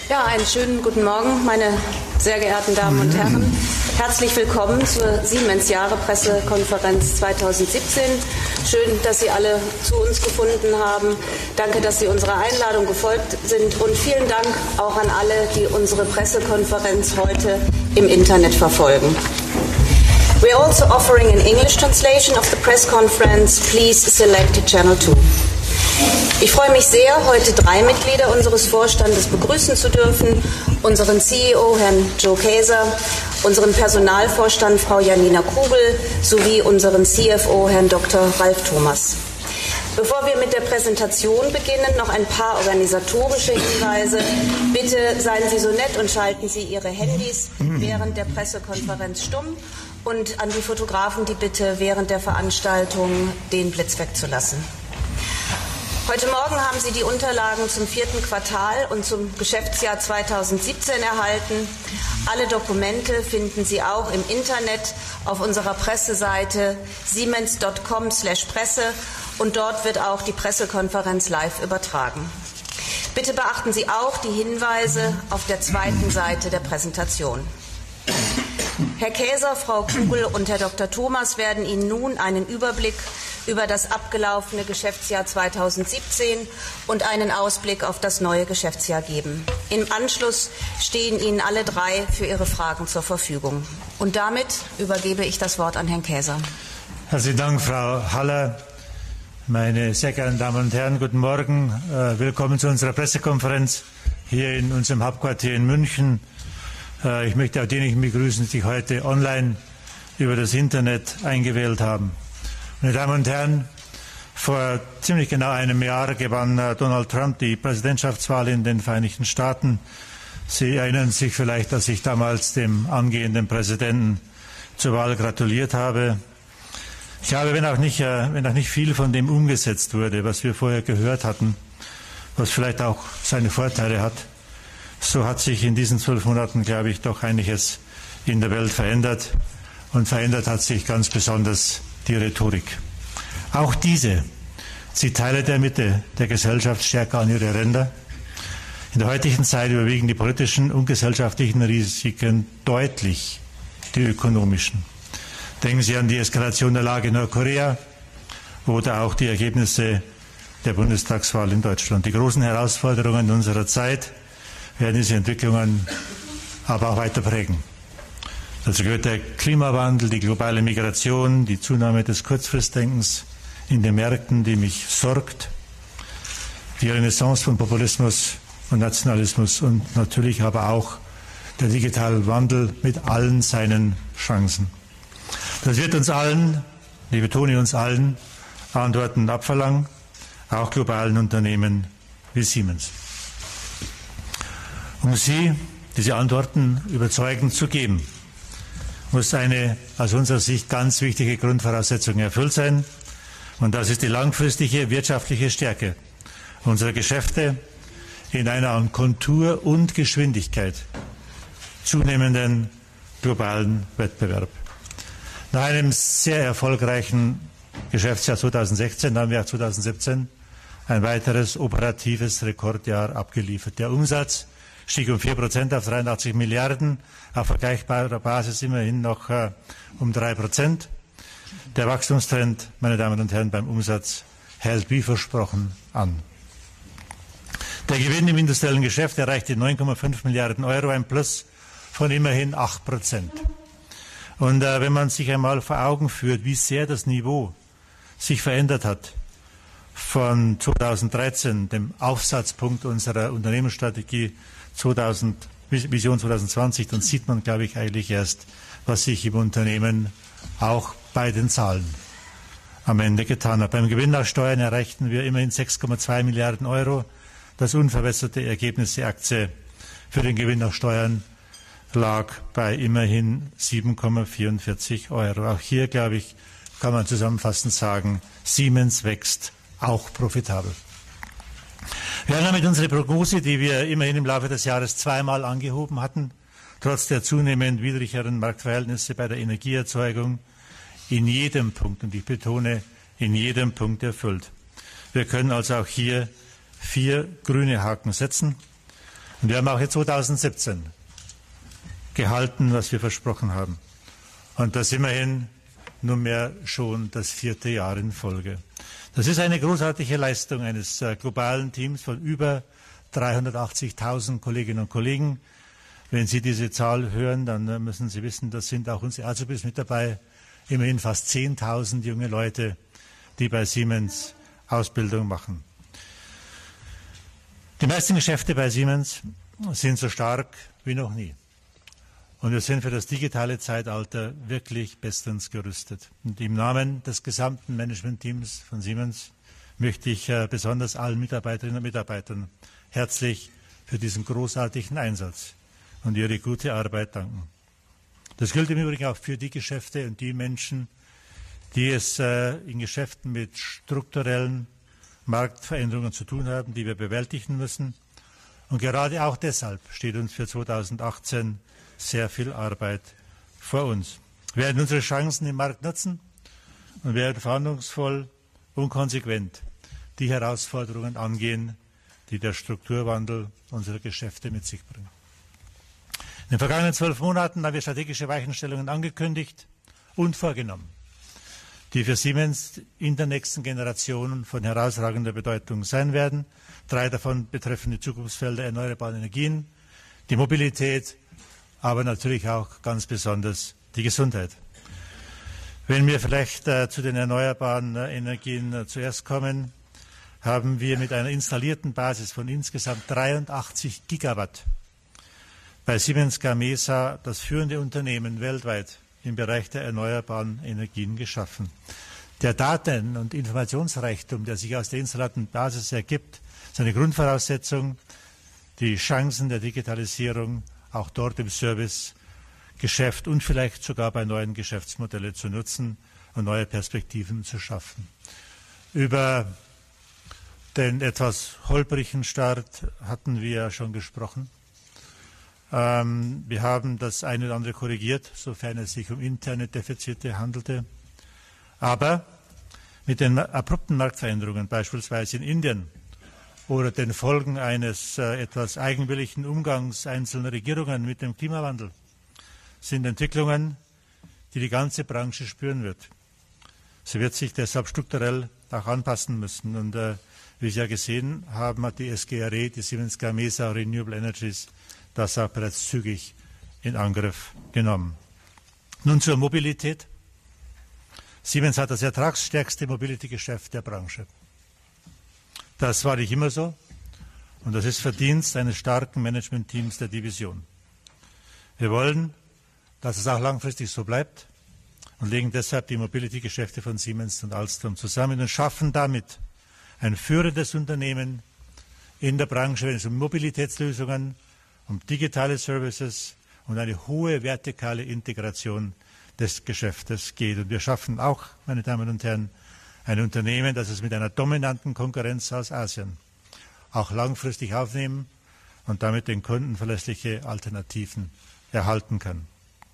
Ja, einen schönen guten Morgen, meine sehr geehrten Damen und Herren. Herzlich willkommen zur Siemens-Jahre-Pressekonferenz 2017. Schön, dass Sie alle zu uns gefunden haben. Danke, dass Sie unserer Einladung gefolgt sind. Und vielen Dank auch an alle, die unsere Pressekonferenz heute im Internet verfolgen. We are also offering an English translation of the press conference. Please select Channel 2. Ich freue mich sehr, heute 3 Mitglieder unseres Vorstandes begrüßen zu dürfen. Unseren CEO, Herrn Joe Kaeser, unseren Personalvorstand, Frau Janina Kugel, sowie unseren CFO, Herrn Dr. Ralf Thomas. Bevor wir mit der Präsentation beginnen, noch ein paar organisatorische Hinweise. Bitte seien Sie so nett und schalten Sie Ihre Handys während der Pressekonferenz stumm. Und an die Fotografen die Bitte, während der Veranstaltung den Blitz wegzulassen. Heute Morgen haben Sie die Unterlagen zum 4. Quartal und zum Geschäftsjahr 2017 erhalten. Alle Dokumente finden Sie auch im Internet auf unserer Presseseite siemens.com/presse und dort wird auch die Pressekonferenz live übertragen. Bitte beachten Sie auch die Hinweise auf der zweiten Seite der Präsentation. Herr Kaeser, Frau Kugel und Herr Dr. Thomas werden Ihnen nun einen Überblick über das abgelaufene Geschäftsjahr 2017 und einen Ausblick auf das neue Geschäftsjahr geben. Im Anschluss stehen Ihnen alle 3 für Ihre Fragen zur Verfügung. Und damit übergebe ich das Wort an Herrn Kaeser. Herzlichen Dank, Frau Haller. Meine sehr geehrten Damen und Herren, guten Morgen. Willkommen zu unserer Pressekonferenz hier in unserem Hauptquartier in München. Ich möchte auch diejenigen begrüßen, die sich heute online über das Internet eingewählt haben. Meine Damen und Herren, vor ziemlich genau einem Jahr gewann Donald Trump die Präsidentschaftswahl in den Vereinigten Staaten. Sie erinnern sich vielleicht, dass ich damals dem angehenden Präsidenten zur Wahl gratuliert habe. Ich habe, wenn auch nicht viel von dem umgesetzt wurde, was wir vorher gehört hatten, was vielleicht auch seine Vorteile hat, so hat sich in diesen 12 Monaten, glaube ich, doch einiges in der Welt verändert. Und verändert hat sich ganz besonders die Rhetorik. Auch diese zieht Teile der Mitte der Gesellschaft stärker an ihre Ränder. In der heutigen Zeit überwiegen die politischen und gesellschaftlichen Risiken deutlich die ökonomischen. Denken Sie an die Eskalation der Lage in Nordkorea oder auch die Ergebnisse der Bundestagswahl in Deutschland. Die großen Herausforderungen unserer Zeit werden diese Entwicklungen aber auch weiter prägen. Dazu gehört der Klimawandel, die globale Migration, die Zunahme des Kurzfristdenkens in den Märkten, die mich sorgt, die Renaissance von Populismus und Nationalismus und natürlich aber auch der digitale Wandel mit allen seinen Chancen. Das wird uns allen, ich betone uns allen, Antworten abverlangen, auch globalen Unternehmen wie Siemens. Um diese Antworten überzeugend zu geben, muss eine aus unserer Sicht ganz wichtige Grundvoraussetzung erfüllt sein. Und das ist die langfristige wirtschaftliche Stärke unserer Geschäfte in einer an Kontur und Geschwindigkeit zunehmenden globalen Wettbewerb. Nach einem sehr erfolgreichen Geschäftsjahr 2016 haben wir auch 2017 ein weiteres operatives Rekordjahr abgeliefert. Der Umsatz stieg um 4% auf 83 Milliarden, auf vergleichbarer Basis immerhin noch um 3%. Der Wachstumstrend, meine Damen und Herren, beim Umsatz hält wie versprochen an. Der Gewinn im industriellen Geschäft erreichte 9,5 Milliarden Euro, ein Plus von immerhin 8%. Und wenn man sich einmal vor Augen führt, wie sehr das Niveau sich verändert hat von 2013, dem Aufsatzpunkt unserer Unternehmensstrategie Vision 2020, dann sieht man, glaube ich, eigentlich erst, was sich im Unternehmen auch bei den Zahlen am Ende getan hat. Beim Gewinn nach Steuern erreichten wir immerhin 6,2 Milliarden Euro. Das unverbesserte Ergebnis der Aktie für den Gewinn nach Steuern lag bei immerhin 7,44 Euro. Auch hier, glaube ich, kann man zusammenfassend sagen, Siemens wächst auch profitabel. Wir haben damit unsere Prognose, die wir immerhin im Laufe des Jahres zweimal angehoben hatten, trotz der zunehmend widrigeren Marktverhältnisse bei der Energieerzeugung, in jedem Punkt, und ich betone, in jedem Punkt erfüllt. Wir können also auch hier 4 grüne Haken setzen. Und wir haben auch jetzt 2017 gehalten, was wir versprochen haben. Und das immerhin nunmehr schon das 4. Jahr in Folge. Das ist eine großartige Leistung eines globalen Teams von über 380.000 Kolleginnen und Kollegen. Wenn Sie diese Zahl hören, dann müssen Sie wissen, das sind auch unsere Azubis mit dabei. Immerhin fast 10.000 junge Leute, die bei Siemens Ausbildung machen. Die meisten Geschäfte bei Siemens sind so stark wie noch nie. Und wir sind für das digitale Zeitalter wirklich bestens gerüstet. Und im Namen des gesamten Managementteams von Siemens möchte ich besonders allen Mitarbeiterinnen und Mitarbeitern herzlich für diesen großartigen Einsatz und ihre gute Arbeit danken. Das gilt im Übrigen auch für die Geschäfte und die Menschen, die es in Geschäften mit strukturellen Marktveränderungen zu tun haben, die wir bewältigen müssen. Und gerade auch deshalb steht uns für 2018 sehr viel Arbeit vor uns. Wir werden unsere Chancen im Markt nutzen und werden verhandlungsvoll und konsequent die Herausforderungen angehen, die der Strukturwandel unserer Geschäfte mit sich bringt. In den vergangenen 12 Monaten haben wir strategische Weichenstellungen angekündigt und vorgenommen, die für Siemens in der nächsten Generation von herausragender Bedeutung sein werden. 3 davon betreffen die Zukunftsfelder erneuerbare Energien, die Mobilität, aber natürlich auch ganz besonders die Gesundheit. Wenn wir vielleicht zu den erneuerbaren Energien zuerst kommen, haben wir mit einer installierten Basis von insgesamt 83 Gigawatt bei Siemens Gamesa das führende Unternehmen weltweit im Bereich der erneuerbaren Energien geschaffen. Der Daten- und Informationsreichtum, der sich aus der installierten Basis ergibt, ist eine Grundvoraussetzung, die Chancen der Digitalisierung auch dort im Servicegeschäft und vielleicht sogar bei neuen Geschäftsmodellen zu nutzen und neue Perspektiven zu schaffen. Über den etwas holprigen Start hatten wir ja schon gesprochen. Wir haben das eine oder andere korrigiert, sofern es sich um interne Defizite handelte. Aber mit den abrupten Marktveränderungen, beispielsweise in Indien, oder den Folgen eines etwas eigenwilligen Umgangs einzelner Regierungen mit dem Klimawandel, sind Entwicklungen, die die ganze Branche spüren wird. Sie wird sich deshalb strukturell auch anpassen müssen. Und wie Sie ja gesehen haben, hat die SGRE, die Siemens Gamesa Renewable Energies, das auch bereits zügig in Angriff genommen. Nun zur Mobilität. Siemens hat das ertragsstärkste Mobility-Geschäft der Branche. Das war nicht immer so und das ist Verdienst eines starken Managementteams der Division. Wir wollen, dass es auch langfristig so bleibt und legen deshalb die Mobility-Geschäfte von Siemens und Alstom zusammen und schaffen damit ein führendes Unternehmen in der Branche, wenn es um Mobilitätslösungen, um digitale Services und eine hohe vertikale Integration des Geschäftes geht. Und wir schaffen auch, meine Damen und Herren, ein Unternehmen, das es mit einer dominanten Konkurrenz aus Asien auch langfristig aufnehmen und damit den Kunden verlässliche Alternativen erhalten kann.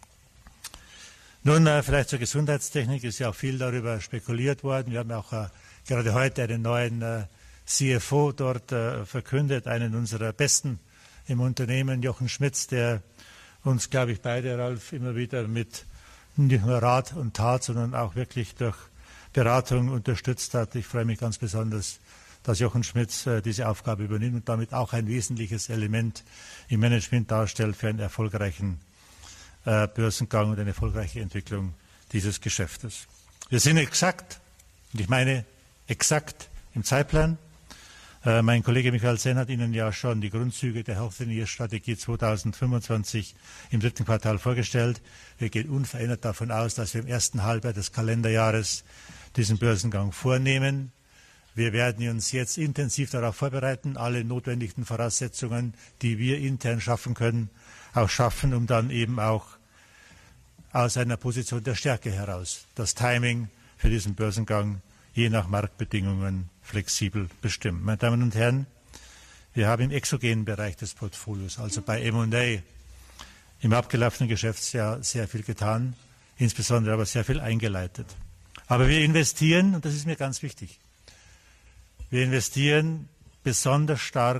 Nun, vielleicht zur Gesundheitstechnik ist ja auch viel darüber spekuliert worden. Wir haben auch gerade heute einen neuen CFO dort verkündet, einen unserer Besten im Unternehmen, Jochen Schmitz, der uns, glaube ich, beide, Ralf, immer wieder mit nicht nur Rat und Tat, sondern auch wirklich durch Beratung unterstützt hat. Ich freue mich ganz besonders, dass Jochen Schmitz diese Aufgabe übernimmt und damit auch ein wesentliches Element im Management darstellt für einen erfolgreichen Börsengang und eine erfolgreiche Entwicklung dieses Geschäftes. Wir sind exakt, und ich meine exakt im Zeitplan. Mein Kollege Michael Senn hat Ihnen ja schon die Grundzüge der Health-Strategie 2025 im 3. Quartal vorgestellt. Wir gehen unverändert davon aus, dass wir im ersten Halbjahr des Kalenderjahres diesen Börsengang vornehmen. Wir werden uns jetzt intensiv darauf vorbereiten, alle notwendigen Voraussetzungen, die wir intern schaffen können, auch schaffen, um dann eben auch aus einer Position der Stärke heraus das Timing für diesen Börsengang je nach Marktbedingungen flexibel bestimmen. Meine Damen und Herren, wir haben im exogenen Bereich des Portfolios, also bei M&A, im abgelaufenen Geschäftsjahr sehr viel getan, insbesondere aber sehr viel eingeleitet. Aber wir investieren, und das ist mir ganz wichtig, wir investieren besonders stark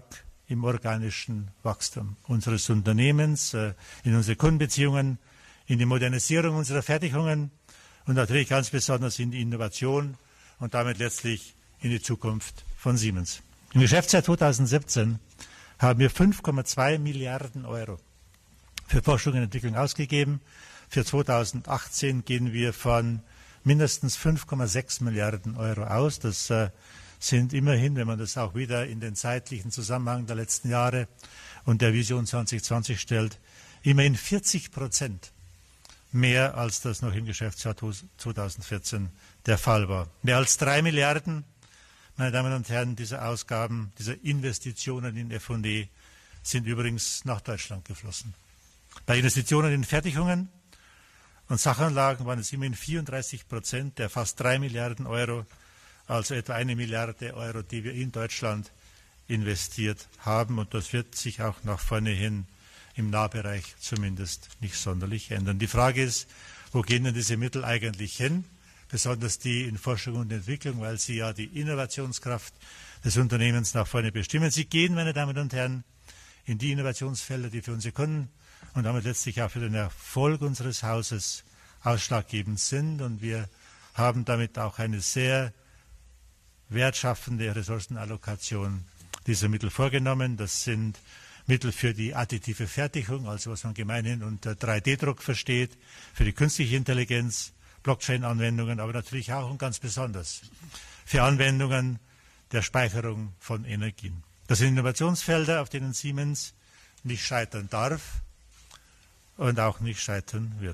im organischen Wachstum unseres Unternehmens, in unsere Kundenbeziehungen, in die Modernisierung unserer Fertigungen und natürlich ganz besonders in die Innovation und damit letztlich in die Zukunft von Siemens. Im Geschäftsjahr 2017 haben wir 5,2 Milliarden Euro für Forschung und Entwicklung ausgegeben. Für 2018 gehen wir von mindestens 5,6 Milliarden Euro aus. Das sind immerhin, wenn man das auch wieder in den zeitlichen Zusammenhang der letzten Jahre und der Vision 2020 stellt, immerhin 40% mehr, als das noch im Geschäftsjahr 2014 der Fall war. Mehr als 3 Milliarden, meine Damen und Herren, dieser Ausgaben, dieser Investitionen in F&E sind übrigens nach Deutschland geflossen. Bei Investitionen in Fertigungen und Sachanlagen waren es immerhin 34% der fast 3 Milliarden Euro, also etwa 1 Milliarde Euro, die wir in Deutschland investiert haben. Und das wird sich auch nach vorne hin im Nahbereich zumindest nicht sonderlich ändern. Die Frage ist, wo gehen denn diese Mittel eigentlich hin? Besonders die in Forschung und Entwicklung, weil sie ja die Innovationskraft des Unternehmens nach vorne bestimmen. Sie gehen, meine Damen und Herren, in die Innovationsfelder, die für unsere Kunden und damit letztlich auch für den Erfolg unseres Hauses ausschlaggebend sind. Und wir haben damit auch eine sehr wertschaffende Ressourcenallokation dieser Mittel vorgenommen. Das sind Mittel für die additive Fertigung, also was man gemeinhin unter 3D-Druck versteht, für die künstliche Intelligenz, Blockchain-Anwendungen, aber natürlich auch und ganz besonders für Anwendungen der Speicherung von Energien. Das sind Innovationsfelder, auf denen Siemens nicht scheitern darf und auch nicht scheitern wird.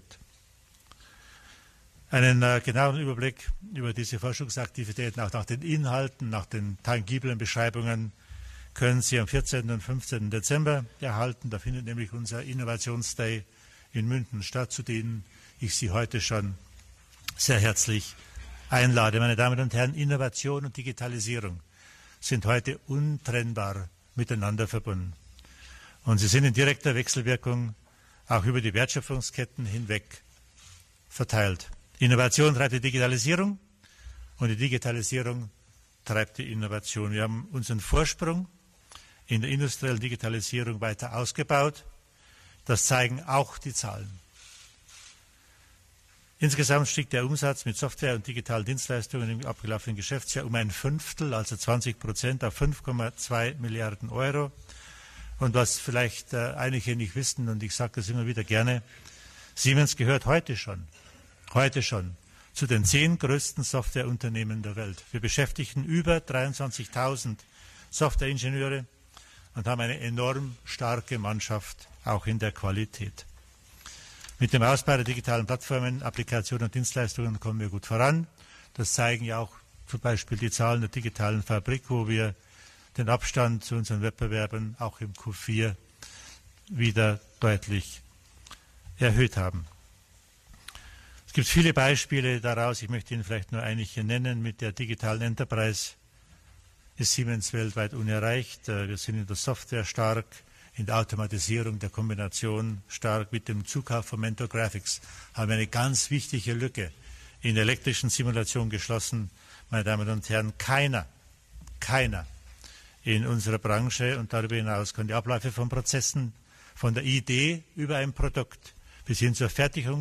Einen genauen Überblick über diese Forschungsaktivitäten, auch nach den Inhalten, nach den tangiblen Beschreibungen, können Sie am 14. und 15. Dezember erhalten. Da findet nämlich unser Innovationsday in München statt, zu dem ich Sie heute schon sehr herzlich einlade. Meine Damen und Herren, Innovation und Digitalisierung sind heute untrennbar miteinander verbunden. Und sie sind in direkter Wechselwirkung auch über die Wertschöpfungsketten hinweg verteilt. Innovation treibt die Digitalisierung und die Digitalisierung treibt die Innovation. Wir haben unseren Vorsprung in der industriellen Digitalisierung weiter ausgebaut. Das zeigen auch die Zahlen. Insgesamt stieg der Umsatz mit Software und digitalen Dienstleistungen im abgelaufenen Geschäftsjahr um 1/5, also 20%, auf 5,2 Milliarden Euro. Und was vielleicht einige nicht wissen, und ich sage das immer wieder gerne, Siemens gehört heute schon zu den 10 größten Softwareunternehmen der Welt. Wir beschäftigen über 23.000 Softwareingenieure und haben eine enorm starke Mannschaft, auch in der Qualität. Mit dem Ausbau der digitalen Plattformen, Applikationen und Dienstleistungen kommen wir gut voran. Das zeigen ja auch zum Beispiel die Zahlen der digitalen Fabrik, wo wir den Abstand zu unseren Wettbewerbern auch im Q4 wieder deutlich erhöht haben. Es gibt viele Beispiele daraus. Ich möchte Ihnen vielleicht nur einige nennen. Mit der digitalen Enterprise ist Siemens weltweit unerreicht. Wir sind in der Software stark, in der Automatisierung der Kombination stark. Mit dem Zukauf von Mentor Graphics haben wir eine ganz wichtige Lücke in der elektrischen Simulation geschlossen. Meine Damen und Herren, keiner in unserer Branche und darüber hinaus kann die Abläufe von Prozessen, von der Idee über ein Produkt bis hin zur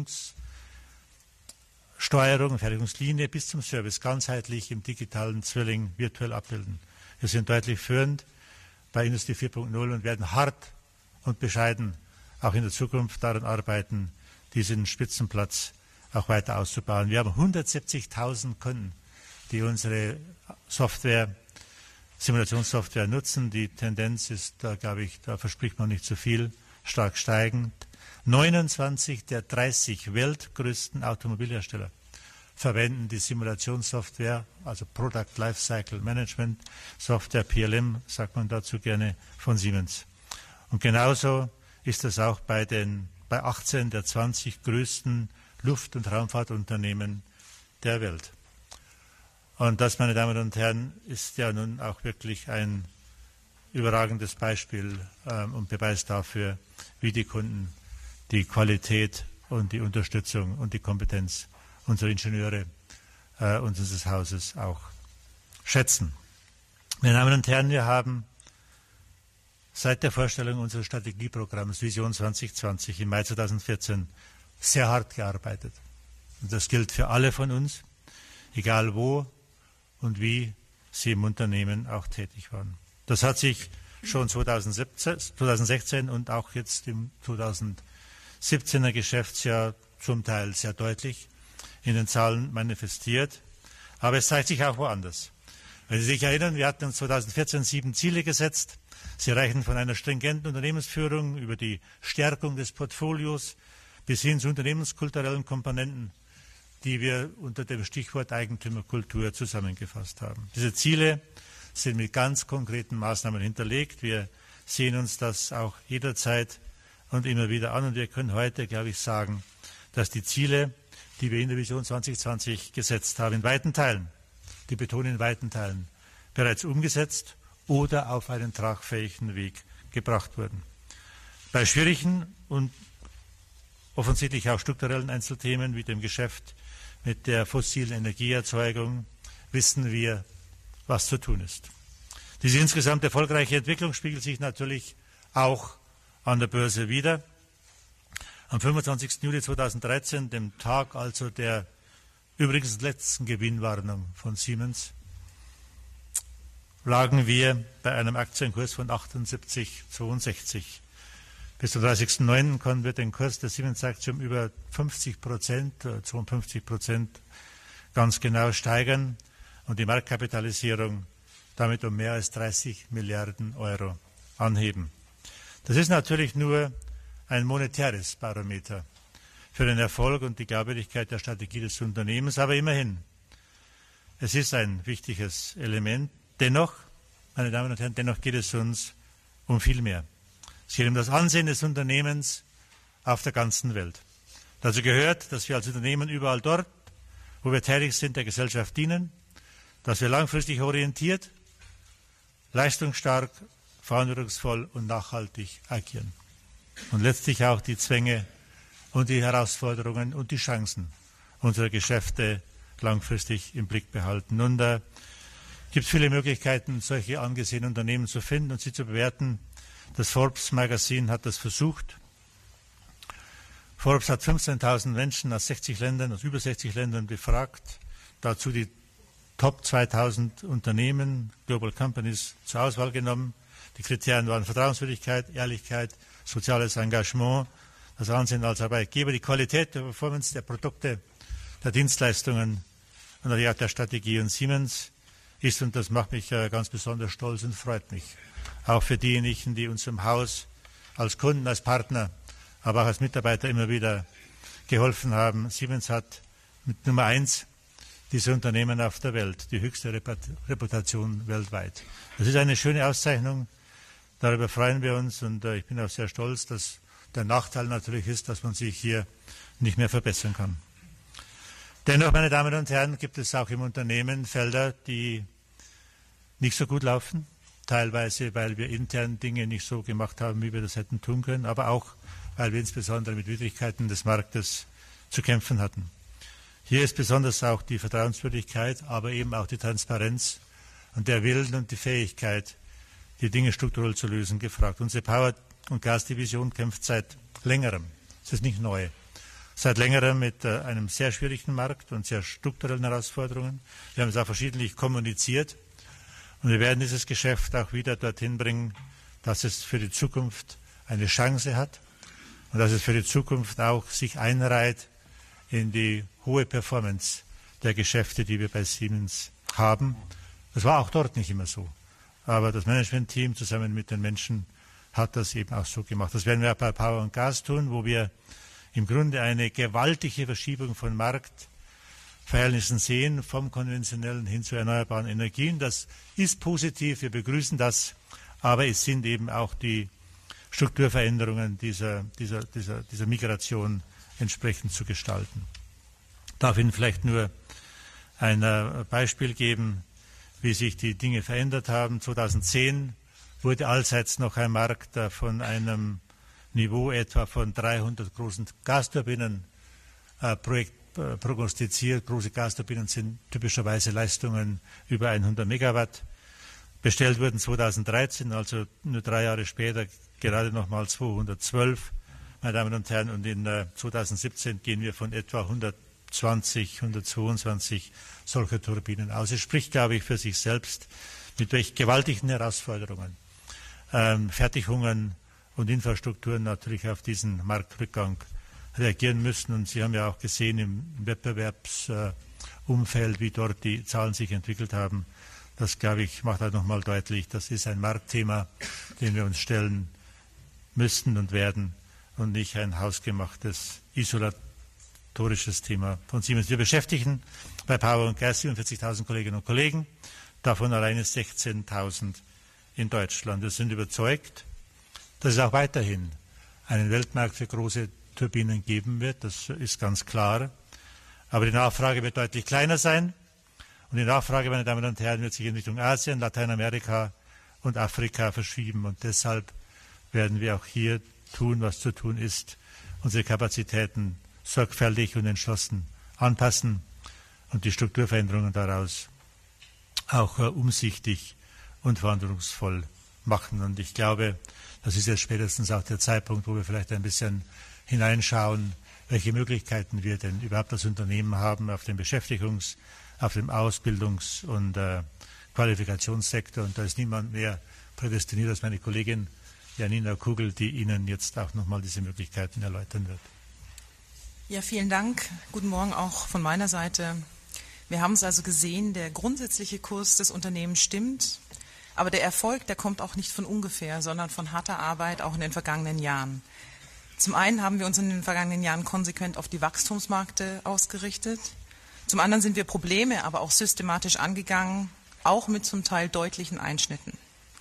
Fertigungssteuerung, Fertigungslinie bis zum Service ganzheitlich im digitalen Zwilling virtuell abbilden. Wir sind deutlich führend bei Industrie 4.0 und werden hart und bescheiden auch in der Zukunft daran arbeiten, diesen Spitzenplatz auch weiter auszubauen. Wir haben 170.000 Kunden, die unsere Simulationssoftware nutzen. Die Tendenz ist, da verspricht man nicht zu viel, stark steigend. 29 der 30 weltgrößten Automobilhersteller verwenden die Simulationssoftware, also Product Lifecycle Management Software, PLM, sagt man dazu gerne, von Siemens. Und genauso ist es auch bei 18 der 20 größten Luft- und Raumfahrtunternehmen der Welt. Und das, meine Damen und Herren, ist ja nun auch wirklich ein überragendes Beispiel und Beweis dafür, wie die Kunden die Qualität und die Unterstützung und die Kompetenz unserer Ingenieure unseres Hauses auch schätzen. Meine Damen und Herren, wir haben seit der Vorstellung unseres Strategieprogramms Vision 2020 im Mai 2014 sehr hart gearbeitet. Und das gilt für alle von uns, egal wo und wie sie im Unternehmen auch tätig waren. Das hat sich schon 2016 und auch jetzt im 2017er Geschäftsjahr zum Teil sehr deutlich in den Zahlen manifestiert. Aber es zeigt sich auch woanders. Wenn Sie sich erinnern, wir hatten uns 2014 7 Ziele gesetzt. Sie reichen von einer stringenten Unternehmensführung über die Stärkung des Portfolios bis hin zu unternehmenskulturellen Komponenten, die wir unter dem Stichwort Eigentümerkultur zusammengefasst haben. Diese Ziele sind mit ganz konkreten Maßnahmen hinterlegt. Wir sehen uns das auch jederzeit und immer wieder an. Und wir können heute, glaube ich, sagen, dass die Ziele, die wir in der Vision 2020 gesetzt haben, in weiten Teilen, die betonen in weiten Teilen, bereits umgesetzt oder auf einen tragfähigen Weg gebracht wurden. Bei schwierigen und offensichtlich auch strukturellen Einzelthemen wie dem Geschäft mit der fossilen Energieerzeugung wissen wir, was zu tun ist. Diese insgesamt erfolgreiche Entwicklung spiegelt sich natürlich auch an der Börse wider. Am 25. Juli 2013, dem Tag also der übrigens letzten Gewinnwarnung von Siemens, lagen wir bei einem Aktienkurs von 78,62. Bis zum 30.09. konnten wir den Kurs der Siemens-Aktie um über 50%, 52% ganz genau steigern und die Marktkapitalisierung damit um mehr als 30 Milliarden Euro anheben. Das ist natürlich nur ein monetäres Barometer für den Erfolg und die Glaubwürdigkeit der Strategie des Unternehmens, aber immerhin, es ist ein wichtiges Element. Dennoch, meine Damen und Herren, dennoch geht es uns um viel mehr. Es geht um das Ansehen des Unternehmens auf der ganzen Welt. Dazu gehört, dass wir als Unternehmen überall dort, wo wir tätig sind, der Gesellschaft dienen, dass wir langfristig orientiert, leistungsstark, verantwortungsvoll und nachhaltig agieren. Und letztlich auch die Zwänge und die Herausforderungen und die Chancen unserer Geschäfte langfristig im Blick behalten. Und da gibt es viele Möglichkeiten, solche angesehene Unternehmen zu finden und sie zu bewerten. Das Forbes-Magazin hat das versucht. Forbes hat 15.000 Menschen aus 60 Ländern, aus über 60 Ländern befragt, dazu die Top 2000 Unternehmen, Global Companies, zur Auswahl genommen. Die Kriterien waren Vertrauenswürdigkeit, Ehrlichkeit, soziales Engagement, das Ansehen als Arbeitgeber, die Qualität der Performance der Produkte, der Dienstleistungen und natürlich auch der Strategie. Und Siemens ist, und das macht mich ganz besonders stolz und freut mich, auch für diejenigen, die uns im Haus als Kunden, als Partner, aber auch als Mitarbeiter immer wieder geholfen haben. Siemens hat mit Nummer 1 diese Unternehmen auf der Welt, die höchste Reputation weltweit. Das ist eine schöne Auszeichnung, darüber freuen wir uns und ich bin auch sehr stolz, dass der Nachteil natürlich ist, dass man sich hier nicht mehr verbessern kann. Dennoch, meine Damen und Herren, gibt es auch im Unternehmen Felder, die nicht so gut laufen, teilweise, weil wir intern Dinge nicht so gemacht haben, wie wir das hätten tun können, aber auch, weil wir insbesondere mit Widrigkeiten des Marktes zu kämpfen hatten. Hier ist besonders auch die Vertrauenswürdigkeit, aber eben auch die Transparenz und der Willen und die Fähigkeit, die Dinge strukturell zu lösen, gefragt. Unsere Power- und Gasdivision kämpft seit längerem, es ist nicht neu, seit längerem mit einem sehr schwierigen Markt und sehr strukturellen Herausforderungen. Wir haben es auch verschiedentlich kommuniziert und wir werden dieses Geschäft auch wieder dorthin bringen, dass es für die Zukunft eine Chance hat und dass es für die Zukunft auch sich einreiht in die hohe Performance der Geschäfte, die wir bei Siemens haben. Das war auch dort nicht immer so. Aber das Managementteam zusammen mit den Menschen hat das eben auch so gemacht. Das werden wir auch bei Power und Gas tun, wo wir im Grunde eine gewaltige Verschiebung von Marktverhältnissen sehen, vom konventionellen hin zu erneuerbaren Energien. Das ist positiv, wir begrüßen das, aber es sind eben auch die Strukturveränderungen dieser Migration entsprechend zu gestalten. Ich darf Ihnen vielleicht nur ein Beispiel geben, wie sich die Dinge verändert haben. 2010 wurde allseits noch ein Markt von einem Niveau etwa von 300 großen Gasturbinen prognostiziert. Große Gasturbinen sind typischerweise Leistungen über 100 Megawatt. Bestellt wurden 2013, also nur 3 Jahre später, gerade nochmal 212, meine Damen und Herren. Und in 2017 gehen wir von etwa 120, 122 solcher Turbinen aus. Es spricht, glaube ich, für sich selbst, mit welch gewaltigen Herausforderungen Fertigungen und Infrastrukturen natürlich auf diesen Marktrückgang reagieren müssen. Und Sie haben ja auch gesehen im Wettbewerbsumfeld, wie dort die Zahlen sich entwickelt haben. Das, glaube ich, macht halt nochmal deutlich, das ist ein Marktthema, dem wir uns stellen müssten und werden und nicht ein hausgemachtes, isolatorisches Thema von Siemens. Wir beschäftigen bei Power and Gas 47.000 Kolleginnen und Kollegen, davon alleine 16.000 in Deutschland. Wir sind überzeugt, dass es auch weiterhin einen Weltmarkt für große Turbinen geben wird. Das ist ganz klar. Aber die Nachfrage wird deutlich kleiner sein. Und die Nachfrage, meine Damen und Herren, wird sich in Richtung Asien, Lateinamerika und Afrika verschieben. Und deshalb werden wir auch hier tun, was zu tun ist, unsere Kapazitäten sorgfältig und entschlossen anpassen und die Strukturveränderungen daraus auch umsichtig und verantwortungsvoll machen. Und ich glaube, das ist jetzt spätestens auch der Zeitpunkt, wo wir vielleicht ein bisschen hineinschauen, welche Möglichkeiten wir denn überhaupt als Unternehmen haben auf dem auf dem Ausbildungs- und Qualifikationssektor. Und da ist niemand mehr prädestiniert als meine Kollegin Janina Kugel, die Ihnen jetzt auch nochmal diese Möglichkeiten erläutern wird. Ja, vielen Dank. Guten Morgen auch von meiner Seite. Wir haben es also gesehen, der grundsätzliche Kurs des Unternehmens stimmt, aber der Erfolg, der kommt auch nicht von ungefähr, sondern von harter Arbeit auch in den vergangenen Jahren. Zum einen haben wir uns in den vergangenen Jahren konsequent auf die Wachstumsmärkte ausgerichtet. Zum anderen sind wir Probleme aber auch systematisch angegangen, auch mit zum Teil deutlichen Einschnitten.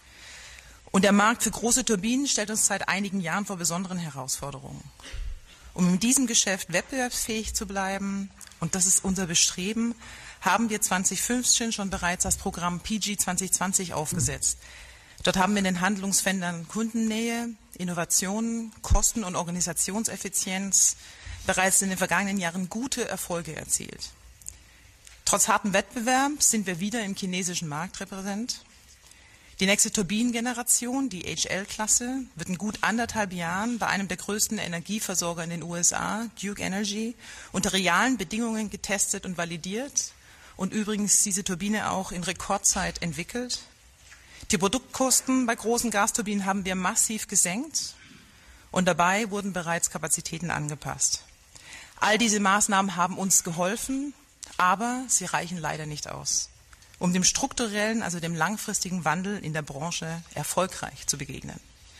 Und der Markt für große Turbinen stellt uns seit einigen Jahren vor besonderen Herausforderungen. Um in diesem Geschäft wettbewerbsfähig zu bleiben, und das ist unser Bestreben, haben wir 2015 schon bereits das Programm PG 2020 aufgesetzt. Dort haben wir in den Handlungsfeldern Kundennähe, Innovationen, Kosten- und Organisationseffizienz bereits in den vergangenen Jahren gute Erfolge erzielt. Trotz harten Wettbewerbs sind wir wieder im chinesischen Markt präsent. Die nächste Turbinengeneration, die HL-Klasse, wird in gut 1,5 Jahren bei einem der größten Energieversorger in den USA, Duke Energy, unter realen Bedingungen getestet und validiert und übrigens diese Turbine auch in Rekordzeit entwickelt. Die Produktkosten bei großen Gasturbinen haben wir massiv gesenkt und dabei wurden bereits Kapazitäten angepasst. All diese Maßnahmen haben uns geholfen, aber sie reichen leider nicht aus, um dem strukturellen, also dem langfristigen Wandel in der Branche erfolgreich zu begegnen.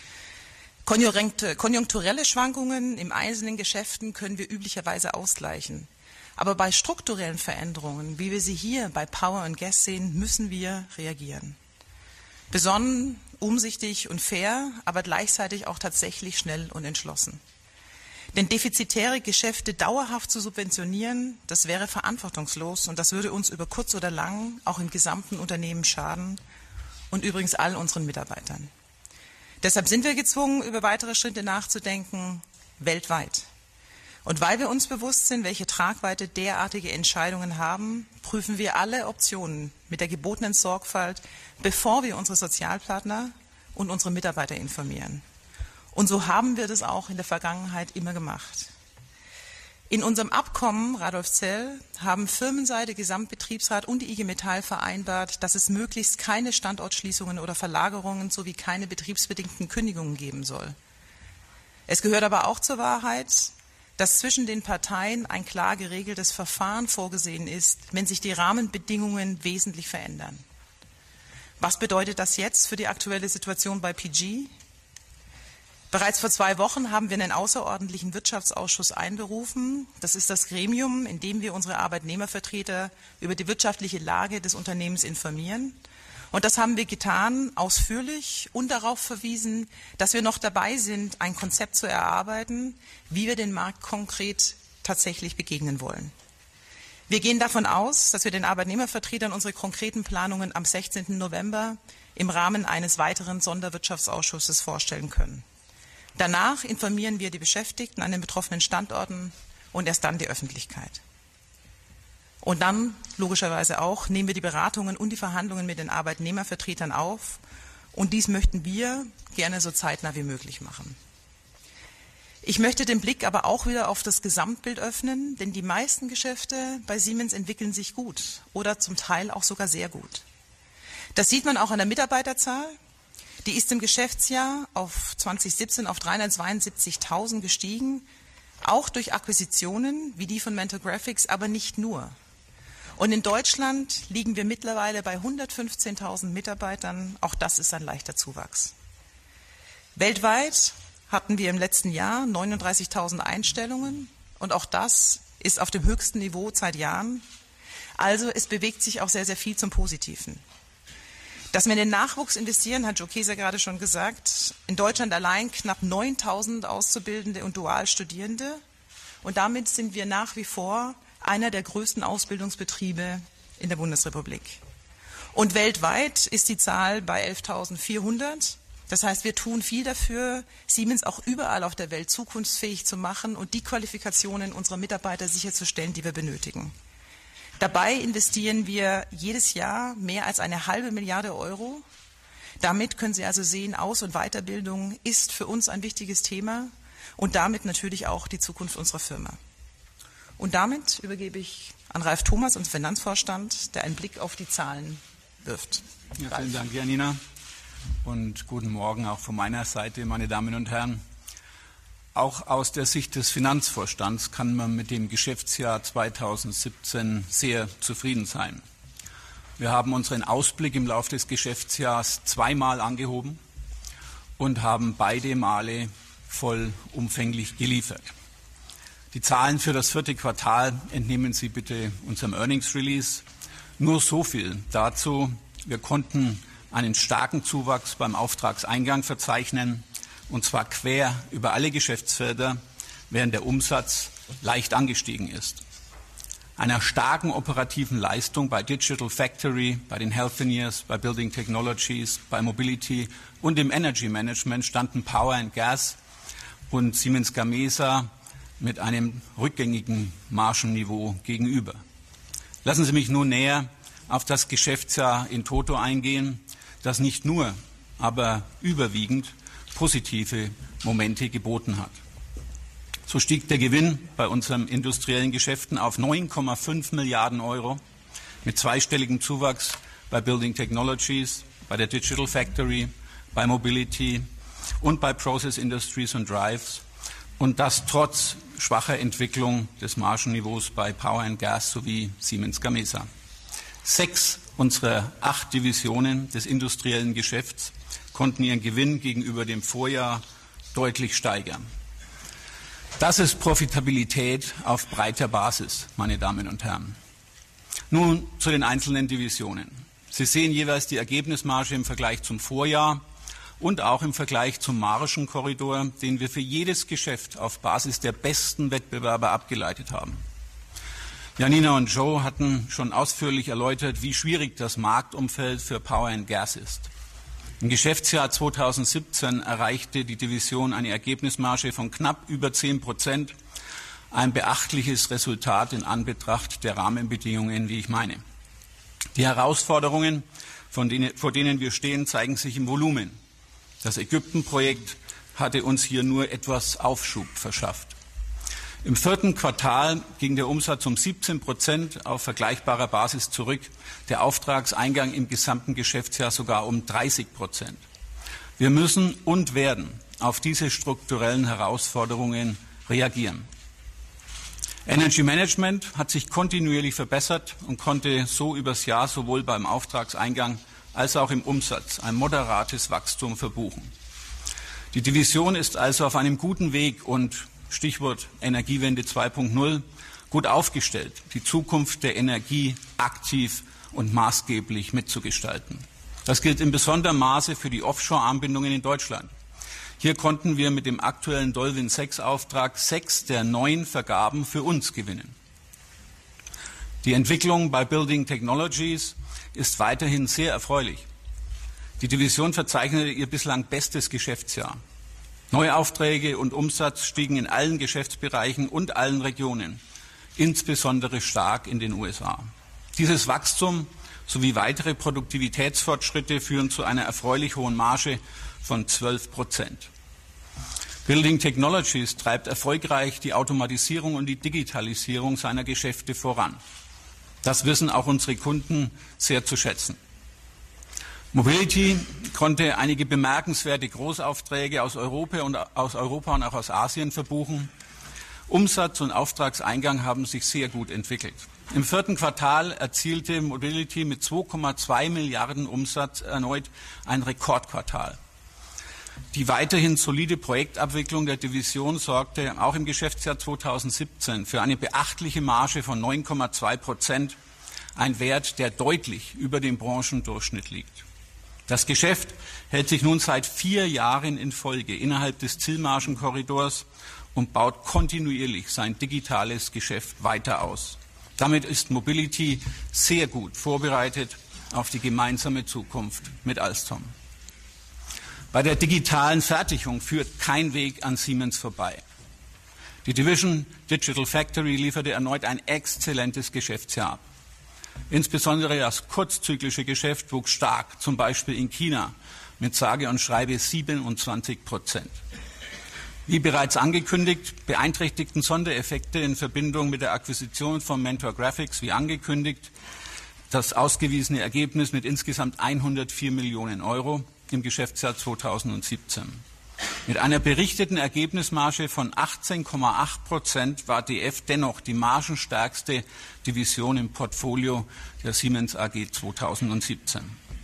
Konjunkturelle Schwankungen im einzelnen Geschäften können wir üblicherweise ausgleichen. Aber bei strukturellen Veränderungen, wie wir sie hier bei Power and Gas sehen, müssen wir reagieren. Besonnen, umsichtig und fair, aber gleichzeitig auch tatsächlich schnell und entschlossen. Denn defizitäre Geschäfte dauerhaft zu subventionieren, das wäre verantwortungslos und das würde uns über kurz oder lang auch im gesamten Unternehmen schaden und übrigens all unseren Mitarbeitern. Deshalb sind wir gezwungen, über weitere Schritte nachzudenken, weltweit. Und weil wir uns bewusst sind, welche Tragweite derartige Entscheidungen haben, prüfen wir alle Optionen mit der gebotenen Sorgfalt, bevor wir unsere Sozialpartner und unsere Mitarbeiter informieren. Und so haben wir das auch in der Vergangenheit immer gemacht. In unserem Abkommen Radolfzell haben Firmenseite, Gesamtbetriebsrat und die IG Metall vereinbart, dass es möglichst keine Standortschließungen oder Verlagerungen sowie keine betriebsbedingten Kündigungen geben soll. Es gehört aber auch zur Wahrheit, dass zwischen den Parteien ein klar geregeltes Verfahren vorgesehen ist, wenn sich die Rahmenbedingungen wesentlich verändern. Was bedeutet das jetzt für die aktuelle Situation bei PG? Bereits vor 2 Wochen haben wir einen außerordentlichen Wirtschaftsausschuss einberufen. Das ist das Gremium, in dem wir unsere Arbeitnehmervertreter über die wirtschaftliche Lage des Unternehmens informieren. Und das haben wir getan, ausführlich und darauf verwiesen, dass wir noch dabei sind, ein Konzept zu erarbeiten, wie wir den Markt konkret tatsächlich begegnen wollen. Wir gehen davon aus, dass wir den Arbeitnehmervertretern unsere konkreten Planungen am 16. November im Rahmen eines weiteren Sonderwirtschaftsausschusses vorstellen können. Danach informieren wir die Beschäftigten an den betroffenen Standorten und erst dann die Öffentlichkeit. Und dann, logischerweise auch, nehmen wir die Beratungen und die Verhandlungen mit den Arbeitnehmervertretern auf. Und dies möchten wir gerne so zeitnah wie möglich machen. Ich möchte den Blick aber auch wieder auf das Gesamtbild öffnen, denn die meisten Geschäfte bei Siemens entwickeln sich gut oder zum Teil auch sogar sehr gut. Das sieht man auch an der Mitarbeiterzahl. Die ist im Geschäftsjahr auf 2017 auf 372.000 gestiegen, auch durch Akquisitionen wie die von Mentor Graphics, aber nicht nur. Und in Deutschland liegen wir mittlerweile bei 115.000 Mitarbeitern. Auch das ist ein leichter Zuwachs. Weltweit hatten wir im letzten Jahr 39.000 Einstellungen. Und auch das ist auf dem höchsten Niveau seit Jahren. Also es bewegt sich auch sehr, sehr viel zum Positiven. Dass wir in den Nachwuchs investieren, hat Joe Keser gerade schon gesagt. In Deutschland allein knapp 9.000 Auszubildende und Dualstudierende. Und damit sind wir nach wie vor einer der größten Ausbildungsbetriebe in der Bundesrepublik. Und weltweit ist die Zahl bei 11.400. Das heißt, wir tun viel dafür, Siemens auch überall auf der Welt zukunftsfähig zu machen und die Qualifikationen unserer Mitarbeiter sicherzustellen, die wir benötigen. Dabei investieren wir jedes Jahr mehr als 1,5 Milliarde Euro. Damit können Sie also sehen, Aus- und Weiterbildung ist für uns ein wichtiges Thema und damit natürlich auch die Zukunft unserer Firma. Und damit übergebe ich an Ralf Thomas, unseren Finanzvorstand, der einen Blick auf die Zahlen wirft. Ja, vielen Dank, Janina. Und guten Morgen auch von meiner Seite, meine Damen und Herren. Auch aus der Sicht des Finanzvorstands kann man mit dem Geschäftsjahr 2017 sehr zufrieden sein. Wir haben unseren Ausblick im Laufe des Geschäftsjahres zweimal angehoben und haben beide Male vollumfänglich geliefert. Die Zahlen für das 4. Quartal entnehmen Sie bitte unserem Earnings Release. Nur so viel dazu. Wir konnten einen starken Zuwachs beim Auftragseingang verzeichnen, und zwar quer über alle Geschäftsfelder, während der Umsatz leicht angestiegen ist. Einer starken operativen Leistung bei Digital Factory, bei den Healthineers, bei Building Technologies, bei Mobility und im Energy Management standen Power and Gas und Siemens Gamesa mit einem rückgängigen Margenniveau gegenüber. Lassen Sie mich nun näher auf das Geschäftsjahr in toto eingehen, das nicht nur, aber überwiegend positive Momente geboten hat. So stieg der Gewinn bei unseren industriellen Geschäften auf 9,5 Milliarden Euro mit zweistelligem Zuwachs bei Building Technologies, bei der Digital Factory, bei Mobility und bei Process Industries und Drives. Und das trotz schwacher Entwicklung des Margenniveaus bei Power and Gas sowie Siemens Gamesa. 6 unserer 8 Divisionen des industriellen Geschäfts konnten ihren Gewinn gegenüber dem Vorjahr deutlich steigern. Das ist Profitabilität auf breiter Basis, meine Damen und Herren. Nun zu den einzelnen Divisionen. Sie sehen jeweils die Ergebnismarge im Vergleich zum Vorjahr und auch im Vergleich zum Margenkorridor, den wir für jedes Geschäft auf Basis der besten Wettbewerber abgeleitet haben. Janina und Joe hatten schon ausführlich erläutert, wie schwierig das Marktumfeld für Power and Gas ist. Im Geschäftsjahr 2017 erreichte die Division eine Ergebnismarge von knapp über 10%, ein beachtliches Resultat in Anbetracht der Rahmenbedingungen, wie ich meine. Die Herausforderungen, vor denen wir stehen, zeigen sich im Volumen. Das Ägypten-Projekt hatte uns hier nur etwas Aufschub verschafft. Im 4. Quartal ging der Umsatz um 17% auf vergleichbarer Basis zurück, der Auftragseingang im gesamten Geschäftsjahr sogar um 30%. Wir müssen und werden auf diese strukturellen Herausforderungen reagieren. Energy Management hat sich kontinuierlich verbessert und konnte so übers Jahr sowohl beim Auftragseingang als auch im Umsatz ein moderates Wachstum verbuchen. Die Division ist also auf einem guten Weg und Stichwort Energiewende 2.0, gut aufgestellt, die Zukunft der Energie aktiv und maßgeblich mitzugestalten. Das gilt in besonderem Maße für die Offshore-Anbindungen in Deutschland. Hier konnten wir mit dem aktuellen Dolwin 6-Auftrag 6 der 9 Vergaben für uns gewinnen. Die Entwicklung bei Building Technologies ist weiterhin sehr erfreulich. Die Division verzeichnete ihr bislang bestes Geschäftsjahr. Neue Aufträge und Umsatz stiegen in allen Geschäftsbereichen und allen Regionen. insbesondere stark in den USA. Dieses Wachstum sowie weitere Produktivitätsfortschritte führen zu einer erfreulich hohen Marge von 12%. Building Technologies treibt erfolgreich die Automatisierung und die Digitalisierung seiner Geschäfte voran. Das wissen auch unsere Kunden sehr zu schätzen. Mobility konnte einige bemerkenswerte Großaufträge aus Europa und auch aus Asien verbuchen. Umsatz und Auftragseingang haben sich sehr gut entwickelt. Im 4. Quartal erzielte Mobility mit 2,2 Milliarden Umsatz erneut ein Rekordquartal. Die weiterhin solide Projektabwicklung der Division sorgte auch im Geschäftsjahr 2017 für eine beachtliche Marge von 9,2%, ein Wert, der deutlich über dem Branchendurchschnitt liegt. Das Geschäft hält sich nun seit 4 Jahren in Folge innerhalb des Zielmargenkorridors und baut kontinuierlich sein digitales Geschäft weiter aus. Damit ist Mobility sehr gut vorbereitet auf die gemeinsame Zukunft mit Alstom. Bei der digitalen Fertigung führt kein Weg an Siemens vorbei. Die Division Digital Factory lieferte erneut ein exzellentes Geschäftsjahr ab. Insbesondere das kurzzyklische Geschäft wuchs stark, zum Beispiel in China, mit sage und schreibe 27%. Wie bereits angekündigt, beeinträchtigten Sondereffekte in Verbindung mit der Akquisition von Mentor Graphics, wie angekündigt, das ausgewiesene Ergebnis mit insgesamt 104 Millionen Euro im Geschäftsjahr 2017. Mit einer berichteten Ergebnismarge von 18,8% war DF dennoch die margenstärkste Division im Portfolio der Siemens AG 2017.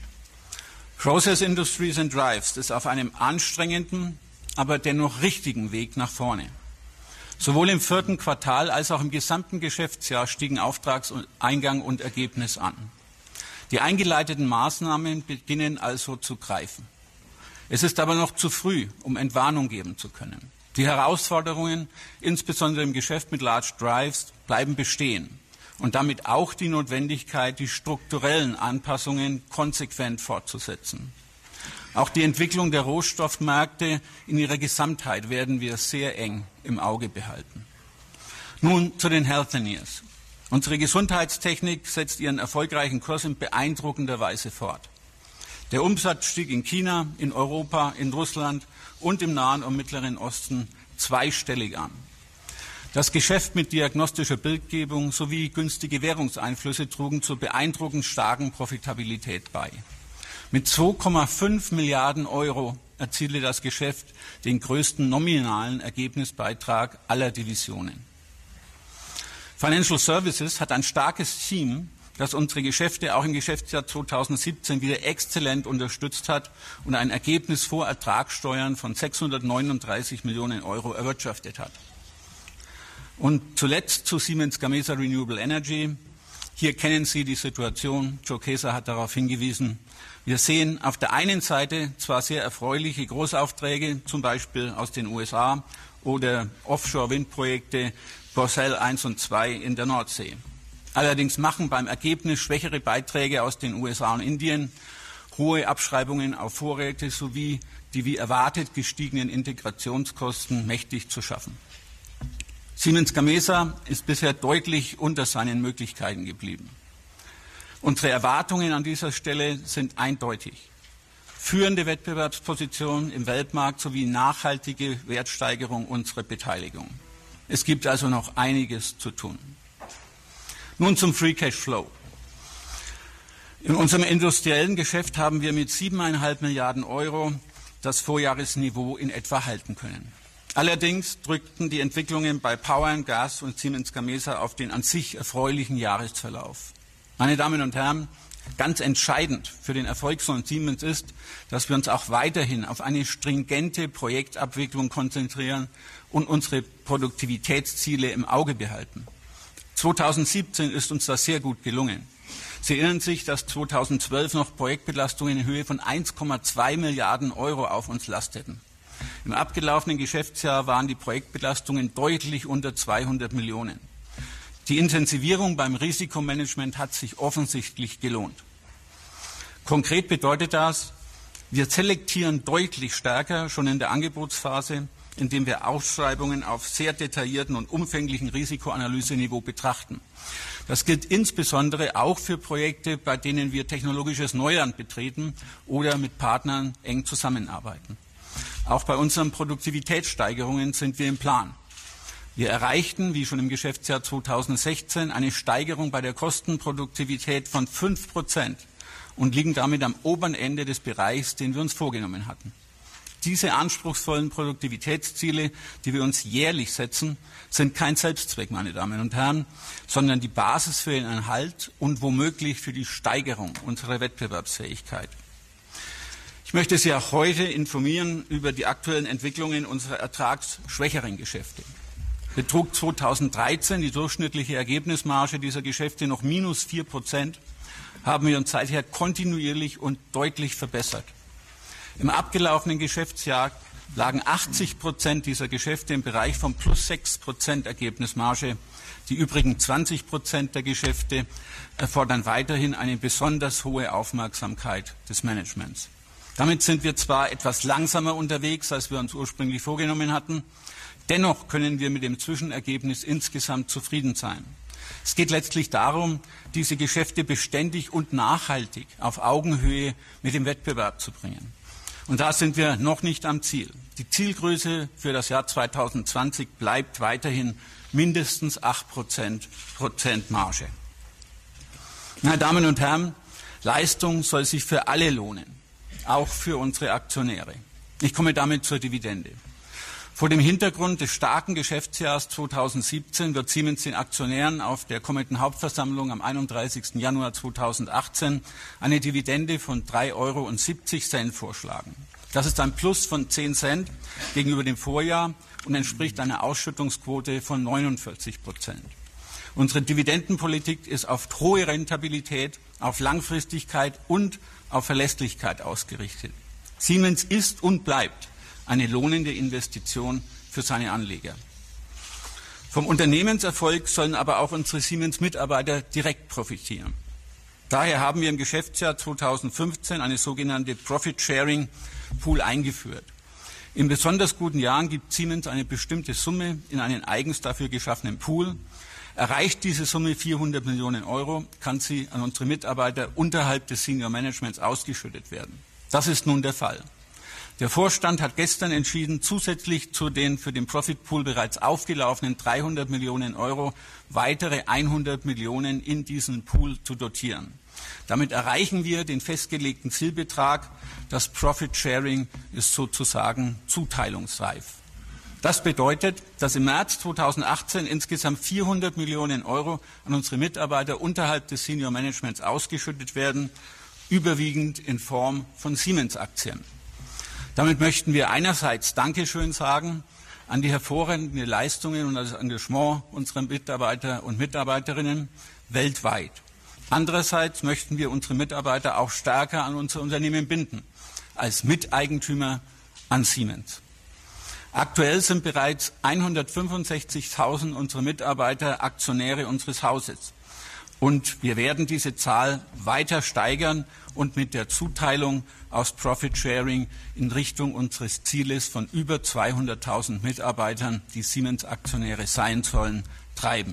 Process Industries and Drives ist auf einem anstrengenden, aber dennoch richtigen Weg nach vorne. Sowohl im 4. Quartal als auch im gesamten Geschäftsjahr stiegen Auftragseingang und Ergebnis an. Die eingeleiteten Maßnahmen beginnen also zu greifen. Es ist aber noch zu früh, um Entwarnung geben zu können. Die Herausforderungen, insbesondere im Geschäft mit Large Drives, bleiben bestehen und damit auch die Notwendigkeit, die strukturellen Anpassungen konsequent fortzusetzen. Auch die Entwicklung der Rohstoffmärkte in ihrer Gesamtheit werden wir sehr eng im Auge behalten. Nun zu den Healthineers. Unsere Gesundheitstechnik setzt ihren erfolgreichen Kurs in beeindruckender Weise fort. Der Umsatz stieg in China, in Europa, in Russland und im Nahen und Mittleren Osten zweistellig an. Das Geschäft mit diagnostischer Bildgebung sowie günstige Währungseinflüsse trugen zur beeindruckend starken Profitabilität bei. Mit 2,5 Milliarden Euro erzielte das Geschäft den größten nominalen Ergebnisbeitrag aller Divisionen. Financial Services hat ein starkes Team, das unsere Geschäfte auch im Geschäftsjahr 2017 wieder exzellent unterstützt hat und ein Ergebnis vor Ertragssteuern von 639 Millionen Euro erwirtschaftet hat. Und zuletzt zu Siemens Gamesa Renewable Energy. Hier kennen Sie die Situation. Joe Kaeser hat darauf hingewiesen. Wir sehen auf der einen Seite zwar sehr erfreuliche Großaufträge, zum Beispiel aus den USA oder Offshore-Windprojekte Bocel 1 und 2 in der Nordsee. Allerdings machen beim Ergebnis schwächere Beiträge aus den USA und Indien, hohe Abschreibungen auf Vorräte sowie die wie erwartet gestiegenen Integrationskosten mächtig zu schaffen. Siemens Gamesa ist bisher deutlich unter seinen Möglichkeiten geblieben. Unsere Erwartungen an dieser Stelle sind eindeutig. Führende Wettbewerbsposition im Weltmarkt sowie nachhaltige Wertsteigerung unserer Beteiligung. Es gibt also noch einiges zu tun. Nun zum Free Cash Flow. In unserem industriellen Geschäft haben wir mit 7,5 Milliarden Euro das Vorjahresniveau in etwa halten können. Allerdings drückten die Entwicklungen bei Power & Gas und Siemens Gamesa auf den an sich erfreulichen Jahresverlauf. Meine Damen und Herren, ganz entscheidend für den Erfolg von Siemens ist, dass wir uns auch weiterhin auf eine stringente Projektabwicklung konzentrieren und unsere Produktivitätsziele im Auge behalten. 2017 ist uns das sehr gut gelungen. Sie erinnern sich, dass 2012 noch Projektbelastungen in Höhe von 1,2 Milliarden Euro auf uns lasteten. Im abgelaufenen Geschäftsjahr waren die Projektbelastungen deutlich unter 200 Millionen. Die Intensivierung beim Risikomanagement hat sich offensichtlich gelohnt. Konkret bedeutet das, wir selektieren deutlich stärker schon in der Angebotsphase. indem wir Ausschreibungen auf sehr detaillierten und umfänglichen Risikoanalyseniveau betrachten. Das gilt insbesondere auch für Projekte, bei denen wir technologisches Neuland betreten oder mit Partnern eng zusammenarbeiten. Auch bei unseren Produktivitätssteigerungen sind wir im Plan. Wir erreichten, wie schon im Geschäftsjahr 2016, eine Steigerung bei der Kostenproduktivität von 5% und liegen damit am oberen Ende des Bereichs, den wir uns vorgenommen hatten. Diese anspruchsvollen Produktivitätsziele, die wir uns jährlich setzen, sind kein Selbstzweck, meine Damen und Herren, sondern die Basis für den Erhalt und womöglich für die Steigerung unserer Wettbewerbsfähigkeit. Ich möchte Sie auch heute informieren über die aktuellen Entwicklungen unserer ertragsschwächeren Geschäfte. Betrug 2013 die durchschnittliche Ergebnismarge dieser Geschäfte noch minus 4%, haben wir uns seither kontinuierlich und deutlich verbessert. Im abgelaufenen Geschäftsjahr lagen 80% dieser Geschäfte im Bereich von plus 6% Ergebnismarge. Die übrigen 20% der Geschäfte erfordern weiterhin eine besonders hohe Aufmerksamkeit des Managements. Damit sind wir zwar etwas langsamer unterwegs, als wir uns ursprünglich vorgenommen hatten, dennoch können wir mit dem Zwischenergebnis insgesamt zufrieden sein. Es geht letztlich darum, diese Geschäfte beständig und nachhaltig auf Augenhöhe mit dem Wettbewerb zu bringen. Und da sind wir noch nicht am Ziel. Die Zielgröße für das Jahr 2020 bleibt weiterhin mindestens 8% Marge. Meine Damen und Herren, Leistung soll sich für alle lohnen, auch für unsere Aktionäre. Ich komme damit zur Dividende. Vor dem Hintergrund des starken Geschäftsjahres 2017 wird Siemens den Aktionären auf der kommenden Hauptversammlung am 31. Januar 2018 eine Dividende von 3,70 € vorschlagen. Das ist ein Plus von 10 Cent gegenüber dem Vorjahr und entspricht einer Ausschüttungsquote von 49%. Unsere Dividendenpolitik ist auf hohe Rentabilität, auf Langfristigkeit und auf Verlässlichkeit ausgerichtet. Siemens ist und bleibt eine lohnende Investition für seine Anleger. Vom Unternehmenserfolg sollen aber auch unsere Siemens-Mitarbeiter direkt profitieren. Daher haben wir im Geschäftsjahr 2015 eine sogenannte Profit-Sharing-Pool eingeführt. In besonders guten Jahren gibt Siemens eine bestimmte Summe in einen eigens dafür geschaffenen Pool. Erreicht diese Summe 400 Millionen €, kann sie an unsere Mitarbeiter unterhalb des Senior Managements ausgeschüttet werden. Das ist nun der Fall. Der Vorstand hat gestern entschieden, zusätzlich zu den für den Profit Pool bereits aufgelaufenen 300 Millionen € weitere 100 Millionen in diesen Pool zu dotieren. Damit erreichen wir den festgelegten Zielbetrag. Das Profit Sharing ist sozusagen zuteilungsreif. Das bedeutet, dass im März 2018 insgesamt 400 Millionen € an unsere Mitarbeiter unterhalb des Senior Managements ausgeschüttet werden, überwiegend in Form von Siemens-Aktien. Damit möchten wir einerseits Dankeschön sagen an die hervorragenden Leistungen und das Engagement unserer Mitarbeiter und Mitarbeiterinnen weltweit. Andererseits möchten wir unsere Mitarbeiter auch stärker an unser Unternehmen binden, als Miteigentümer an Siemens. Aktuell sind bereits 165.000 unserer Mitarbeiter Aktionäre unseres Hauses. Und wir werden diese Zahl weiter steigern und mit der Zuteilung aus Profit Sharing in Richtung unseres Zieles von über 200.000 Mitarbeitern, die Siemens-Aktionäre sein sollen, treiben.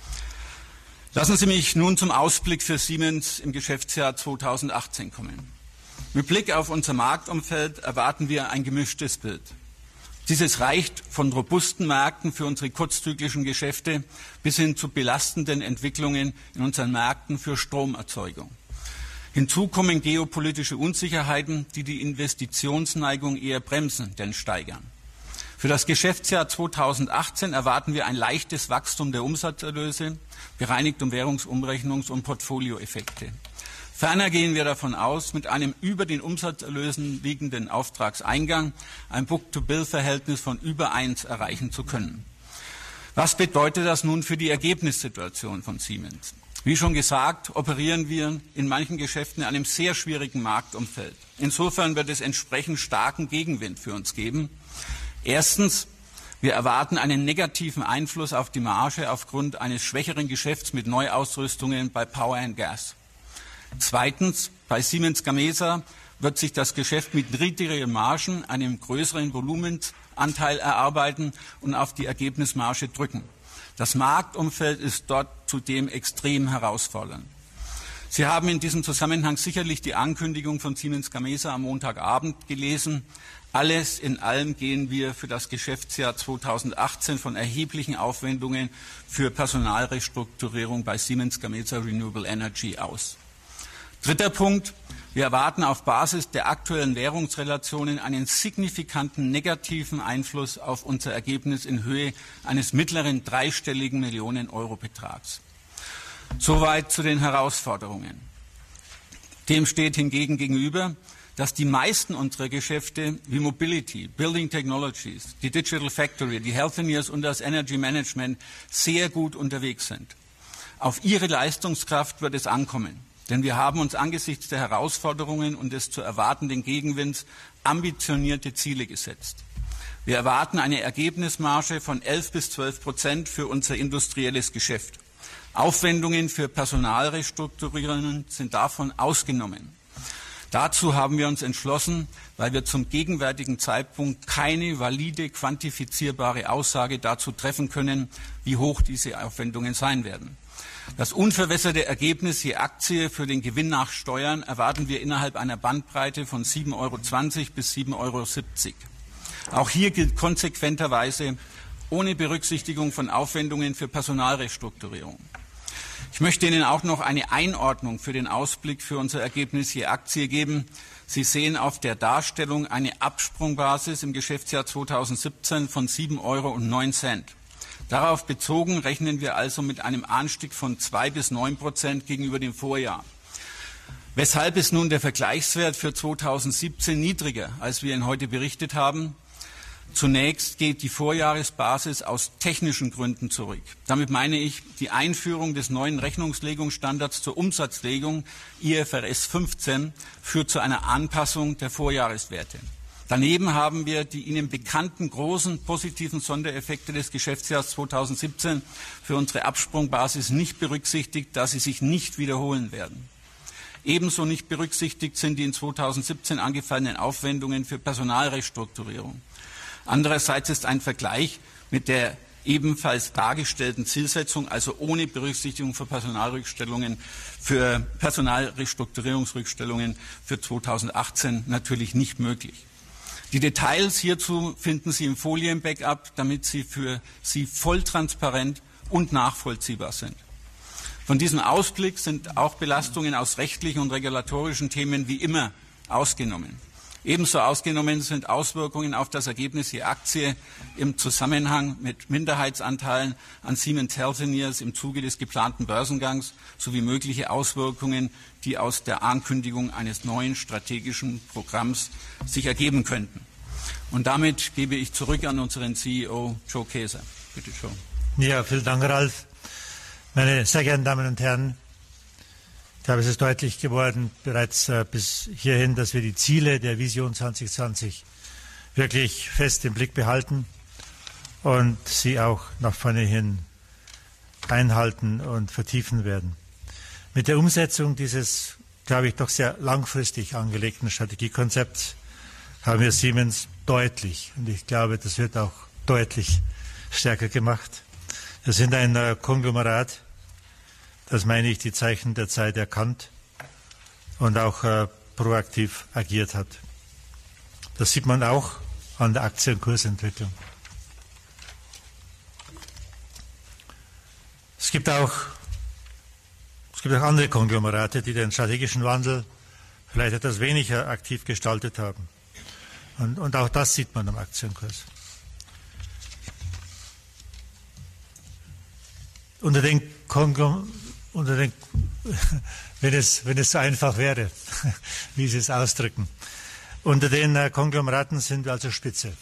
Lassen Sie mich nun zum Ausblick für Siemens im Geschäftsjahr 2018 kommen. Mit Blick auf unser Marktumfeld erwarten wir ein gemischtes Bild. Dieses reicht von robusten Märkten für unsere kurzzyklischen Geschäfte bis hin zu belastenden Entwicklungen in unseren Märkten für Stromerzeugung. Hinzu kommen geopolitische Unsicherheiten, die die Investitionsneigung eher bremsen, denn steigern. Für das Geschäftsjahr 2018 erwarten wir ein leichtes Wachstum der Umsatzerlöse, bereinigt um Währungsumrechnungs- und Portfolioeffekte. Ferner gehen wir davon aus, mit einem über den Umsatzerlösen liegenden Auftragseingang ein Book-to-Bill-Verhältnis von über 1 erreichen zu können. Was bedeutet das nun für die Ergebnissituation von Siemens? Wie schon gesagt, operieren wir in manchen Geschäften in einem sehr schwierigen Marktumfeld. Insofern wird es entsprechend starken Gegenwind für uns geben. Erstens, wir erwarten einen negativen Einfluss auf die Marge aufgrund eines schwächeren Geschäfts mit Neuausrüstungen bei Power and Gas. Zweitens, bei Siemens Gamesa wird sich das Geschäft mit niedrigeren Margen einen größeren Volumenanteil erarbeiten und auf die Ergebnismarge drücken. Das Marktumfeld ist dort zudem extrem herausfordernd. Sie haben in diesem Zusammenhang sicherlich die Ankündigung von Siemens Gamesa am Montagabend gelesen. Alles in allem gehen wir für das Geschäftsjahr 2018 von erheblichen Aufwendungen für Personalrestrukturierung bei Siemens Gamesa Renewable Energy aus. Dritter Punkt. Wir erwarten auf Basis der aktuellen Währungsrelationen einen signifikanten negativen Einfluss auf unser Ergebnis in Höhe eines mittleren dreistelligen Millionen-Euro-Betrags. Soweit zu den Herausforderungen. Dem steht hingegen gegenüber, dass die meisten unserer Geschäfte wie Mobility, Building Technologies, die Digital Factory, die Healthineers und das Energy Management sehr gut unterwegs sind. Auf ihre Leistungskraft wird es ankommen, denn wir haben uns angesichts der Herausforderungen und des zu erwartenden Gegenwinds ambitionierte Ziele gesetzt. Wir erwarten eine Ergebnismarge von 11-12% für unser industrielles Geschäft. Aufwendungen für Personalrestrukturierungen sind davon ausgenommen. Dazu haben wir uns entschlossen, weil wir zum gegenwärtigen Zeitpunkt keine valide, quantifizierbare Aussage dazu treffen können, wie hoch diese Aufwendungen sein werden. Das unverwässerte Ergebnis je Aktie für den Gewinn nach Steuern erwarten wir innerhalb einer Bandbreite von 7,20 € bis 7,70 €. Auch hier gilt konsequenterweise ohne Berücksichtigung von Aufwendungen für Personalrestrukturierung. Ich möchte Ihnen auch noch eine Einordnung für den Ausblick für unser Ergebnis je Aktie geben. Sie sehen auf der Darstellung eine Absprungbasis im Geschäftsjahr 2017 von 7,09 €. Darauf bezogen rechnen wir also mit einem Anstieg von 2-9% gegenüber dem Vorjahr. Weshalb ist nun der Vergleichswert für 2017 niedriger, als wir ihn heute berichtet haben? Zunächst geht die Vorjahresbasis aus technischen Gründen zurück. Damit meine ich die Einführung des neuen Rechnungslegungsstandards zur Umsatzlegung IFRS 15 führt zu einer Anpassung der Vorjahreswerte. Daneben haben wir die Ihnen bekannten großen positiven Sondereffekte des Geschäftsjahres 2017 für unsere Absprungbasis nicht berücksichtigt, da sie sich nicht wiederholen werden. Ebenso nicht berücksichtigt sind die in 2017 angefallenen Aufwendungen für Personalrestrukturierung. Andererseits ist ein Vergleich mit der ebenfalls dargestellten Zielsetzung, also ohne Berücksichtigung von Personalrestrukturierungsrückstellungen für 2018 natürlich nicht möglich. Die Details hierzu finden Sie im Folien-Backup, damit sie für Sie voll transparent und nachvollziehbar sind. Von diesem Ausblick sind auch Belastungen aus rechtlichen und regulatorischen Themen wie immer ausgenommen. Ebenso ausgenommen sind Auswirkungen auf das Ergebnis je Aktie im Zusammenhang mit Minderheitsanteilen an Siemens Healthineers im Zuge des geplanten Börsengangs sowie mögliche Auswirkungen, die aus der Ankündigung eines neuen strategischen Programms sich ergeben könnten. Und damit gebe ich zurück an unseren CEO Joe Kaeser. Bitte, Joe. Ja, vielen Dank, Ralf. Meine sehr geehrten Damen und Herren, ich glaube, es ist deutlich geworden bereits bis hierhin, dass wir die Ziele der Vision 2020 wirklich fest im Blick behalten und sie auch nach vorne hin einhalten und vertiefen werden. Mit der Umsetzung dieses, glaube ich, doch sehr langfristig angelegten Strategiekonzepts haben wir Siemens deutlich, und ich glaube, das wird auch deutlich stärker gemacht. Wir sind ein Konglomerat, das meine ich, die Zeichen der Zeit erkannt und auch proaktiv agiert hat. Das sieht man auch an der Aktienkursentwicklung. Es gibt auch andere Konglomerate, die den strategischen Wandel vielleicht etwas weniger aktiv gestaltet haben. Und auch das sieht man am Aktienkurs. Wenn es so einfach wäre, wie Sie es ausdrücken. Unter den Konglomeraten sind wir also Spitze.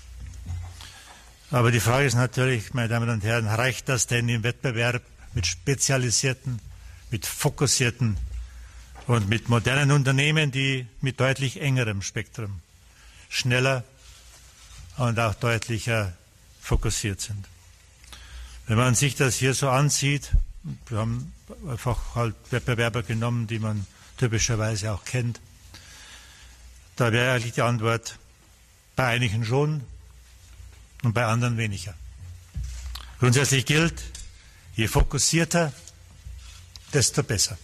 Aber die Frage ist natürlich, meine Damen und Herren, reicht das denn im Wettbewerb mit spezialisierten, mit fokussierten und mit modernen Unternehmen, die mit deutlich engerem Spektrum schneller und auch deutlicher fokussiert sind? Wenn man sich das hier so ansieht, wir haben einfach halt Wettbewerber genommen, die man typischerweise auch kennt, Da wäre eigentlich die Antwort, bei einigen schon und bei anderen weniger. Grundsätzlich gilt, je fokussierter, desto besser.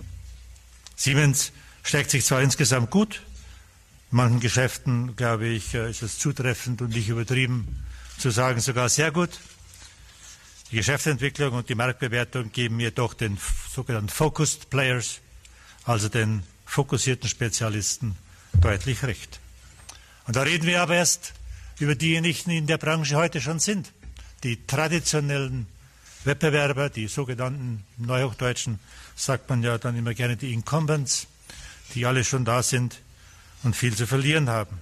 Siemens schlägt sich zwar insgesamt gut, in manchen Geschäften, glaube ich, ist es zutreffend und nicht übertrieben zu sagen, sogar sehr gut. Die Geschäftsentwicklung und die Marktbewertung geben jedoch den sogenannten Focused Players, also den fokussierten Spezialisten, deutlich recht. Und da reden wir aber erst über diejenigen, die in der Branche heute schon sind. Die traditionellen Wettbewerber, die sogenannten Neuhochdeutschen, sagt man ja dann immer gerne die Incumbents, die alle schon da sind und viel zu verlieren haben.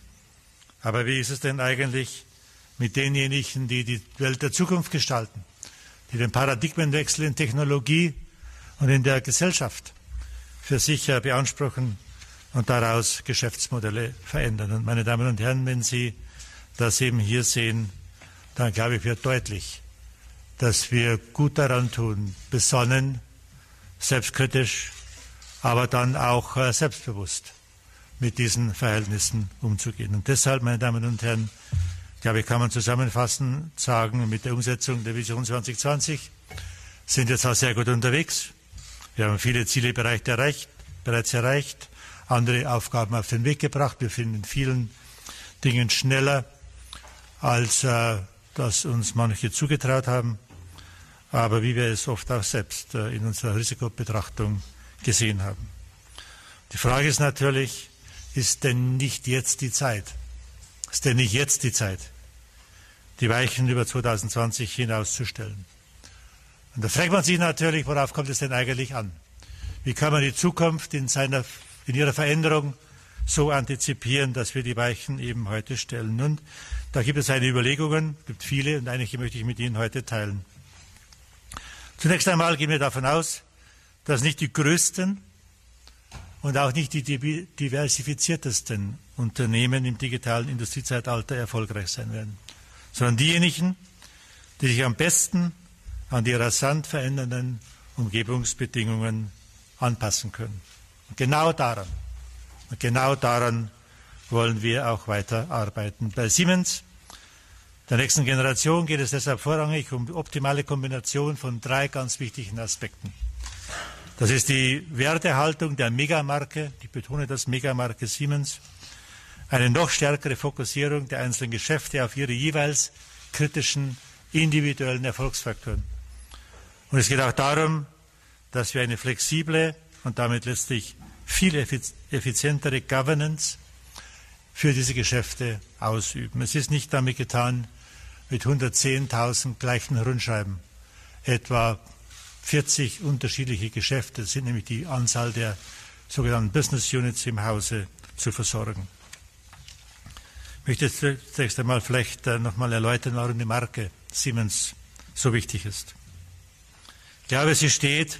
Aber wie ist es denn eigentlich mit denjenigen, die die Welt der Zukunft gestalten, die den Paradigmenwechsel in Technologie und in der Gesellschaft für sich beanspruchen und daraus Geschäftsmodelle verändern? Und meine Damen und Herren, wenn Sie das eben hier sehen, dann glaube ich, wird deutlich, dass wir gut daran tun, besonnen, selbstkritisch, aber dann auch selbstbewusst mit diesen Verhältnissen umzugehen. Und deshalb, meine Damen und Herren, glaube ich, kann man zusammenfassend sagen, mit der Umsetzung der Vision 2020 sind wir zwar sehr gut unterwegs. Wir haben viele Ziele bereits erreicht, andere Aufgaben auf den Weg gebracht. Wir sind in vielen Dingen schneller, als das uns manche zugetraut haben. Aber wie wir es oft auch selbst in unserer Risikobetrachtung gesehen haben. Die Frage ist natürlich, ist denn nicht jetzt die Zeit? Ist denn nicht jetzt die Zeit, die Weichen über 2020 hinauszustellen? Und da fragt man sich natürlich, worauf kommt es denn eigentlich an? Wie kann man die Zukunft in ihrer Veränderung so antizipieren, dass wir die Weichen eben heute stellen? Und da gibt es einige Überlegungen, gibt viele, und einige möchte ich mit Ihnen heute teilen. Zunächst einmal gehen wir davon aus, dass nicht die größten und auch nicht die diversifiziertesten Unternehmen im digitalen Industriezeitalter erfolgreich sein werden, sondern diejenigen, die sich am besten an die rasant verändernden Umgebungsbedingungen anpassen können. Und genau daran wollen wir auch weiter arbeiten. Bei Siemens, der nächsten Generation, geht es deshalb vorrangig um die optimale Kombination von 3 ganz wichtigen Aspekten. Das ist die Wertehaltung der Megamarke, ich betone das, Megamarke Siemens, eine noch stärkere Fokussierung der einzelnen Geschäfte auf ihre jeweils kritischen individuellen Erfolgsfaktoren. Und es geht auch darum, dass wir eine flexible und damit letztlich viel effizientere Governance für diese Geschäfte ausüben. Es ist nicht damit getan, mit 110.000 gleichen Rundschreiben etwa 40 unterschiedliche Geschäfte, das sind nämlich die Anzahl der sogenannten Business Units im Hause, zu versorgen. Ich möchte zunächst einmal vielleicht nochmal erläutern, warum die Marke Siemens so wichtig ist. Ich glaube, sie steht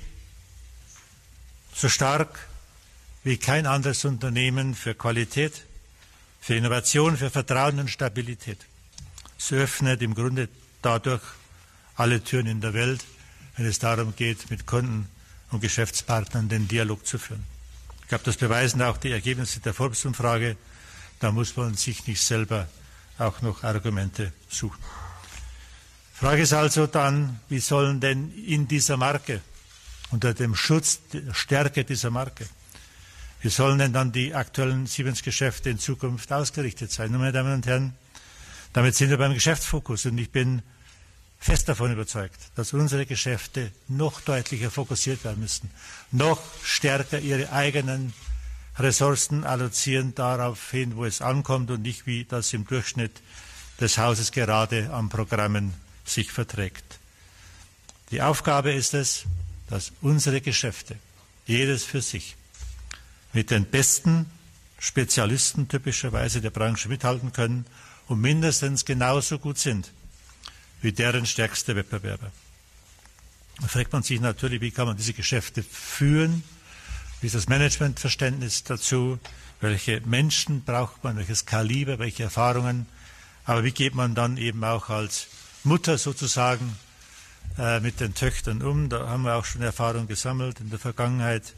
so stark wie kein anderes Unternehmen für Qualität, für Innovation, für Vertrauen und Stabilität. Es öffnet im Grunde dadurch alle Türen in der Welt, wenn es darum geht, mit Kunden und Geschäftspartnern den Dialog zu führen. Ich glaube, das beweisen auch die Ergebnisse der Forbes-Umfrage. Da muss man sich nicht selber auch noch Argumente suchen. Die Frage ist also dann, wie sollen denn in dieser Marke, unter dem Schutz der Stärke dieser Marke, wie sollen denn dann die aktuellen Siemens-Geschäfte in Zukunft ausgerichtet sein? Und meine Damen und Herren, damit sind wir beim Geschäftsfokus. Und ich bin fest davon überzeugt, dass unsere Geschäfte noch deutlicher fokussiert werden müssen, noch stärker ihre eigenen Ressourcen allozieren darauf hin, wo es ankommt und nicht wie das im Durchschnitt des Hauses gerade an Programmen sich verträgt. Die Aufgabe ist es, dass unsere Geschäfte, jedes für sich, mit den besten Spezialisten typischerweise der Branche mithalten können und mindestens genauso gut sind wie deren stärkste Wettbewerber. Da fragt man sich natürlich, wie kann man diese Geschäfte führen, wie ist das Managementverständnis dazu, welche Menschen braucht man, welches Kaliber, welche Erfahrungen, aber wie geht man dann eben auch als Mutter sozusagen mit den Töchtern um. Da haben wir auch schon Erfahrung gesammelt in der Vergangenheit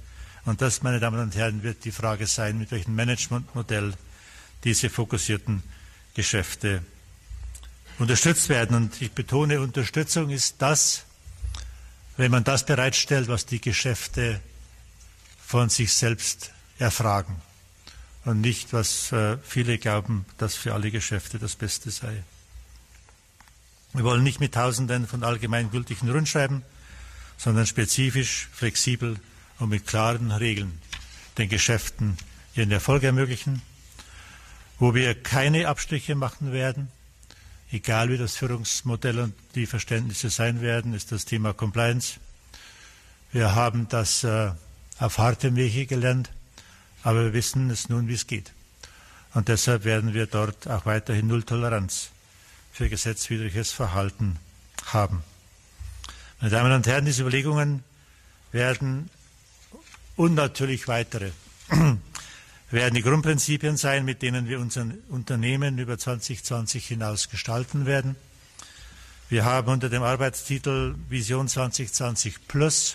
Und das, meine Damen und Herren, wird die Frage sein, mit welchem Managementmodell diese fokussierten Geschäfte unterstützt werden. Und ich betone, Unterstützung ist das, wenn man das bereitstellt, was die Geschäfte von sich selbst erfragen. Und nicht, was viele glauben, dass für alle Geschäfte das Beste sei. Wir wollen nicht mit Tausenden von allgemeingültigen Rundschreiben, sondern spezifisch, flexibel und mit klaren Regeln den Geschäften ihren Erfolg ermöglichen, wo wir keine Abstriche machen werden, egal wie das Führungsmodell und die Verständnisse sein werden, ist das Thema Compliance. Wir haben das auf hartem Wege gelernt, aber wir wissen es nun, wie es geht. Und deshalb werden wir dort auch weiterhin Nulltoleranz für gesetzwidriges Verhalten haben. Meine Damen und Herren, diese Überlegungen werden und natürlich weitere werden die Grundprinzipien sein, mit denen wir unser Unternehmen über 2020 hinaus gestalten werden. Wir haben unter dem Arbeitstitel Vision 2020 Plus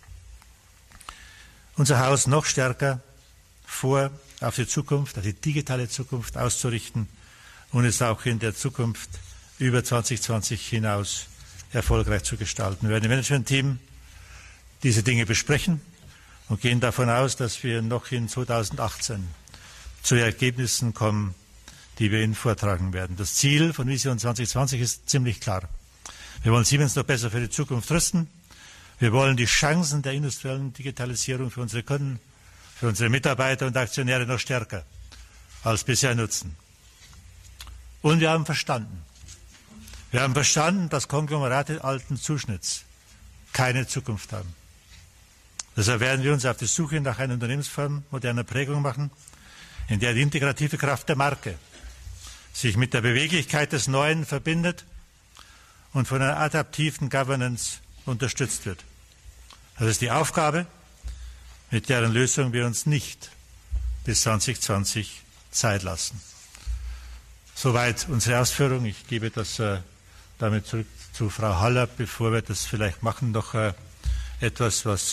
unser Haus noch stärker vor, auf die Zukunft, auf die digitale Zukunft auszurichten und es auch in der Zukunft über 2020 hinaus erfolgreich zu gestalten. Wir werden im Management-Team diese Dinge besprechen und gehen davon aus, dass wir noch in 2018 zu Ergebnissen kommen, die wir Ihnen vortragen werden. Das Ziel von Vision 2020 ist ziemlich klar. Wir wollen Siemens noch besser für die Zukunft rüsten. Wir wollen die Chancen der industriellen Digitalisierung für unsere Kunden, für unsere Mitarbeiter und Aktionäre noch stärker als bisher nutzen. Und wir haben verstanden, dass Konglomerate alten Zuschnitts keine Zukunft haben. Deshalb werden wir uns auf die Suche nach einer Unternehmensform moderner Prägung machen, in der die integrative Kraft der Marke sich mit der Beweglichkeit des Neuen verbindet und von einer adaptiven Governance unterstützt wird. Das ist die Aufgabe, mit deren Lösung wir uns nicht bis 2020 Zeit lassen. Soweit unsere Ausführung. Ich gebe das damit zurück zu Frau Haller. Bevor wir das vielleicht machen, noch etwas, was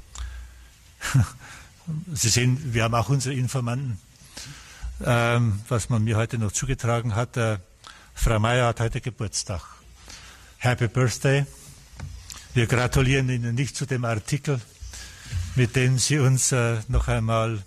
Sie sehen, wir haben auch unsere Informanten, was man mir heute noch zugetragen hat. Frau Mayer hat heute Geburtstag. Happy Birthday. Wir gratulieren Ihnen nicht zu dem Artikel, mit dem Sie uns noch einmal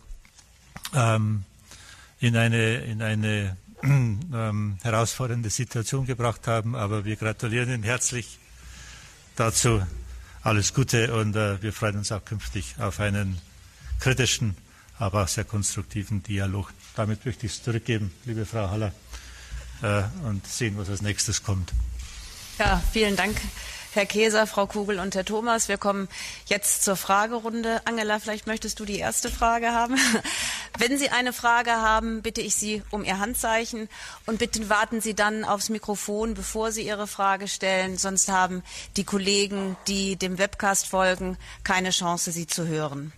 in eine herausfordernde Situation gebracht haben, aber wir gratulieren Ihnen herzlich dazu. Alles Gute und wir freuen uns auch künftig auf einen kritischen, aber auch sehr konstruktiven Dialog. Damit möchte ich es zurückgeben, liebe Frau Haller, und sehen, was als nächstes kommt. Ja, vielen Dank, Herr Keser, Frau Kugel und Herr Thomas. Wir kommen jetzt zur Fragerunde. Angela, vielleicht möchtest du die erste Frage haben. Wenn Sie eine Frage haben, bitte ich Sie um Ihr Handzeichen und bitte warten Sie dann aufs Mikrofon, bevor Sie Ihre Frage stellen. Sonst haben die Kollegen, die dem Webcast folgen, keine Chance, Sie zu hören.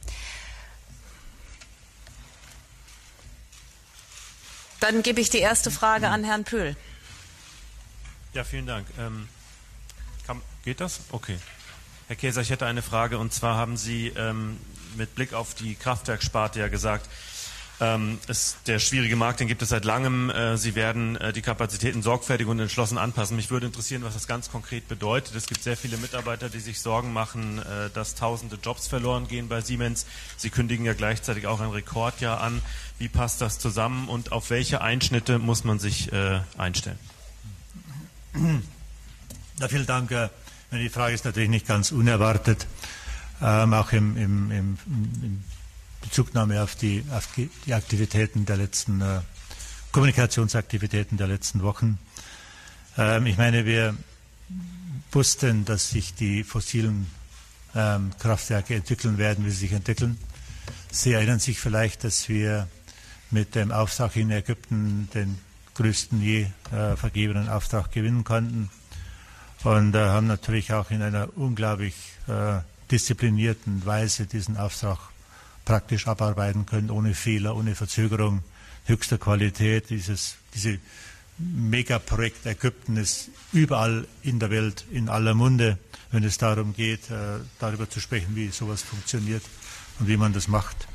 Dann gebe ich die erste Frage an Herrn Pöhl. Ja, vielen Dank. Geht das? Okay. Herr Keser, ich hätte eine Frage, und zwar haben Sie mit Blick auf die Kraftwerkssparte ja gesagt, ist der schwierige Markt, den gibt es seit langem. Sie werden die Kapazitäten sorgfältig und entschlossen anpassen. Mich würde interessieren, was das ganz konkret bedeutet. Es gibt sehr viele Mitarbeiter, die sich Sorgen machen, dass tausende Jobs verloren gehen bei Siemens. Sie kündigen ja gleichzeitig auch ein Rekordjahr an. Wie passt das zusammen und auf welche Einschnitte muss man sich einstellen? Ja, vielen Dank. Die Frage ist natürlich nicht ganz unerwartet, auch in Bezugnahme auf die Aktivitäten der letzten Kommunikationsaktivitäten der letzten Wochen. Ich meine, wir wussten, dass sich die fossilen Kraftwerke entwickeln werden, wie sie sich entwickeln. Sie erinnern sich vielleicht, dass wir mit dem Auftrag in Ägypten den größten je vergebenen Auftrag gewinnen konnten. Und haben natürlich auch in einer unglaublich disziplinierten Weise diesen Auftrag praktisch abarbeiten können, ohne Fehler, ohne Verzögerung, höchster Qualität. Diese Megaprojekt Ägypten ist überall in der Welt in aller Munde, wenn es darum geht, darüber zu sprechen, wie sowas funktioniert. und wie man das macht.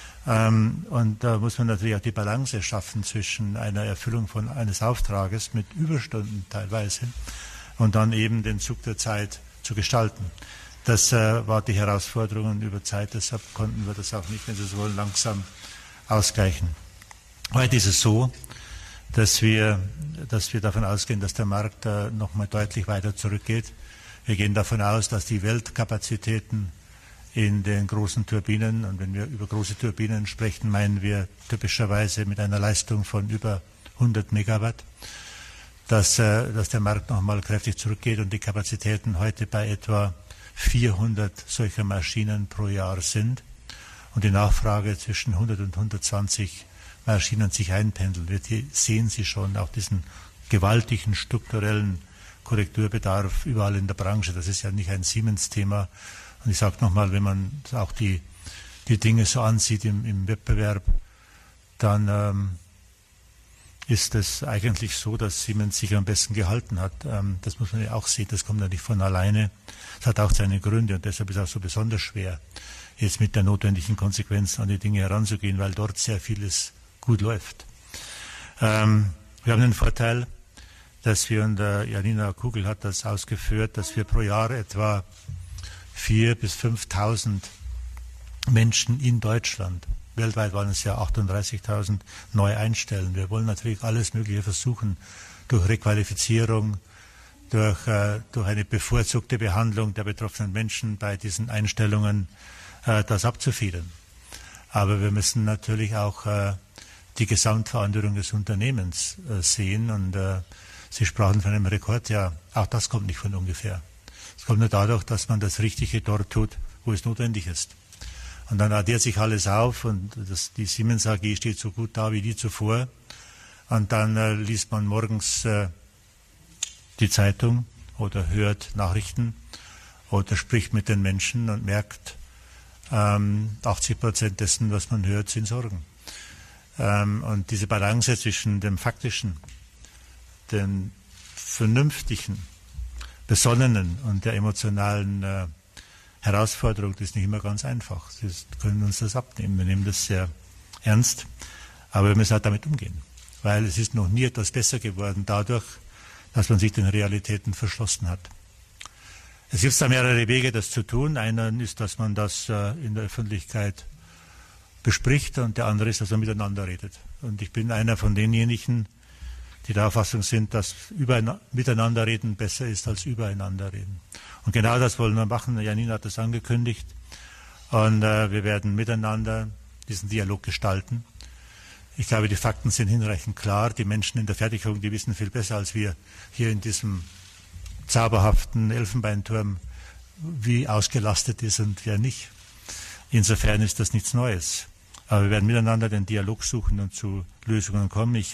Und da muss man natürlich auch die Balance schaffen zwischen einer Erfüllung eines Auftrages mit Überstunden teilweise und dann eben den Zug der Zeit zu gestalten. Das war die Herausforderung über Zeit, deshalb konnten wir das auch nicht, wenn Sie so wollen, langsam ausgleichen. Heute ist es so, dass wir davon ausgehen, dass der Markt nochmal deutlich weiter zurückgeht. Wir gehen davon aus, dass die Weltkapazitäten in den großen Turbinen, und wenn wir über große Turbinen sprechen, meinen wir typischerweise mit einer Leistung von über 100 Megawatt, dass der Markt nochmal kräftig zurückgeht und die Kapazitäten heute bei etwa 400 solcher Maschinen pro Jahr sind und die Nachfrage zwischen 100 und 120 Maschinen sich einpendeln wird. Hier sehen Sie schon auch diesen gewaltigen strukturellen Korrekturbedarf überall in der Branche. Das ist ja nicht ein Siemens-Thema. Und ich sage nochmal, wenn man auch die Dinge so ansieht im Wettbewerb, dann ist es eigentlich so, dass Siemens sich am besten gehalten hat. Das muss man ja auch sehen, das kommt ja nicht von alleine. Es hat auch seine Gründe und deshalb ist es auch so besonders schwer, jetzt mit der notwendigen Konsequenz an die Dinge heranzugehen, weil dort sehr vieles gut läuft. Wir haben den Vorteil, dass wir, und Janina Kugel hat das ausgeführt, dass wir pro Jahr etwa 4.000 bis 5.000 Menschen in Deutschland, weltweit waren es ja 38.000, neu einstellen. Wir wollen natürlich alles Mögliche versuchen, durch Requalifizierung, durch eine bevorzugte Behandlung der betroffenen Menschen bei diesen Einstellungen das abzufedern. Aber wir müssen natürlich auch die Gesamtverantwortung des Unternehmens sehen und Sie sprachen von einem Rekordjahr. Auch das kommt nicht von ungefähr. Es kommt nur dadurch, dass man das Richtige dort tut, wo es notwendig ist. Und dann addiert sich alles auf und die Siemens AG steht so gut da wie nie zuvor. Und dann liest man morgens die Zeitung oder hört Nachrichten oder spricht mit den Menschen und merkt, 80% dessen, was man hört, sind Sorgen. Und diese Balance zwischen dem Faktischen, dem Vernünftigen, Besonnenen und der emotionalen Herausforderung, das ist nicht immer ganz einfach. Sie können uns das abnehmen. Wir nehmen das sehr ernst, aber wir müssen halt damit umgehen, weil es ist noch nie etwas besser geworden dadurch, dass man sich den Realitäten verschlossen hat. Es gibt da mehrere Wege, das zu tun. Einer ist, dass man das in der Öffentlichkeit bespricht und der andere ist, dass man miteinander redet. Und ich bin einer von denjenigen, die der Auffassung sind, dass miteinander reden besser ist als übereinander reden. Und genau das wollen wir machen. Janina hat das angekündigt. Und wir werden miteinander diesen Dialog gestalten. Ich glaube, die Fakten sind hinreichend klar. Die Menschen in der Fertigung, die wissen viel besser als wir hier in diesem zauberhaften Elfenbeinturm, wie ausgelastet ist und wer nicht. Insofern ist das nichts Neues. Aber wir werden miteinander den Dialog suchen und zu Lösungen kommen. Ich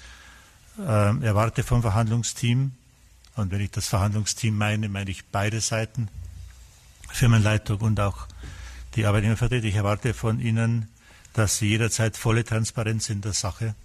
erwarte vom Verhandlungsteam, und wenn ich das Verhandlungsteam meine ich beide Seiten, Firmenleitung und auch die Arbeitnehmervertreter, ich erwarte von Ihnen, dass Sie jederzeit volle Transparenz in der Sache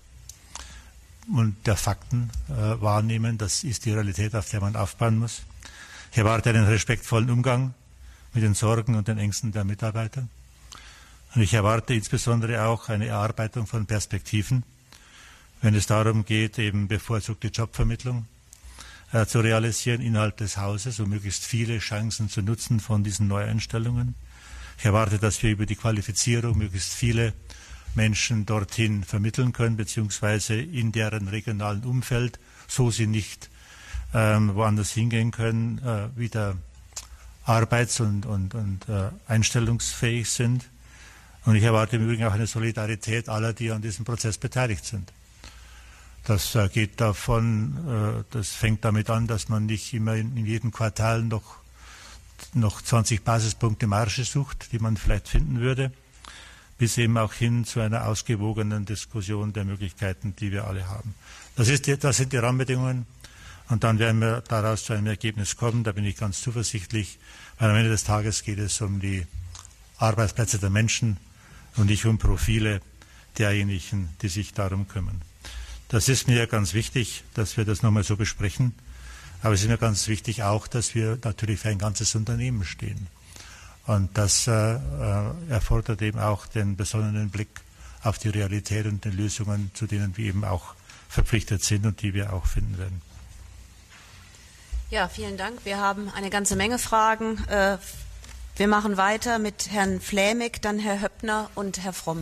und der Fakten wahrnehmen. Das ist die Realität, auf der man aufbauen muss. Ich erwarte einen respektvollen Umgang mit den Sorgen und den Ängsten der Mitarbeiter. Und ich erwarte insbesondere auch eine Erarbeitung von Perspektiven, wenn es darum geht, eben bevorzugte Jobvermittlung zu realisieren innerhalb des Hauses, um möglichst viele Chancen zu nutzen von diesen Neueinstellungen. Ich erwarte, dass wir über die Qualifizierung möglichst viele Menschen dorthin vermitteln können, beziehungsweise in deren regionalen Umfeld, so sie nicht woanders hingehen können, wieder arbeits- und einstellungsfähig sind. Und ich erwarte im Übrigen auch eine Solidarität aller, die an diesem Prozess beteiligt sind. Das geht davon, das fängt damit an, dass man nicht immer in jedem Quartal noch 20 Basispunkte Marge sucht, die man vielleicht finden würde, bis eben auch hin zu einer ausgewogenen Diskussion der Möglichkeiten, die wir alle haben. Das sind die Rahmenbedingungen und dann werden wir daraus zu einem Ergebnis kommen, da bin ich ganz zuversichtlich, weil am Ende des Tages geht es um die Arbeitsplätze der Menschen und nicht um Profile derjenigen, die sich darum kümmern. Das ist mir ganz wichtig, dass wir das nochmal so besprechen. Aber es ist mir ganz wichtig auch, dass wir natürlich für ein ganzes Unternehmen stehen. Und das erfordert eben auch den besonnenen Blick auf die Realität und den Lösungen, zu denen wir eben auch verpflichtet sind und die wir auch finden werden. Ja, vielen Dank. Wir haben eine ganze Menge Fragen. Wir machen weiter mit Herrn Flämig, dann Herr Höppner und Herr Fromm.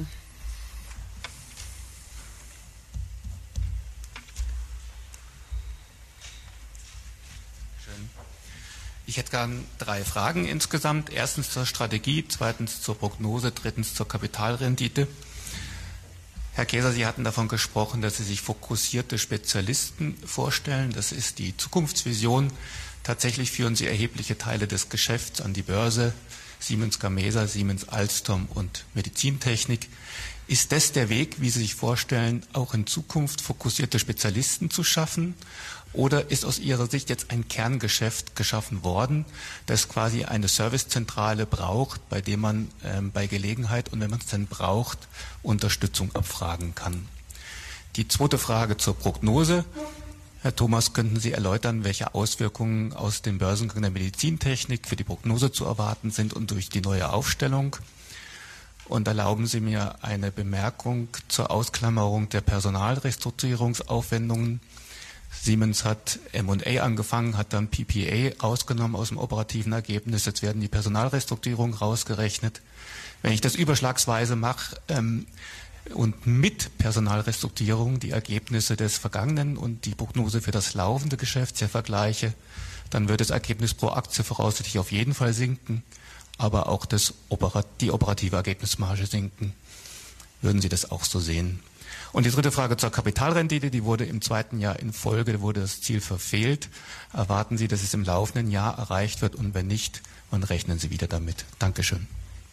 Ich hätte gern 3 Fragen insgesamt. Erstens zur Strategie, zweitens zur Prognose, drittens zur Kapitalrendite. Herr Käser, Sie hatten davon gesprochen, dass Sie sich fokussierte Spezialisten vorstellen. Das ist die Zukunftsvision. Tatsächlich führen Sie erhebliche Teile des Geschäfts an die Börse. Siemens Gamesa, Siemens Alstom und Medizintechnik. Ist das der Weg, wie Sie sich vorstellen, auch in Zukunft fokussierte Spezialisten zu schaffen? Oder ist aus Ihrer Sicht jetzt ein Kerngeschäft geschaffen worden, das quasi eine Servicezentrale braucht, bei dem man bei Gelegenheit und wenn man es dann braucht, Unterstützung abfragen kann? Die zweite Frage zur Prognose. Herr Thomas, könnten Sie erläutern, welche Auswirkungen aus dem Börsengang der Medizintechnik für die Prognose zu erwarten sind und durch die neue Aufstellung? Und erlauben Sie mir eine Bemerkung zur Ausklammerung der Personalrestrukturierungsaufwendungen. Siemens hat M&A angefangen, hat dann PPA rausgenommen aus dem operativen Ergebnis. Jetzt werden die Personalrestrukturierungen rausgerechnet. Wenn ich das überschlagsweise mache und mit Personalrestrukturierung die Ergebnisse des vergangenen und die Prognose für das laufende Geschäftsjahr vergleiche, dann wird das Ergebnis pro Aktie voraussichtlich auf jeden Fall sinken, aber auch die operative Ergebnismarge sinken. Würden Sie das auch so sehen? Und die dritte Frage zur Kapitalrendite, die wurde im 2. Jahr in Folge, wurde das Ziel verfehlt. Erwarten Sie, dass es im laufenden Jahr erreicht wird und wenn nicht, wann rechnen Sie wieder damit? Dankeschön.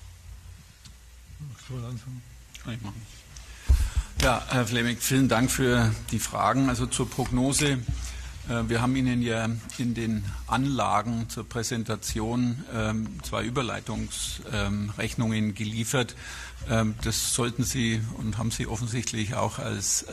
Ja, Herr Flämig, vielen Dank für die Fragen. Also zur Prognose. Wir haben Ihnen ja in den Anlagen zur Präsentation 2 Überleitungsrechnungen geliefert. Das sollten Sie und haben Sie offensichtlich auch als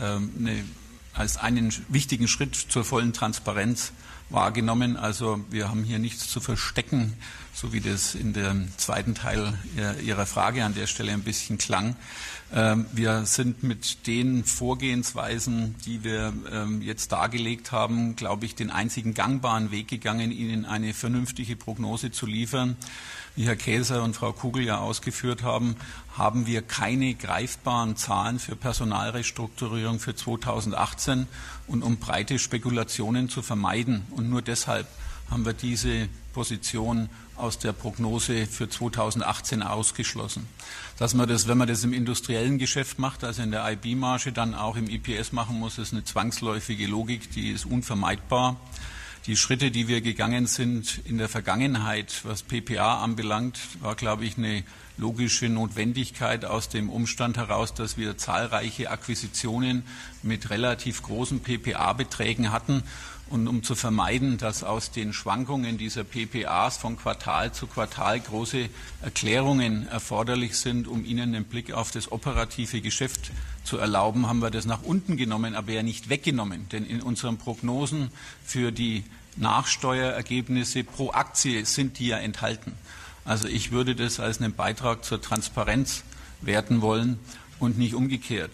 einen wichtigen Schritt zur vollen Transparenz wahrgenommen. Also wir haben hier nichts zu verstecken, so wie das in dem zweiten Teil Ihrer Frage an der Stelle ein bisschen klang. Wir sind mit den Vorgehensweisen, die wir jetzt dargelegt haben, glaube ich, den einzigen gangbaren Weg gegangen, Ihnen eine vernünftige Prognose zu liefern. Wie Herr Käser und Frau Kugel ja ausgeführt haben, haben wir keine greifbaren Zahlen für Personalrestrukturierung für 2018 und um breite Spekulationen zu vermeiden. Und nur deshalb haben wir diese Position aus der Prognose für 2018 ausgeschlossen. Dass man das, wenn man das im industriellen Geschäft macht, also in der IB-Marge, dann auch im IPS machen muss, ist eine zwangsläufige Logik, die ist unvermeidbar. Die Schritte, die wir gegangen sind in der Vergangenheit, was PPA anbelangt, war, glaube ich, eine logische Notwendigkeit aus dem Umstand heraus, dass wir zahlreiche Akquisitionen mit relativ großen PPA-Beträgen hatten. Und um zu vermeiden, dass aus den Schwankungen dieser PPAs von Quartal zu Quartal große Erklärungen erforderlich sind, um Ihnen den Blick auf das operative Geschäft zu erlauben, haben wir das nach unten genommen, aber ja nicht weggenommen. Denn in unseren Prognosen für die Nachsteuerergebnisse pro Aktie sind die ja enthalten. Also ich würde das als einen Beitrag zur Transparenz werten wollen und nicht umgekehrt.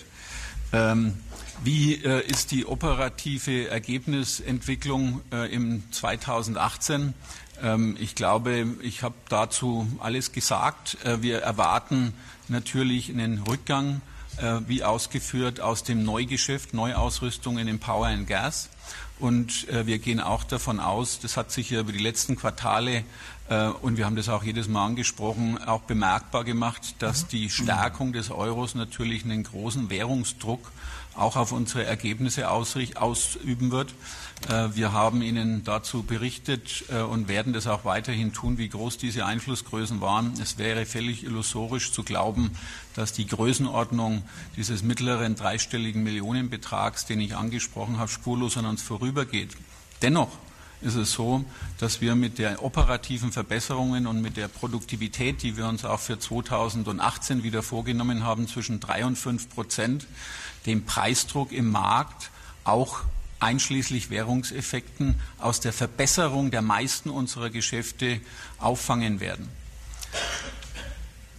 Wie ist die operative Ergebnisentwicklung im 2018? Ich glaube, ich habe dazu alles gesagt. Wir erwarten natürlich einen Rückgang, wie ausgeführt, aus dem Neugeschäft, Neuausrüstungen in Power and Gas. Und wir gehen auch davon aus, das hat sich ja über die letzten Quartale und wir haben das auch jedes Mal angesprochen, auch bemerkbar gemacht, dass die Stärkung des Euros natürlich einen großen Währungsdruck auch auf unsere Ergebnisse ausüben wird. Wir haben Ihnen dazu berichtet und werden das auch weiterhin tun, wie groß diese Einflussgrößen waren. Es wäre völlig illusorisch zu glauben, dass die Größenordnung dieses mittleren dreistelligen Millionenbetrags, den ich angesprochen habe, spurlos an uns vorübergeht. Dennoch ist es so, dass wir mit der operativen Verbesserungen und mit der Produktivität, die wir uns auch für 2018 wieder vorgenommen haben, zwischen 3 und 5%, den Preisdruck im Markt auch einschließlich Währungseffekten aus der Verbesserung der meisten unserer Geschäfte auffangen werden.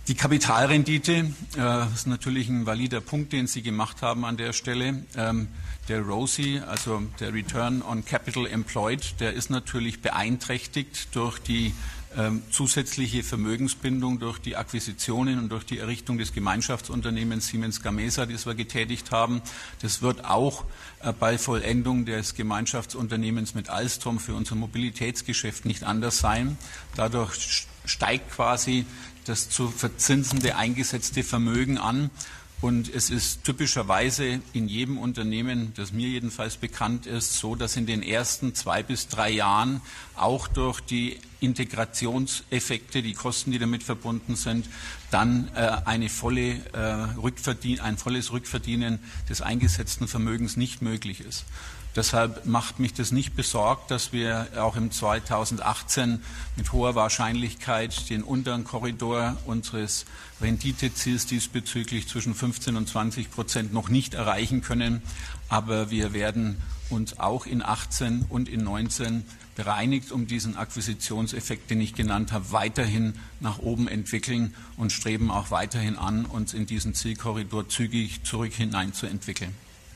Die Kapitalrendite ist natürlich ein valider Punkt, den Sie gemacht haben an der Stelle. Der ROCE, also der Return on Capital Employed, der ist natürlich beeinträchtigt durch die zusätzliche Vermögensbindung, durch die Akquisitionen und durch die Errichtung des Gemeinschaftsunternehmens Siemens Gamesa, das wir getätigt haben. Das wird auch bei Vollendung des Gemeinschaftsunternehmens mit Alstom für unser Mobilitätsgeschäft nicht anders sein. Dadurch steigt quasi das zu verzinsende eingesetzte Vermögen an. Und es ist typischerweise in jedem Unternehmen, das mir jedenfalls bekannt ist, so, dass in den ersten 2 bis 3 Jahren auch durch die Integrationseffekte, die Kosten, die damit verbunden sind, dann ein volles Rückverdienen des eingesetzten Vermögens nicht möglich ist. Deshalb macht mich das nicht besorgt, dass wir auch im 2018 mit hoher Wahrscheinlichkeit den unteren Korridor unseres Renditeziels diesbezüglich zwischen 15% und 20% noch nicht erreichen können. Aber wir werden uns auch in 18 und in 19 bereinigt um diesen Akquisitionseffekt, den ich genannt habe, weiterhin nach oben entwickeln und streben auch weiterhin an, uns in diesen Zielkorridor zügig zurück hineinzuentwickeln.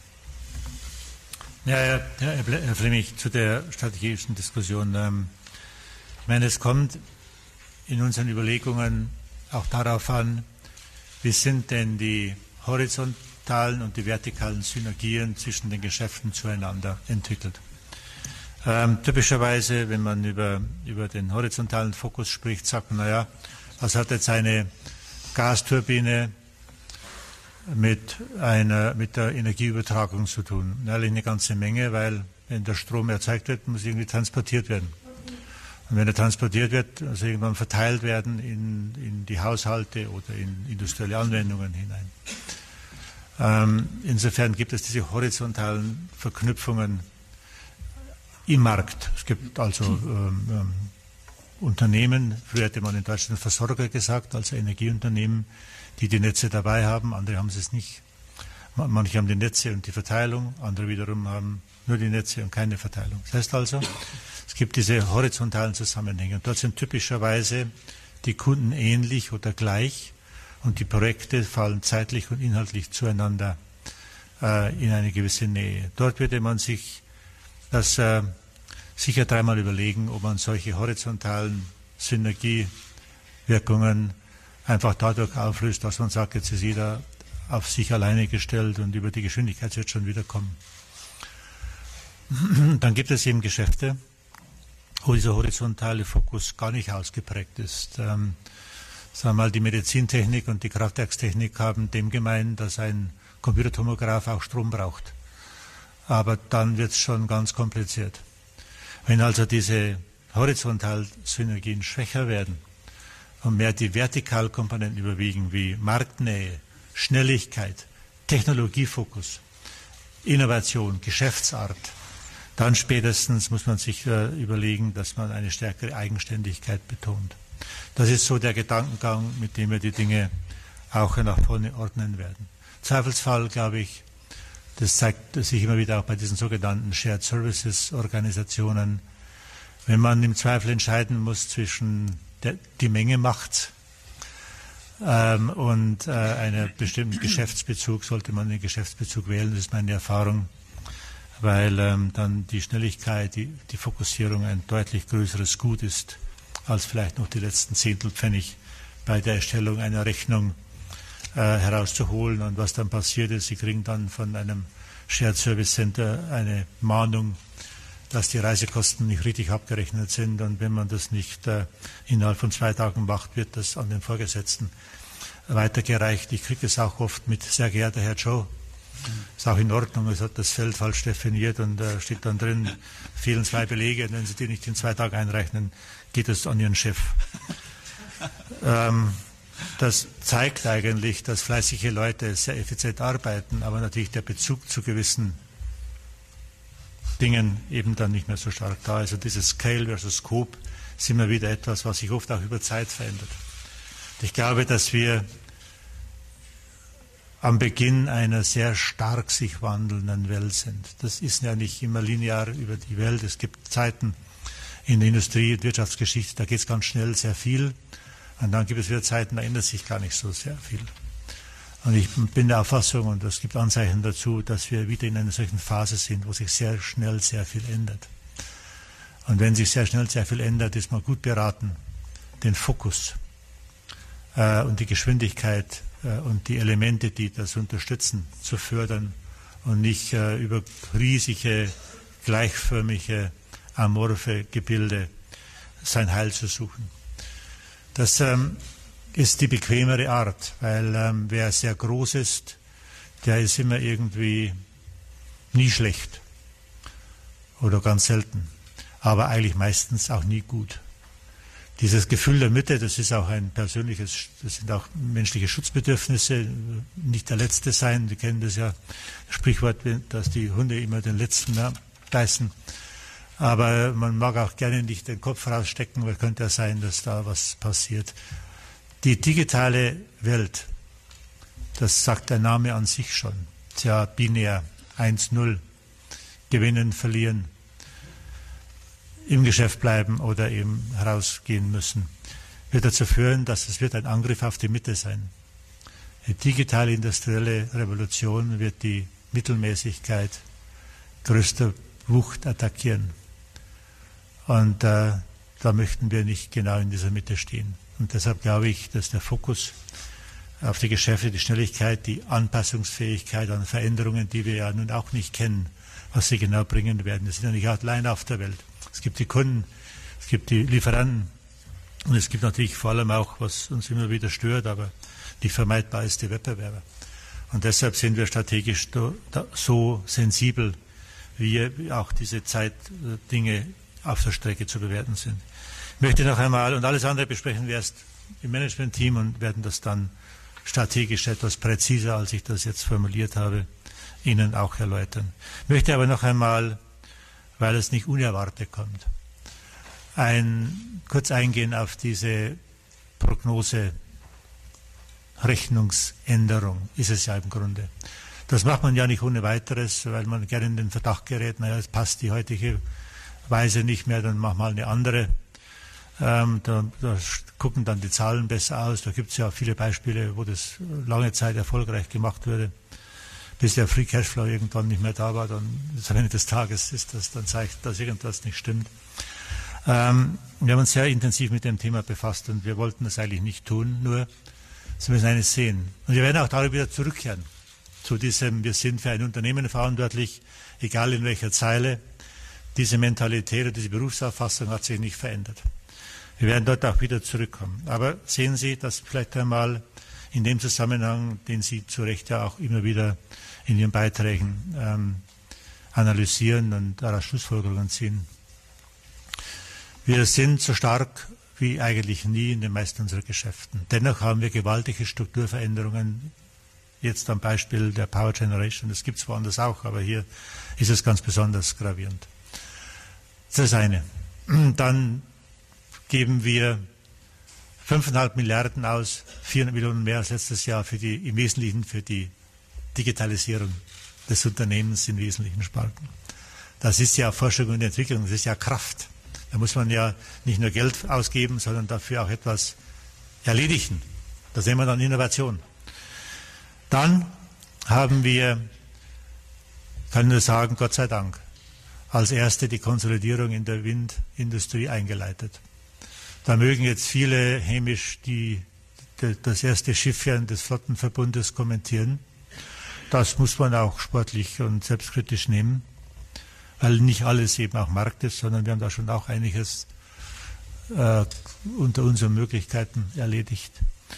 Ja, Herr Flemming, zu der strategischen Diskussion. Ich meine, es kommt in unseren Überlegungen auch darauf an, wie sind denn die horizontalen und die vertikalen Synergien zwischen den Geschäften zueinander entwickelt. Typischerweise, wenn man über den horizontalen Fokus spricht, sagt man, naja, was hat jetzt eine Gasturbine mit der Energieübertragung zu tun? Eigentlich eine ganze Menge, weil wenn der Strom erzeugt wird, muss irgendwie transportiert werden. Und wenn er transportiert wird, also irgendwann verteilt werden in die Haushalte oder in industrielle Anwendungen hinein. Insofern gibt es diese horizontalen Verknüpfungen im Markt. Es gibt also Unternehmen, früher hätte man in Deutschland Versorger gesagt, also Energieunternehmen, die Netze dabei haben, andere haben es nicht. Manche haben die Netze und die Verteilung, andere wiederum haben nur die Netze und keine Verteilung. Das heißt also, es gibt diese horizontalen Zusammenhänge. Und dort sind typischerweise die Kunden ähnlich oder gleich und die Projekte fallen zeitlich und inhaltlich zueinander in eine gewisse Nähe. Dort würde man sich das sicher dreimal überlegen, ob man solche horizontalen Synergiewirkungen einfach dadurch auflöst, dass man sagt, jetzt ist jeder auf sich alleine gestellt und über die Geschwindigkeit wird schon wieder kommen. Dann gibt es eben Geschäfte, wo dieser horizontale Fokus gar nicht ausgeprägt ist. Sagen wir mal, die Medizintechnik und die Kraftwerkstechnik haben dem gemein, dass ein Computertomograph auch Strom braucht. Aber dann wird es schon ganz kompliziert. Wenn also diese horizontalen Synergien schwächer werden und mehr die Vertikalkomponenten überwiegen, wie Marktnähe, Schnelligkeit, Technologiefokus, Innovation, Geschäftsart, dann spätestens muss man sich überlegen, dass man eine stärkere Eigenständigkeit betont. Das ist so der Gedankengang, mit dem wir die Dinge auch nach vorne ordnen werden. Zweifelsfall, glaube ich, das zeigt sich immer wieder auch bei diesen sogenannten Shared Services Organisationen, wenn man im Zweifel entscheiden muss zwischen die Menge macht's und einem bestimmten Geschäftsbezug, sollte man den Geschäftsbezug wählen, das ist meine Erfahrung, weil dann die Schnelligkeit, die Fokussierung ein deutlich größeres Gut ist, als vielleicht noch die letzten Zehntelpfennig bei der Erstellung einer Rechnung herauszuholen. Und was dann passiert ist, Sie kriegen dann von einem Shared Service Center eine Mahnung, dass die Reisekosten nicht richtig abgerechnet sind. Und wenn man das nicht innerhalb von 2 Tagen macht, wird das an den Vorgesetzten weitergereicht. Ich kriege das auch oft mit, sehr geehrter Herr Joe, ist auch in Ordnung, es hat das Feld falsch definiert und steht dann drin, fehlen 2 Belege. Und wenn Sie die nicht in 2 Tagen einrechnen, geht es an Ihren Chef. Das zeigt eigentlich, dass fleißige Leute sehr effizient arbeiten, aber natürlich der Bezug zu gewissen Dingen eben dann nicht mehr so stark da ist. Also dieses Scale versus Scope ist immer wieder etwas, was sich oft auch über Zeit verändert. Und ich glaube, dass wir am Beginn einer sehr stark sich wandelnden Welt sind. Das ist ja nicht immer linear über die Welt. Es gibt Zeiten in der Industrie- und Wirtschaftsgeschichte, da geht es ganz schnell sehr viel. Und dann gibt es wieder Zeiten, da ändert sich gar nicht so sehr viel. Und ich bin der Auffassung, und es gibt Anzeichen dazu, dass wir wieder in einer solchen Phase sind, wo sich sehr schnell sehr viel ändert. Und wenn sich sehr schnell sehr viel ändert, ist man gut beraten, den Fokus und die Geschwindigkeit und die Elemente, die das unterstützen, zu fördern und nicht über riesige, gleichförmige, amorphe Gebilde sein Heil zu suchen. Das ist die bequemere Art, weil wer sehr groß ist, der ist immer irgendwie nie schlecht oder ganz selten, aber eigentlich meistens auch nie gut. Dieses Gefühl der Mitte, das ist auch ein persönliches, das sind auch menschliche Schutzbedürfnisse, nicht der Letzte sein. Wir kennen das ja, das Sprichwort, dass die Hunde immer den Letzten beißen. Aber man mag auch gerne nicht den Kopf rausstecken, weil könnte ja sein, dass da was passiert. Die digitale Welt, das sagt der Name an sich schon, ist ja binär, 1-0, gewinnen, verlieren, im Geschäft bleiben oder eben herausgehen müssen, wird dazu führen, dass es wird ein Angriff auf die Mitte sein. Die digitale industrielle Revolution wird die Mittelmäßigkeit größter Wucht attackieren. Und da möchten wir nicht genau in dieser Mitte stehen. Und deshalb glaube ich, dass der Fokus auf die Geschäfte, die Schnelligkeit, die Anpassungsfähigkeit an Veränderungen, die wir ja nun auch nicht kennen, was sie genau bringen werden. Das sind ja nicht allein auf der Welt. Es gibt die Kunden, es gibt die Lieferanten und es gibt natürlich vor allem auch, was uns immer wieder stört, aber nicht vermeidbar ist, die Wettbewerber. Und deshalb sind wir strategisch so sensibel, wie auch diese Zeitdinge auf der Strecke zu bewerten sind. Ich möchte noch einmal, und alles andere besprechen wir erst im Management-Team und werden das dann strategisch etwas präziser, als ich das jetzt formuliert habe, Ihnen auch erläutern. Ich möchte aber noch einmal, weil es nicht unerwartet kommt, kurz eingehen auf diese Prognose-Rechnungsänderung, ist es ja im Grunde. Das macht man ja nicht ohne weiteres, weil man gerne in den Verdacht gerät, naja, es passt die heutige Weise nicht mehr, dann mach mal eine andere. Da gucken dann die Zahlen besser aus. Da gibt es ja viele Beispiele, wo das lange Zeit erfolgreich gemacht wurde, bis der Free Cashflow irgendwann nicht mehr da war. Dann am Ende des Tages ist das, dann zeigt, dass irgendwas nicht stimmt. Wir haben uns sehr intensiv mit dem Thema befasst und wir wollten das eigentlich nicht tun, nur Sie müssen eines sehen. Und wir werden auch darüber wieder zurückkehren, zu diesem, wir sind für ein Unternehmen verantwortlich, egal in welcher Zeile. Diese Mentalität oder diese Berufsauffassung hat sich nicht verändert. Wir werden dort auch wieder zurückkommen. Aber sehen Sie, dass vielleicht einmal in dem Zusammenhang, den Sie zu Recht ja auch immer wieder in Ihren Beiträgen analysieren und daraus Schlussfolgerungen ziehen. Wir sind so stark wie eigentlich nie in den meisten unserer Geschäften. Dennoch haben wir gewaltige Strukturveränderungen, jetzt am Beispiel der Power Generation. Das gibt es woanders auch, aber hier ist es ganz besonders gravierend. Das ist das eine. Dann geben wir 5,5 Milliarden aus, 400 Millionen mehr als letztes Jahr im Wesentlichen für die Digitalisierung des Unternehmens in wesentlichen Sparten. Das ist ja Forschung und Entwicklung, das ist ja Kraft. Da muss man ja nicht nur Geld ausgeben, sondern dafür auch etwas erledigen. Das nennen wir dann Innovation. Dann haben wir, können wir sagen, Gott sei Dank, als erste die Konsolidierung in der Windindustrie eingeleitet. Da mögen jetzt viele hämisch das erste Schiffchen des Flottenverbundes kommentieren. Das muss man auch sportlich und selbstkritisch nehmen, weil nicht alles eben auch Markt ist, sondern wir haben da schon auch einiges unter unseren Möglichkeiten erledigt.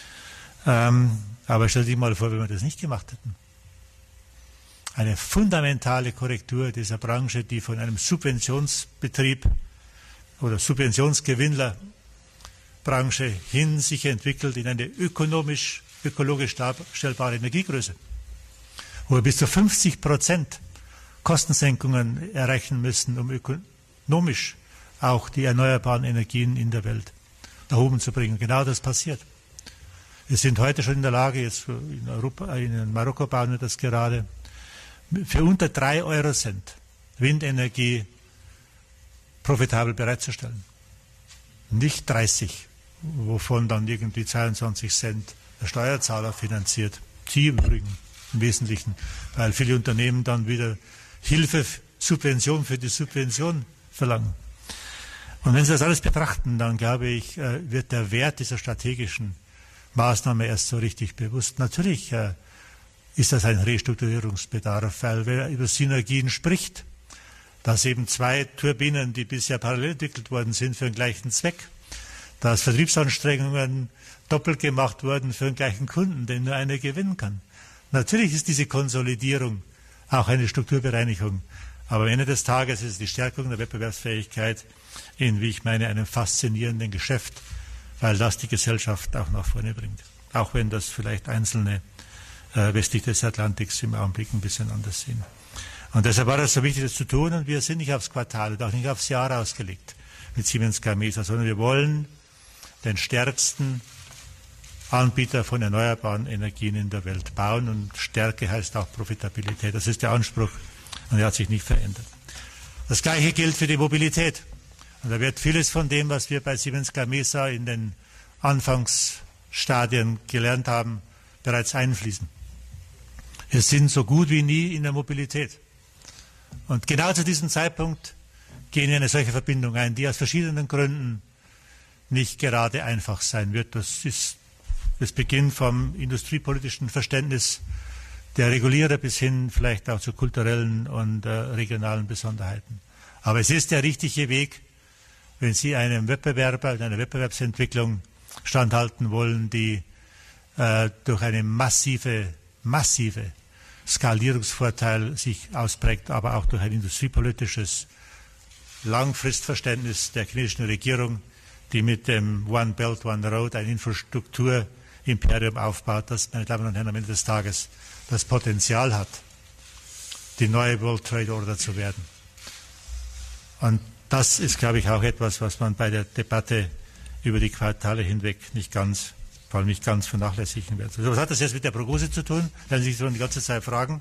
Aber stell dir mal vor, wenn wir das nicht gemacht hätten. Eine fundamentale Korrektur dieser Branche, die von einem Subventionsbetrieb oder Subventionsgewinnlerbranche hin sich entwickelt in eine ökologisch darstellbare Energiegröße, wo wir bis zu 50% Kostensenkungen erreichen müssen, um ökonomisch auch die erneuerbaren Energien in der Welt nach oben zu bringen. Genau das passiert. Wir sind heute schon in der Lage, jetzt in Marokko bauen wir das gerade, für unter 3 Eurocent Windenergie profitabel bereitzustellen. Nicht 30 wovon dann irgendwie 22 Cent der Steuerzahler finanziert. Sie im Übrigen im Wesentlichen, weil viele Unternehmen dann wieder Hilfe, Subvention für die Subvention verlangen. Und wenn Sie das alles betrachten, dann glaube ich, wird der Wert dieser strategischen Maßnahme erst so richtig bewusst. Natürlich ist das ein Restrukturierungsbedarf, weil wer über Synergien spricht, dass eben 2 Turbinen, die bisher parallel entwickelt worden sind, für den gleichen Zweck, dass Vertriebsanstrengungen doppelt gemacht wurden für den gleichen Kunden, den nur einer gewinnen kann. Natürlich ist diese Konsolidierung auch eine Strukturbereinigung, aber am Ende des Tages ist es die Stärkung der Wettbewerbsfähigkeit in, wie ich meine, einem faszinierenden Geschäft, weil das die Gesellschaft auch nach vorne bringt. Auch wenn das vielleicht einzelne westlich des Atlantiks im Augenblick ein bisschen anders sehen. Und deshalb war es so wichtig, das zu tun, und wir sind nicht aufs Quartal und auch nicht aufs Jahr ausgelegt mit Siemens Gamesa, sondern wir wollen den stärksten Anbieter von erneuerbaren Energien in der Welt bauen, und Stärke heißt auch Profitabilität. Das ist der Anspruch, und er hat sich nicht verändert. Das Gleiche gilt für die Mobilität. Und da wird vieles von dem, was wir bei Siemens Gamesa in den Anfangsstadien gelernt haben, bereits einfließen. Wir sind so gut wie nie in der Mobilität. Und genau zu diesem Zeitpunkt gehen wir eine solche Verbindung ein, die aus verschiedenen Gründen nicht gerade einfach sein wird. Das beginnt vom industriepolitischen Verständnis der Regulierer bis hin vielleicht auch zu kulturellen und regionalen Besonderheiten. Aber es ist der richtige Weg, wenn Sie einem Wettbewerber, einer Wettbewerbsentwicklung standhalten wollen, die durch eine massive Skalierungsvorteil sich ausprägt, aber auch durch ein industriepolitisches Langfristverständnis der chinesischen Regierung, die mit dem One Belt, One Road ein Infrastrukturimperium aufbaut, das, meine Damen und Herren, am Ende des Tages das Potenzial hat, die neue World Trade Order zu werden. Und das ist, glaube ich, auch etwas, was man bei der Debatte über die Quartale hinweg vor allem nicht ganz vernachlässigen wird. Also was hat das jetzt mit der Prognose zu tun? Werden Sie sich schon die ganze Zeit fragen.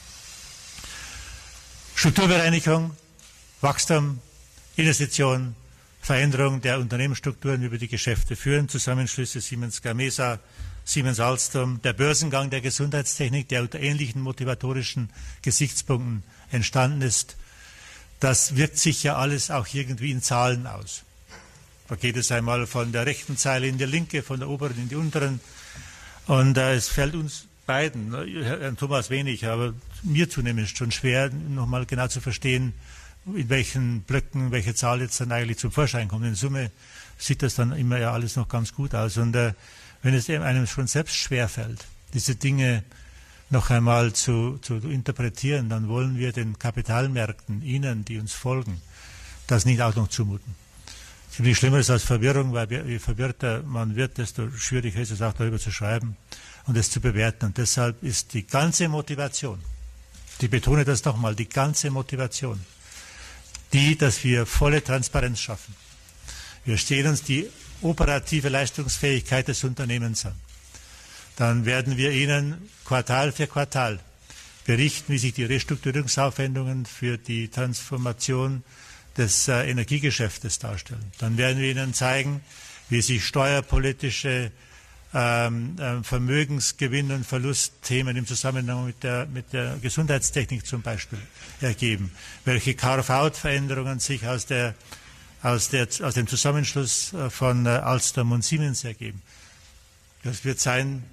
Strukturbereinigung, Wachstum, Investition, Veränderung der Unternehmensstrukturen über die Geschäfte führen, Zusammenschlüsse Siemens Gamesa, Siemens Alstom, der Börsengang der Gesundheitstechnik, der unter ähnlichen motivatorischen Gesichtspunkten entstanden ist. Das wirkt sich ja alles auch irgendwie in Zahlen aus. Da geht es einmal von der rechten Zeile in die linke, von der oberen in die unteren. Und es fällt uns beiden, Herrn Thomas wenig, aber mir zunehmend schon schwer, nochmal genau zu verstehen, in welchen Blöcken welche Zahl jetzt dann eigentlich zum Vorschein kommt. In Summe sieht das dann immer ja alles noch ganz gut aus. Und wenn es einem schon selbst schwerfällt, diese Dinge noch einmal zu interpretieren, dann wollen wir den Kapitalmärkten, Ihnen, die uns folgen, das nicht auch noch zumuten. Es ist nicht schlimmer als Verwirrung, weil je verwirrter man wird, desto schwieriger ist es auch darüber zu schreiben und es zu bewerten. Und deshalb ist die ganze Motivation, ich betone das nochmal, die ganze Motivation, dass wir volle Transparenz schaffen. Wir stehen uns die operative Leistungsfähigkeit des Unternehmens an. Dann werden wir Ihnen Quartal für Quartal berichten, wie sich die Restrukturierungsaufwendungen für die Transformation des Energiegeschäftes darstellen. Dann werden wir Ihnen zeigen, wie sich steuerpolitische Vermögensgewinn- und Verlustthemen im Zusammenhang mit der Gesundheitstechnik zum Beispiel ergeben, welche Carve-out-Veränderungen sich aus dem Zusammenschluss von Alstom und Siemens ergeben. Das wird sein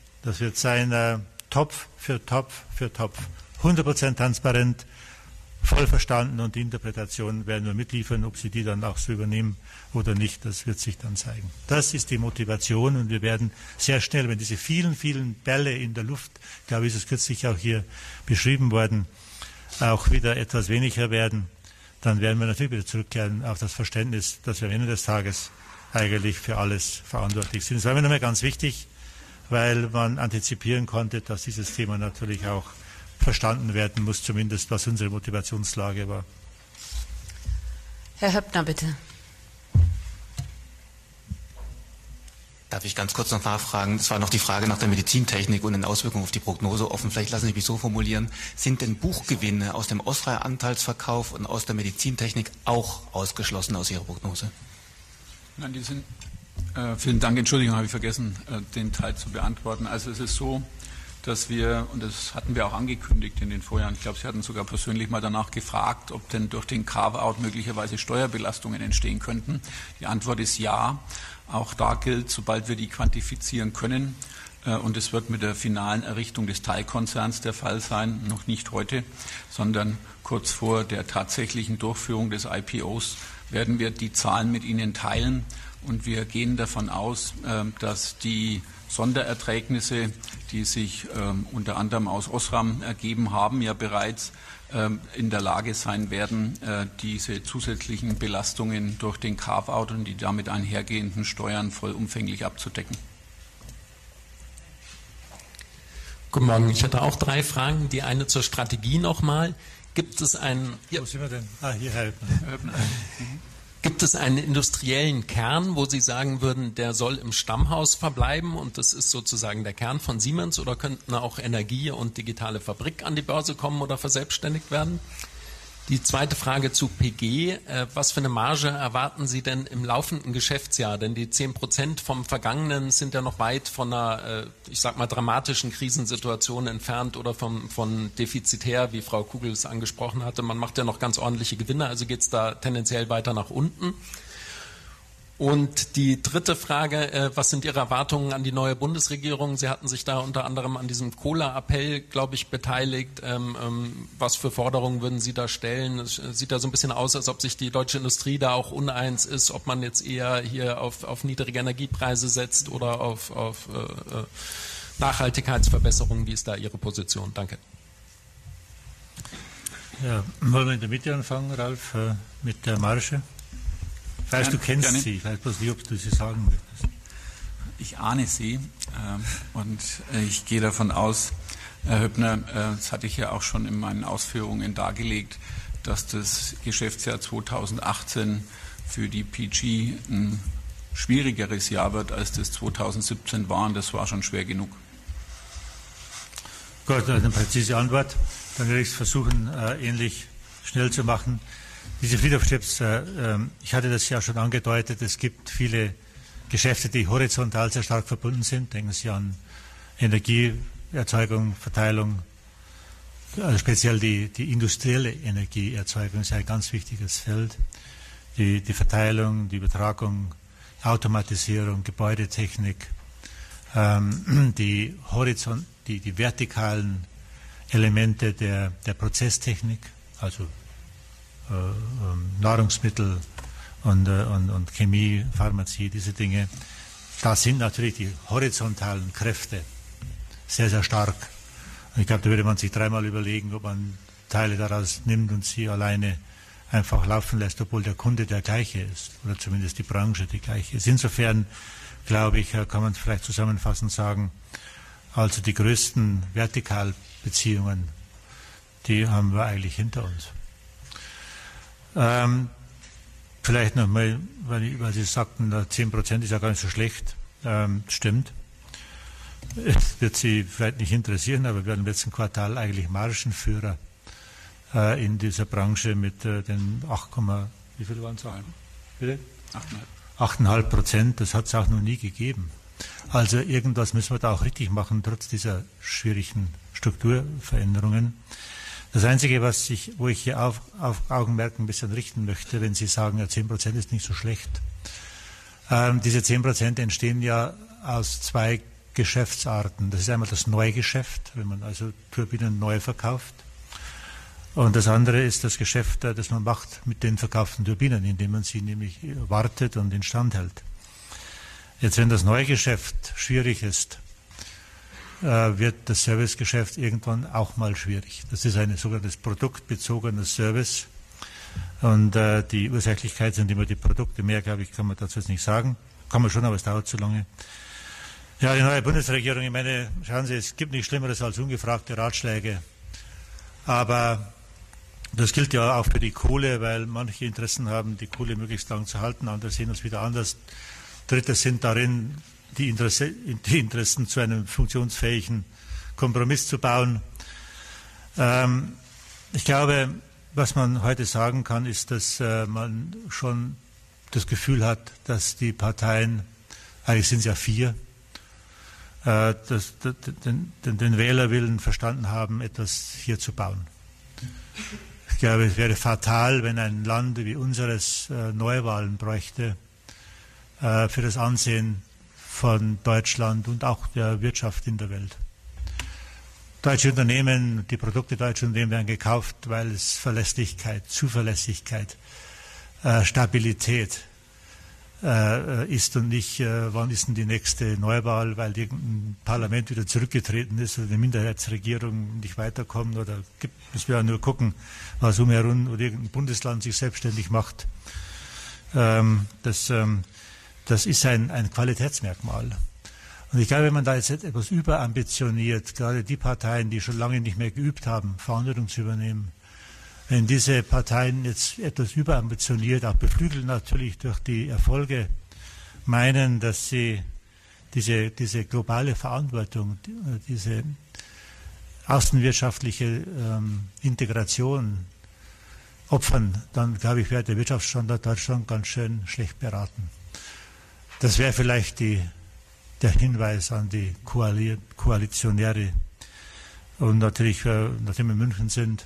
Topf für Topf für Topf, 100% transparent, voll verstanden, und die Interpretation werden wir mitliefern. Ob Sie die dann auch so übernehmen oder nicht, das wird sich dann zeigen. Das ist die Motivation, und wir werden sehr schnell, wenn diese vielen, vielen Bälle in der Luft, ich glaube, ist es kürzlich auch hier beschrieben worden, auch wieder etwas weniger werden, dann werden wir natürlich wieder zurückkehren auf das Verständnis, dass wir am Ende des Tages eigentlich für alles verantwortlich sind. Das war mir nochmal ganz wichtig, weil man antizipieren konnte, dass dieses Thema natürlich auch verstanden werden muss, zumindest was unsere Motivationslage war. Herr Höppner, bitte. Darf ich ganz kurz noch nachfragen? Es war noch die Frage nach der Medizintechnik und den Auswirkungen auf die Prognose offen. Vielleicht lassen Sie mich so formulieren. Sind denn Buchgewinne aus dem Ausreihe-Anteilsverkauf und aus der Medizintechnik auch ausgeschlossen aus Ihrer Prognose? Nein, die sind Vielen Dank. Entschuldigung, habe ich vergessen, den Teil zu beantworten. Also es ist so, dass wir, und das hatten wir auch angekündigt in den Vorjahren, ich glaube, Sie hatten sogar persönlich mal danach gefragt, ob denn durch den Carve-out möglicherweise Steuerbelastungen entstehen könnten. Die Antwort ist ja. Auch da gilt, sobald wir die quantifizieren können, und es wird mit der finalen Errichtung des Teilkonzerns der Fall sein, noch nicht heute, sondern kurz vor der tatsächlichen Durchführung des IPOs, werden wir die Zahlen mit Ihnen teilen. Und wir gehen davon aus, dass die Sondererträgnisse, die sich unter anderem aus Osram ergeben haben, ja bereits in der Lage sein werden, diese zusätzlichen Belastungen durch den Carve-out und die damit einhergehenden Steuern vollumfänglich abzudecken. Guten Morgen. Ich hatte auch 3 Fragen. Die eine zur Strategie nochmal. Gibt es einen... Wo sind wir denn? Hier, Herr Höppner. Gibt es einen industriellen Kern, wo Sie sagen würden, der soll im Stammhaus verbleiben und das ist sozusagen der Kern von Siemens, oder könnten auch Energie und digitale Fabrik an die Börse kommen oder verselbstständigt werden? Die zweite Frage zu PG. Was für eine Marge erwarten Sie denn im laufenden Geschäftsjahr? Denn die 10% vom Vergangenen sind ja noch weit von einer, ich sag mal, dramatischen Krisensituation entfernt oder von defizitär, wie Frau Kugel es angesprochen hatte. Man macht ja noch ganz ordentliche Gewinne, also geht es da tendenziell weiter nach unten. Und die dritte Frage, was sind Ihre Erwartungen an die neue Bundesregierung? Sie hatten sich da unter anderem an diesem Cola-Appell, glaube ich, beteiligt. Was für Forderungen würden Sie da stellen? Es sieht da so ein bisschen aus, als ob sich die deutsche Industrie da auch uneins ist, ob man jetzt eher hier auf niedrige Energiepreise setzt oder auf Nachhaltigkeitsverbesserungen. Wie ist da Ihre Position? Danke. Ja, wollen wir in der Mitte anfangen, Ralf, mit der Marge? Ich weiß, du kennst sie, ich weiß bloß nicht, ob du sie sagen möchtest. Ich ahne sie und ich gehe davon aus, Herr Höppner, das hatte ich ja auch schon in meinen Ausführungen dargelegt, dass das Geschäftsjahr 2018 für die PG ein schwierigeres Jahr wird, als das 2017 war, und das war schon schwer genug. Gut, eine präzise Antwort. Dann werde ich es versuchen, ähnlich schnell zu machen. Diese Friedhofschips, ich hatte das ja schon angedeutet, es gibt viele Geschäfte, die horizontal sehr stark verbunden sind. Denken Sie an Energieerzeugung, Verteilung, also speziell die industrielle Energieerzeugung ist ein ganz wichtiges Feld. Die Verteilung, die Übertragung, Automatisierung, Gebäudetechnik, die vertikalen Elemente der Prozesstechnik, also Nahrungsmittel und Chemie, Pharmazie, diese Dinge. Da sind natürlich die horizontalen Kräfte sehr, sehr stark. Und ich glaube, da würde man sich 3-mal überlegen, ob man Teile daraus nimmt und sie alleine einfach laufen lässt, obwohl der Kunde der gleiche ist oder zumindest die Branche die gleiche ist. Insofern, glaube ich, kann man vielleicht zusammenfassend sagen, also die größten Vertikalbeziehungen, die haben wir eigentlich hinter uns. Vielleicht nochmal, weil Sie sagten, 10% ist ja gar nicht so schlecht. Stimmt. Es wird Sie vielleicht nicht interessieren, aber wir werden im letzten Quartal eigentlich Margenführer in dieser Branche mit den 8, wie viel waren es? Bitte? 8,5%. Das hat es auch noch nie gegeben. Also irgendwas müssen wir da auch richtig machen, trotz dieser schwierigen Strukturveränderungen. Das Einzige, wo ich hier auf Augenmerk ein bisschen richten möchte, wenn Sie sagen, ja, 10% ist nicht so schlecht. Diese 10% entstehen ja aus 2 Geschäftsarten. Das ist einmal das Neugeschäft, wenn man also Turbinen neu verkauft. Und das andere ist das Geschäft, das man macht mit den verkauften Turbinen, indem man sie nämlich wartet und instand hält. Jetzt, wenn das Neugeschäft schwierig ist, wird das Servicegeschäft irgendwann auch mal schwierig. Das ist ein sogenanntes produktbezogenes Service. Und die Ursächlichkeit sind immer die Produkte. Mehr, glaube ich, kann man dazu jetzt nicht sagen. Kann man schon, aber es dauert zu lange. Ja, die neue Bundesregierung, ich meine, schauen Sie, es gibt nichts Schlimmeres als ungefragte Ratschläge. Aber das gilt ja auch für die Kohle, weil manche Interessen haben, die Kohle möglichst lang zu halten, andere sehen das wieder anders. Dritte sind darin, die Interessen zu einem funktionsfähigen Kompromiss zu bauen. Ich glaube, was man heute sagen kann, ist, dass man schon das Gefühl hat, dass die Parteien eigentlich sind es ja 4, den Wählerwillen verstanden haben, etwas hier zu bauen. Ich glaube, es wäre fatal, wenn ein Land wie unseres Neuwahlen bräuchte für das Ansehen von Deutschland und auch der Wirtschaft in der Welt. Deutsche Unternehmen, die Produkte deutscher Unternehmen werden gekauft, weil es Verlässlichkeit, Zuverlässigkeit, Stabilität ist und nicht, wann ist denn die nächste Neuwahl, weil irgendein Parlament wieder zurückgetreten ist oder eine Minderheitsregierung nicht weiterkommt oder müssen wir ja nur gucken, was umherum oder irgendein Bundesland sich selbstständig macht. Das ist ein Qualitätsmerkmal. Und ich glaube, wenn man da jetzt etwas überambitioniert, gerade die Parteien, die schon lange nicht mehr geübt haben, Verantwortung zu übernehmen, wenn diese Parteien jetzt etwas überambitioniert, auch beflügelt natürlich durch die Erfolge, meinen, dass sie diese globale Verantwortung, diese außenwirtschaftliche Integration opfern, dann glaube ich, wäre der Wirtschaftsstandort Deutschland ganz schön schlecht beraten. Das wäre vielleicht der Hinweis an die Koalitionäre. Und natürlich, nachdem wir in München sind,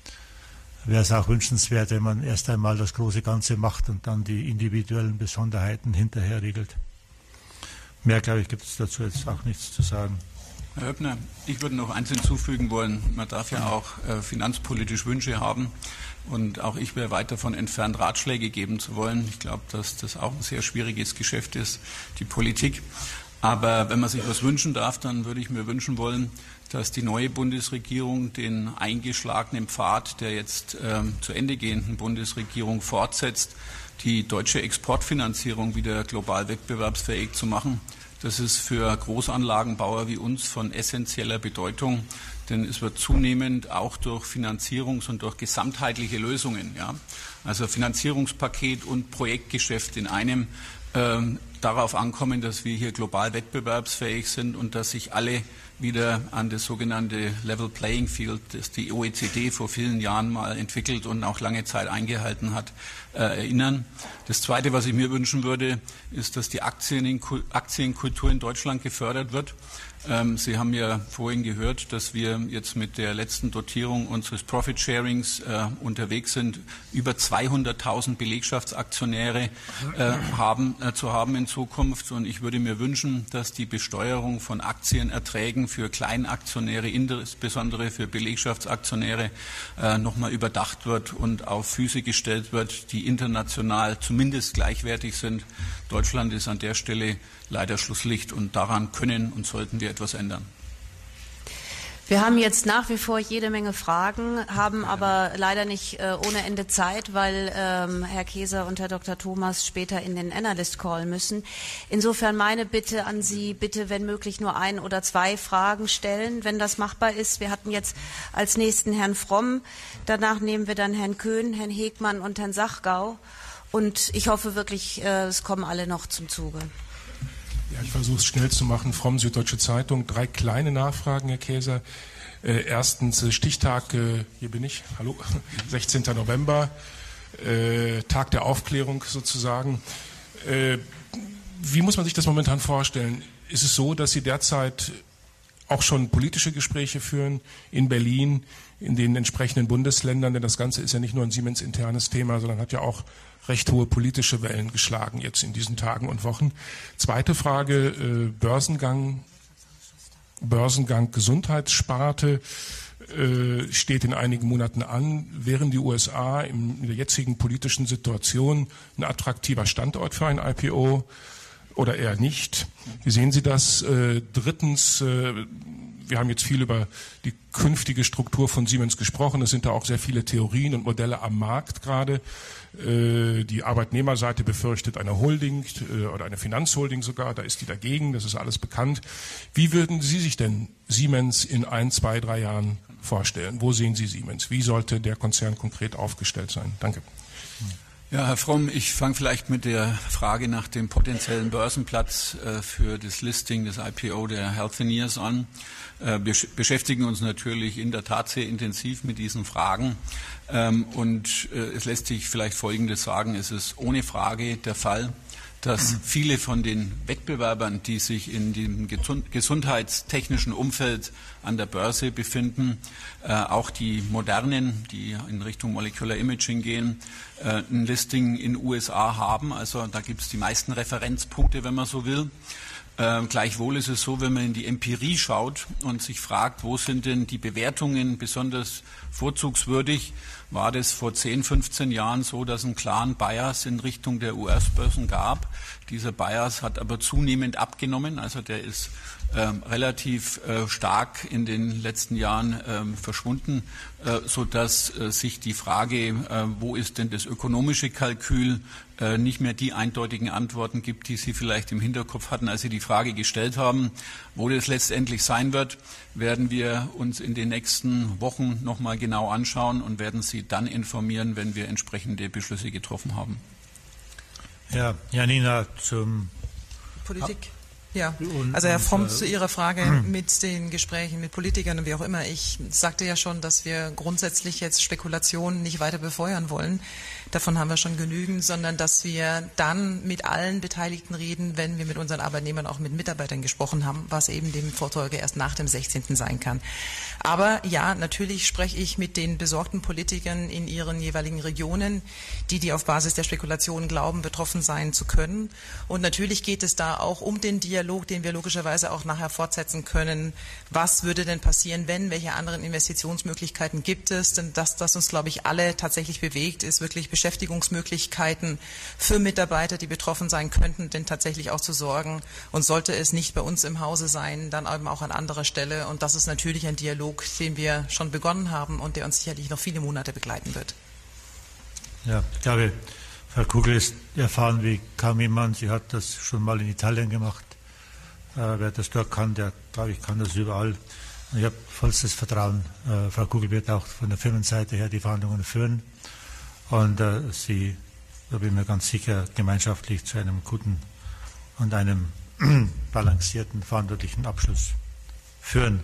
wäre es auch wünschenswert, wenn man erst einmal das große Ganze macht und dann die individuellen Besonderheiten hinterher regelt. Mehr, glaube ich, gibt es dazu jetzt auch nichts zu sagen. Herr Höppner, ich würde noch eins hinzufügen wollen. Man darf ja auch finanzpolitisch Wünsche haben. Und auch ich wäre weit davon entfernt, Ratschläge geben zu wollen. Ich glaube, dass das auch ein sehr schwieriges Geschäft ist, die Politik. Aber wenn man sich was wünschen darf, dann würde ich mir wünschen wollen, dass die neue Bundesregierung den eingeschlagenen Pfad der jetzt zu Ende gehenden Bundesregierung fortsetzt, die deutsche Exportfinanzierung wieder global wettbewerbsfähig zu machen. Das ist für Großanlagenbauer wie uns von essentieller Bedeutung, denn es wird zunehmend auch durch Finanzierungs- und durch gesamtheitliche Lösungen, also Finanzierungspaket und Projektgeschäft in einem, darauf ankommen, dass wir hier global wettbewerbsfähig sind und dass sich alle wieder an das sogenannte Level Playing Field, das die OECD vor vielen Jahren mal entwickelt und auch lange Zeit eingehalten hat, erinnern. Das Zweite, was ich mir wünschen würde, ist, dass die Aktienkultur in Deutschland gefördert wird. Sie haben ja vorhin gehört, dass wir jetzt mit der letzten Dotierung unseres Profit Sharings unterwegs sind, über 200.000 Belegschaftsaktionäre zu haben in Zukunft. Und ich würde mir wünschen, dass die Besteuerung von Aktienerträgen für Kleinaktionäre, insbesondere für Belegschaftsaktionäre, nochmal überdacht wird und auf Füße gestellt wird, die international zumindest gleichwertig sind. Deutschland ist an der Stelle leider Schlusslicht und daran können und sollten wir etwas ändern. Wir haben jetzt nach wie vor jede Menge Fragen, haben aber leider nicht ohne Ende Zeit, weil Herr Keser und Herr Dr. Thomas später in den Analyst Call müssen. Insofern meine Bitte an Sie, bitte wenn möglich nur 1 oder 2 Fragen stellen, wenn das machbar ist. Wir hatten jetzt als nächsten Herrn Fromm, danach nehmen wir dann Herrn Köhn, Herrn Hegmann und Herrn Sachgau. Und ich hoffe wirklich, es kommen alle noch zum Zuge. Ja, ich versuche es schnell zu machen. Fromm, Süddeutsche Zeitung. 3 kleine Nachfragen, Herr Keser. Erstens Stichtag, hier bin ich, hallo, 16. November, Tag der Aufklärung sozusagen. Wie muss man sich das momentan vorstellen? Ist es so, dass Sie derzeit auch schon politische Gespräche führen in Berlin, in den entsprechenden Bundesländern? Denn das Ganze ist ja nicht nur ein Siemens-internes Thema, sondern hat ja auch recht hohe politische Wellen geschlagen jetzt in diesen Tagen und Wochen. Zweite Frage, Börsengang Gesundheitssparte steht in einigen Monaten an. Wären die USA in der jetzigen politischen Situation ein attraktiver Standort für ein IPO oder eher nicht? Wie sehen Sie das? Drittens, wir haben jetzt viel über die künftige Struktur von Siemens gesprochen. Es sind da auch sehr viele Theorien und Modelle am Markt gerade. Die Arbeitnehmerseite befürchtet eine Holding oder eine Finanzholding sogar. Da ist die dagegen. Das ist alles bekannt. Wie würden Sie sich denn Siemens in 1, 2, 3 Jahren vorstellen? Wo sehen Sie Siemens? Wie sollte der Konzern konkret aufgestellt sein? Danke. Ja, Herr Fromm, ich fange vielleicht mit der Frage nach dem potenziellen Börsenplatz für das Listing, das IPO der Healthineers an. Wir beschäftigen uns natürlich in der Tat sehr intensiv mit diesen Fragen. Und es lässt sich vielleicht Folgendes sagen. Es ist ohne Frage der Fall, dass viele von den Wettbewerbern, die sich in dem gesundheitstechnischen Umfeld an der Börse befinden, auch die modernen, die in Richtung Molecular Imaging gehen, ein Listing in USA haben. Also da gibt es die meisten Referenzpunkte, wenn man so will. Gleichwohl ist es so, wenn man in die Empirie schaut und sich fragt, wo sind denn die Bewertungen besonders vorzugswürdig, war das vor 10, 15 Jahren so, dass es einen klaren Bias in Richtung der US-Börsen gab. Dieser Bias hat aber zunehmend abgenommen, also der ist relativ stark in den letzten Jahren verschwunden, sodass sich die Frage, wo ist denn das ökonomische Kalkül, nicht mehr die eindeutigen Antworten gibt, die Sie vielleicht im Hinterkopf hatten, als Sie die Frage gestellt haben. Wo das letztendlich sein wird, werden wir uns in den nächsten Wochen nochmal genau anschauen und werden Sie dann informieren, wenn wir entsprechende Beschlüsse getroffen haben. Ja, Janina, zum Politik. Ja, also Herr Fromm, zu Ihrer Frage mit den Gesprächen mit Politikern und wie auch immer. Ich sagte ja schon, dass wir grundsätzlich jetzt Spekulationen nicht weiter befeuern wollen. Davon haben wir schon genügend, sondern dass wir dann mit allen Beteiligten reden, wenn wir mit unseren Arbeitnehmern, auch mit Mitarbeitern gesprochen haben, was eben dem Vorfolge erst nach dem 16. sein kann. Aber ja, natürlich spreche ich mit den besorgten Politikern in ihren jeweiligen Regionen, die auf Basis der Spekulationen glauben, betroffen sein zu können. Und natürlich geht es da auch um den Dialog, den wir logischerweise auch nachher fortsetzen können. Was würde denn passieren, wenn? Welche anderen Investitionsmöglichkeiten gibt es? Denn das uns, glaube ich, alle tatsächlich bewegt, ist wirklich Beschäftigungsmöglichkeiten für Mitarbeiter, die betroffen sein könnten, denn tatsächlich auch zu sorgen. Und sollte es nicht bei uns im Hause sein, dann eben auch an anderer Stelle. Und das ist natürlich ein Dialog, den wir schon begonnen haben und der uns sicherlich noch viele Monate begleiten wird. Ja, ich glaube, Frau Kugel ist erfahren wie kaum jemand. Sie hat das schon mal in Italien gemacht. Wer das dort kann, der, glaube ich, kann das überall. Ich habe vollstes Vertrauen. Frau Kugel wird auch von der Firmenseite her die Verhandlungen führen. Und sie, da bin ich mir ganz sicher, gemeinschaftlich zu einem guten und einem balancierten, verantwortlichen Abschluss führen.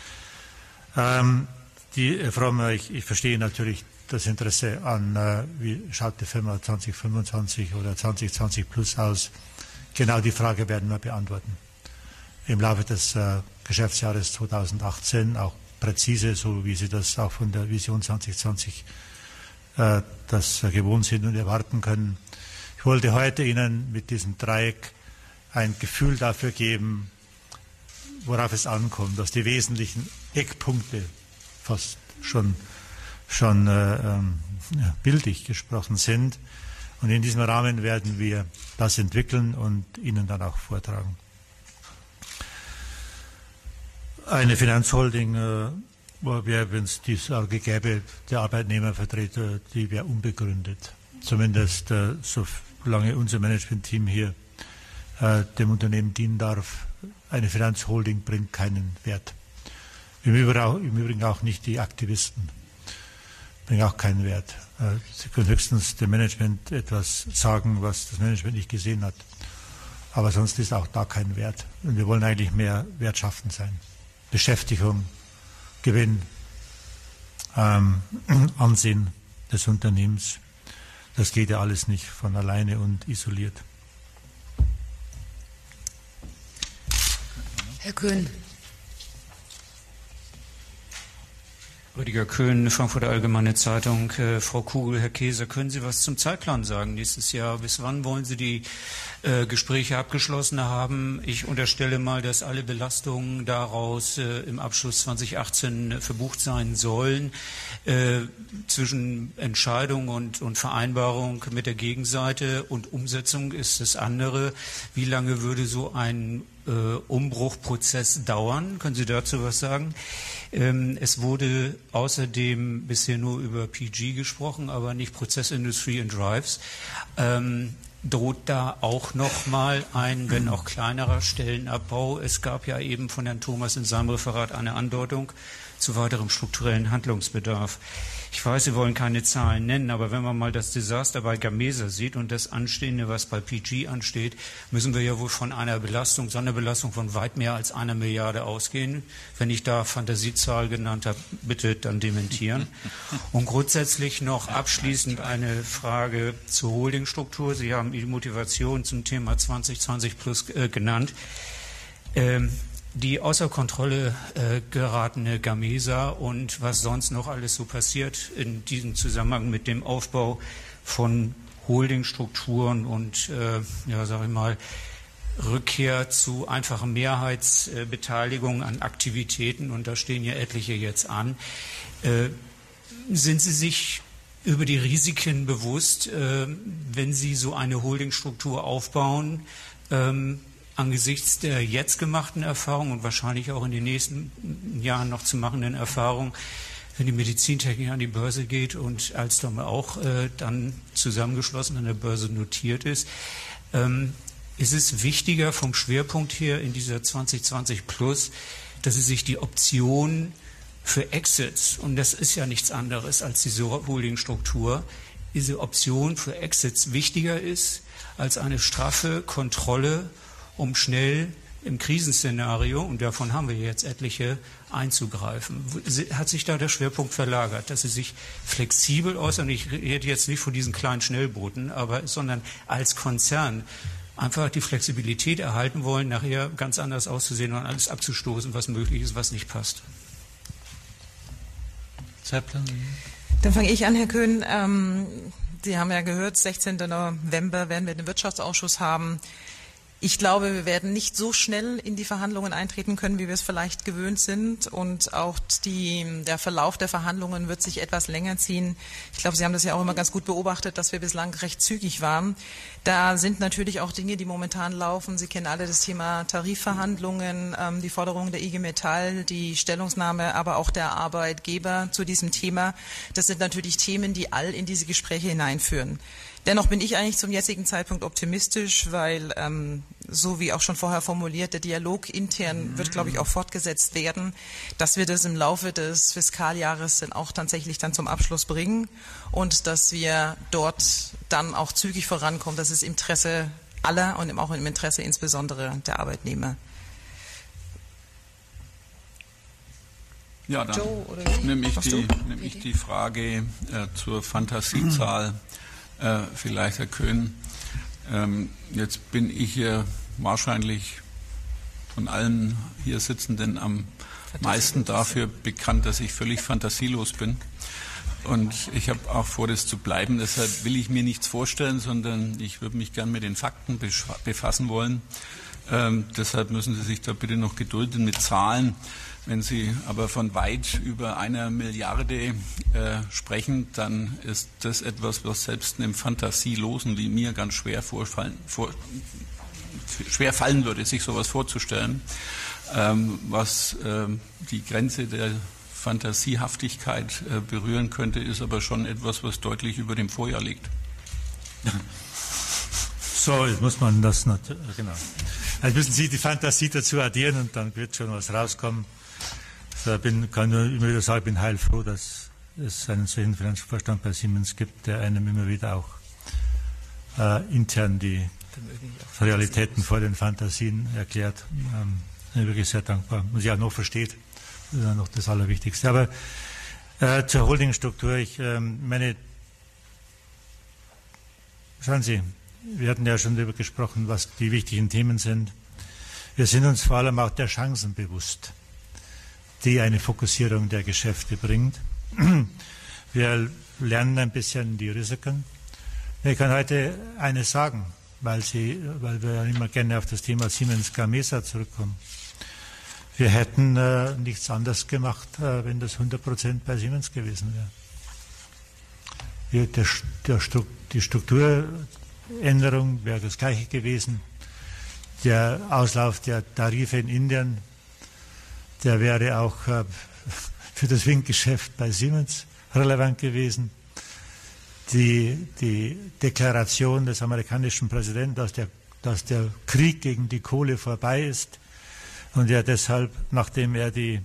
Frau Müller, ich verstehe natürlich das Interesse an, wie schaut die Firma 2025 oder 2020 plus aus. Genau die Frage werden wir beantworten. Im Laufe des Geschäftsjahres 2018, auch präzise, so wie Sie das auch von der Vision 2020 das gewohnt sind und erwarten können. Ich wollte heute Ihnen mit diesem Dreieck ein Gefühl dafür geben, worauf es ankommt, dass die wesentlichen Eckpunkte fast schon bildlich gesprochen sind. Und in diesem Rahmen werden wir das entwickeln und Ihnen dann auch vortragen. Eine Finanzholding, wenn es die Sorge gäbe, der Arbeitnehmervertreter, die wäre unbegründet. Zumindest solange unser Managementteam hier dem Unternehmen dienen darf. Eine Finanzholding bringt keinen Wert. Im Übrigen auch nicht die Aktivisten. Bringen auch keinen Wert. Sie können höchstens dem Management etwas sagen, was das Management nicht gesehen hat. Aber sonst ist auch da kein Wert. Und wir wollen eigentlich mehr wertschaffend sein. Beschäftigung, Gewinn, Ansehen des Unternehmens. Das geht ja alles nicht von alleine und isoliert. Herr Köhn. Rüdiger Köhn, Frankfurter Allgemeine Zeitung. Frau Kugel, Herr Keser, können Sie was zum Zeitplan sagen nächstes Jahr? Bis wann wollen Sie die Gespräche abgeschlossen haben? Ich unterstelle mal, dass alle Belastungen daraus im Abschluss 2018 verbucht sein sollen. Zwischen Entscheidung und Vereinbarung mit der Gegenseite und Umsetzung ist das andere. Wie lange würde so ein Umbruchprozess dauern? Können Sie dazu was sagen? Es wurde außerdem bisher nur über PG gesprochen, aber nicht Prozessindustrie and Drives. Droht da auch nochmal ein, wenn auch kleinerer Stellenabbau? Es gab ja eben von Herrn Thomas in seinem Referat eine Andeutung zu weiterem strukturellen Handlungsbedarf. Ich weiß, Sie wollen keine Zahlen nennen, aber wenn man mal das Desaster bei Gamesa sieht und das Anstehende, was bei PG ansteht, müssen wir ja wohl von einer Sonderbelastung von weit mehr als 1 Milliarde ausgehen. Wenn ich da Fantasiezahl genannt habe, bitte dann dementieren. Und grundsätzlich noch abschließend eine Frage zur Holdingstruktur. Sie haben die Motivation zum Thema 2020 Plus genannt. Die außer Kontrolle geratene Gamesa und was sonst noch alles so passiert in diesem Zusammenhang mit dem Aufbau von Holdingstrukturen und, sage ich mal, Rückkehr zu einfachen Mehrheitsbeteiligung an Aktivitäten, und da stehen ja etliche jetzt an. Sind Sie sich über die Risiken bewusst, wenn Sie so eine Holdingstruktur aufbauen, angesichts der jetzt gemachten Erfahrung und wahrscheinlich auch in den nächsten Jahren noch zu machenden Erfahrungen, wenn die Medizintechnik an die Börse geht und Alstom auch dann zusammengeschlossen an der Börse notiert ist, ist es wichtiger vom Schwerpunkt her in dieser 2020 Plus, dass Sie sich die Option für Exits, und das ist ja nichts anderes als diese Holdingstruktur, diese Option für Exits wichtiger ist als eine straffe Kontrolle, um schnell im Krisenszenario, und davon haben wir jetzt etliche, einzugreifen. Hat sich da der Schwerpunkt verlagert, dass Sie sich flexibel äußern? Ich rede jetzt nicht von diesen kleinen Schnellbooten, sondern als Konzern einfach die Flexibilität erhalten wollen, nachher ganz anders auszusehen und alles abzustoßen, was möglich ist, was nicht passt. Dann fange ich an, Herr Köhn. Sie haben ja gehört, 16. November werden wir den Wirtschaftsausschuss haben. Ich glaube, wir werden nicht so schnell in die Verhandlungen eintreten können, wie wir es vielleicht gewöhnt sind. Und auch der Verlauf der Verhandlungen wird sich etwas länger ziehen. Ich glaube, Sie haben das ja auch immer ganz gut beobachtet, dass wir bislang recht zügig waren. Da sind natürlich auch Dinge, die momentan laufen. Sie kennen alle das Thema Tarifverhandlungen, die Forderungen der IG Metall, die Stellungnahme aber auch der Arbeitgeber zu diesem Thema. Das sind natürlich Themen, die all in diese Gespräche hineinführen. Dennoch bin ich eigentlich zum jetzigen Zeitpunkt optimistisch, weil, so wie auch schon vorher formuliert, der Dialog intern wird, glaube ich, auch fortgesetzt werden, dass wir das im Laufe des Fiskaljahres dann auch tatsächlich dann zum Abschluss bringen und dass wir dort dann auch zügig vorankommen. Das ist im Interesse aller und auch im Interesse insbesondere der Arbeitnehmer. Ja, dann nehme ich die Frage zur Fantasiezahl. Vielleicht, Herr Köhn, jetzt bin ich hier wahrscheinlich von allen hier Sitzenden am meisten dafür bekannt, dass ich völlig fantasielos bin. Und ich habe auch vor, das zu bleiben. Deshalb will ich mir nichts vorstellen, sondern ich würde mich gern mit den Fakten befassen wollen. Deshalb müssen Sie sich da bitte noch gedulden mit Zahlen. Wenn Sie aber von weit über 1 Milliarde sprechen, dann ist das etwas, was selbst einem Fantasielosen wie mir ganz schwer fallen würde, sich sowas vorzustellen. Was die Grenze der Fantasiehaftigkeit berühren könnte, ist aber schon etwas, was deutlich über dem Vorjahr liegt. So, jetzt muss man das natürlich, genau. Also müssen Sie die Fantasie dazu addieren und dann wird schon was rauskommen. Kann nur immer wieder sagen, ich bin heilfroh, dass es einen solchen Finanzvorstand bei Siemens gibt, der einem immer wieder auch intern die Realitäten vor den Fantasien erklärt. Ich bin wirklich sehr dankbar und sie auch noch versteht. Das ist ja noch das Allerwichtigste. Aber zur Holdingstruktur, schauen Sie, wir hatten ja schon darüber gesprochen, was die wichtigen Themen sind. Wir sind uns vor allem auch der Chancen bewusst, die eine Fokussierung der Geschäfte bringt. Wir lernen ein bisschen die Risiken. Ich kann heute eines sagen, weil wir ja immer gerne auf das Thema Siemens Gamesa zurückkommen. Wir hätten nichts anderes gemacht, wenn das 100% bei Siemens gewesen wäre. Die Strukturänderung wäre das gleiche gewesen. Der Auslauf der Tarife in Indien, der wäre auch für das Windgeschäft bei Siemens relevant gewesen. Die Deklaration des amerikanischen Präsidenten, dass der Krieg gegen die Kohle vorbei ist und er deshalb, nachdem er die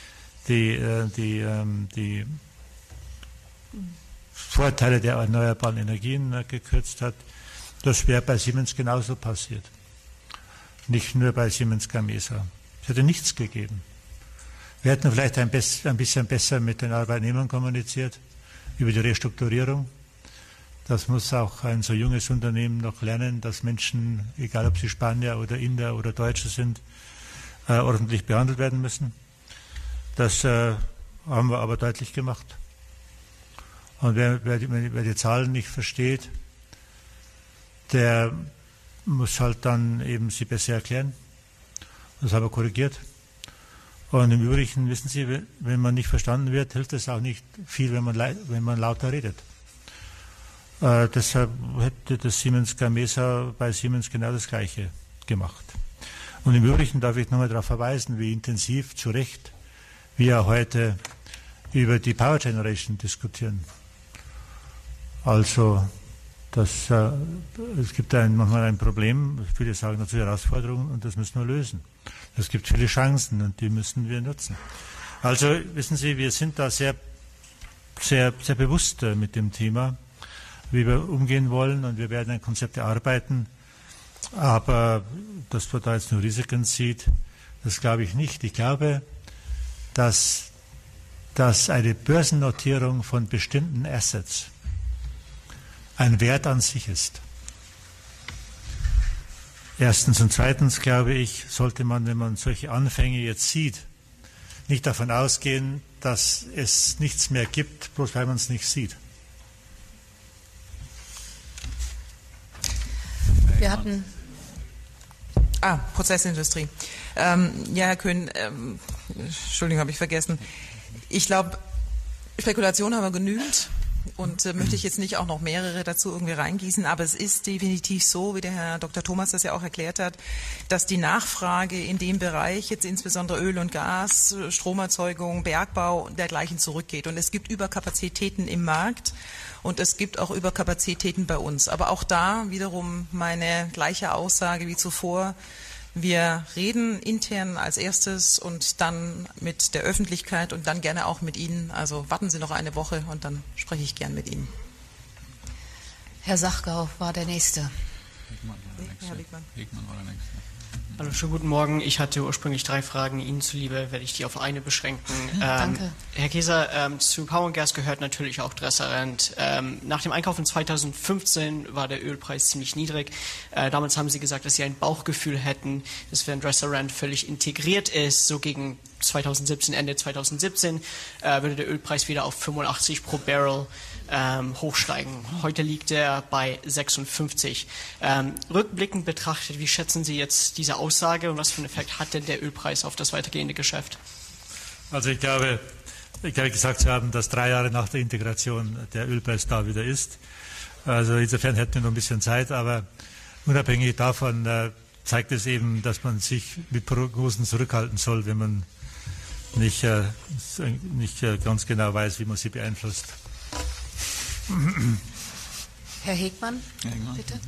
Vorteile der erneuerbaren Energien gekürzt hat, das wäre bei Siemens genauso passiert. Nicht nur bei Siemens Gamesa. Es hätte nichts gegeben. Wir hätten vielleicht ein bisschen besser mit den Arbeitnehmern kommuniziert über die Restrukturierung. Das muss auch ein so junges Unternehmen noch lernen, dass Menschen, egal ob sie Spanier oder Inder oder Deutsche sind, ordentlich behandelt werden müssen. Das haben wir aber deutlich gemacht. Und wer die Zahlen nicht versteht, der muss halt dann eben sie besser erklären. Das haben wir korrigiert. Und im Übrigen, wissen Sie, wenn man nicht verstanden wird, hilft es auch nicht viel, wenn man lauter redet. Deshalb hätte das Siemens Gamesa bei Siemens genau das Gleiche gemacht. Und im Übrigen darf ich nochmal darauf verweisen, wie intensiv, zu Recht, wir heute über die Power Generation diskutieren. Also, es gibt manchmal ein Problem, viele sagen dazu Herausforderungen, und das müssen wir lösen. Es gibt viele Chancen und die müssen wir nutzen. Also, wissen Sie, wir sind da sehr, sehr, sehr bewusst mit dem Thema, wie wir umgehen wollen, und wir werden ein Konzept erarbeiten. Aber dass man da jetzt nur Risiken sieht, das glaube ich nicht. Ich glaube, dass eine Börsennotierung von bestimmten Assets ein Wert an sich ist. Erstens und zweitens, glaube ich, sollte man, wenn man solche Anfänge jetzt sieht, nicht davon ausgehen, dass es nichts mehr gibt, bloß weil man es nicht sieht. Wir hatten... Prozessindustrie. Ja, Herr Köhn, Entschuldigung, habe ich vergessen. Ich glaube, Spekulation haben wir genügend und möchte ich jetzt nicht auch noch mehrere dazu irgendwie reingießen, aber es ist definitiv so, wie der Herr Dr. Thomas das ja auch erklärt hat, dass die Nachfrage in dem Bereich, jetzt insbesondere Öl und Gas, Stromerzeugung, Bergbau und dergleichen zurückgeht. Und es gibt Überkapazitäten im Markt. Und es gibt auch Überkapazitäten bei uns. Aber auch da wiederum meine gleiche Aussage wie zuvor. Wir reden intern als erstes und dann mit der Öffentlichkeit und dann gerne auch mit Ihnen. Also warten Sie noch eine Woche und dann spreche ich gern mit Ihnen. Herr Sachgau war der Nächste. Herr Wiegmann. Hallo, schönen guten Morgen. Ich hatte ursprünglich 3 Fragen. Ihnen zuliebe werde ich die auf eine beschränken. Danke. Herr Keser, zu Power and Gas gehört natürlich auch Dresser-Rand. Nach dem Einkauf in 2015 war der Ölpreis ziemlich niedrig. Damals haben Sie gesagt, dass Sie ein Bauchgefühl hätten, dass wenn Dresser-Rand völlig integriert ist, so gegen 2017, Ende 2017, würde der Ölpreis wieder auf 85 pro Barrel hochsteigen. Heute liegt er bei 56. Rückblickend betrachtet, wie schätzen Sie jetzt diese Aussage und was für einen Effekt hat denn der Ölpreis auf das weitergehende Geschäft? Also ich glaube gesagt zu haben, dass 3 Jahre nach der Integration der Ölpreis da wieder ist. Also insofern hätten wir noch ein bisschen Zeit, aber unabhängig davon zeigt es eben, dass man sich mit Prognosen zurückhalten soll, wenn man nicht ganz genau weiß, wie man sie beeinflusst. Herr Hegmann, bitte.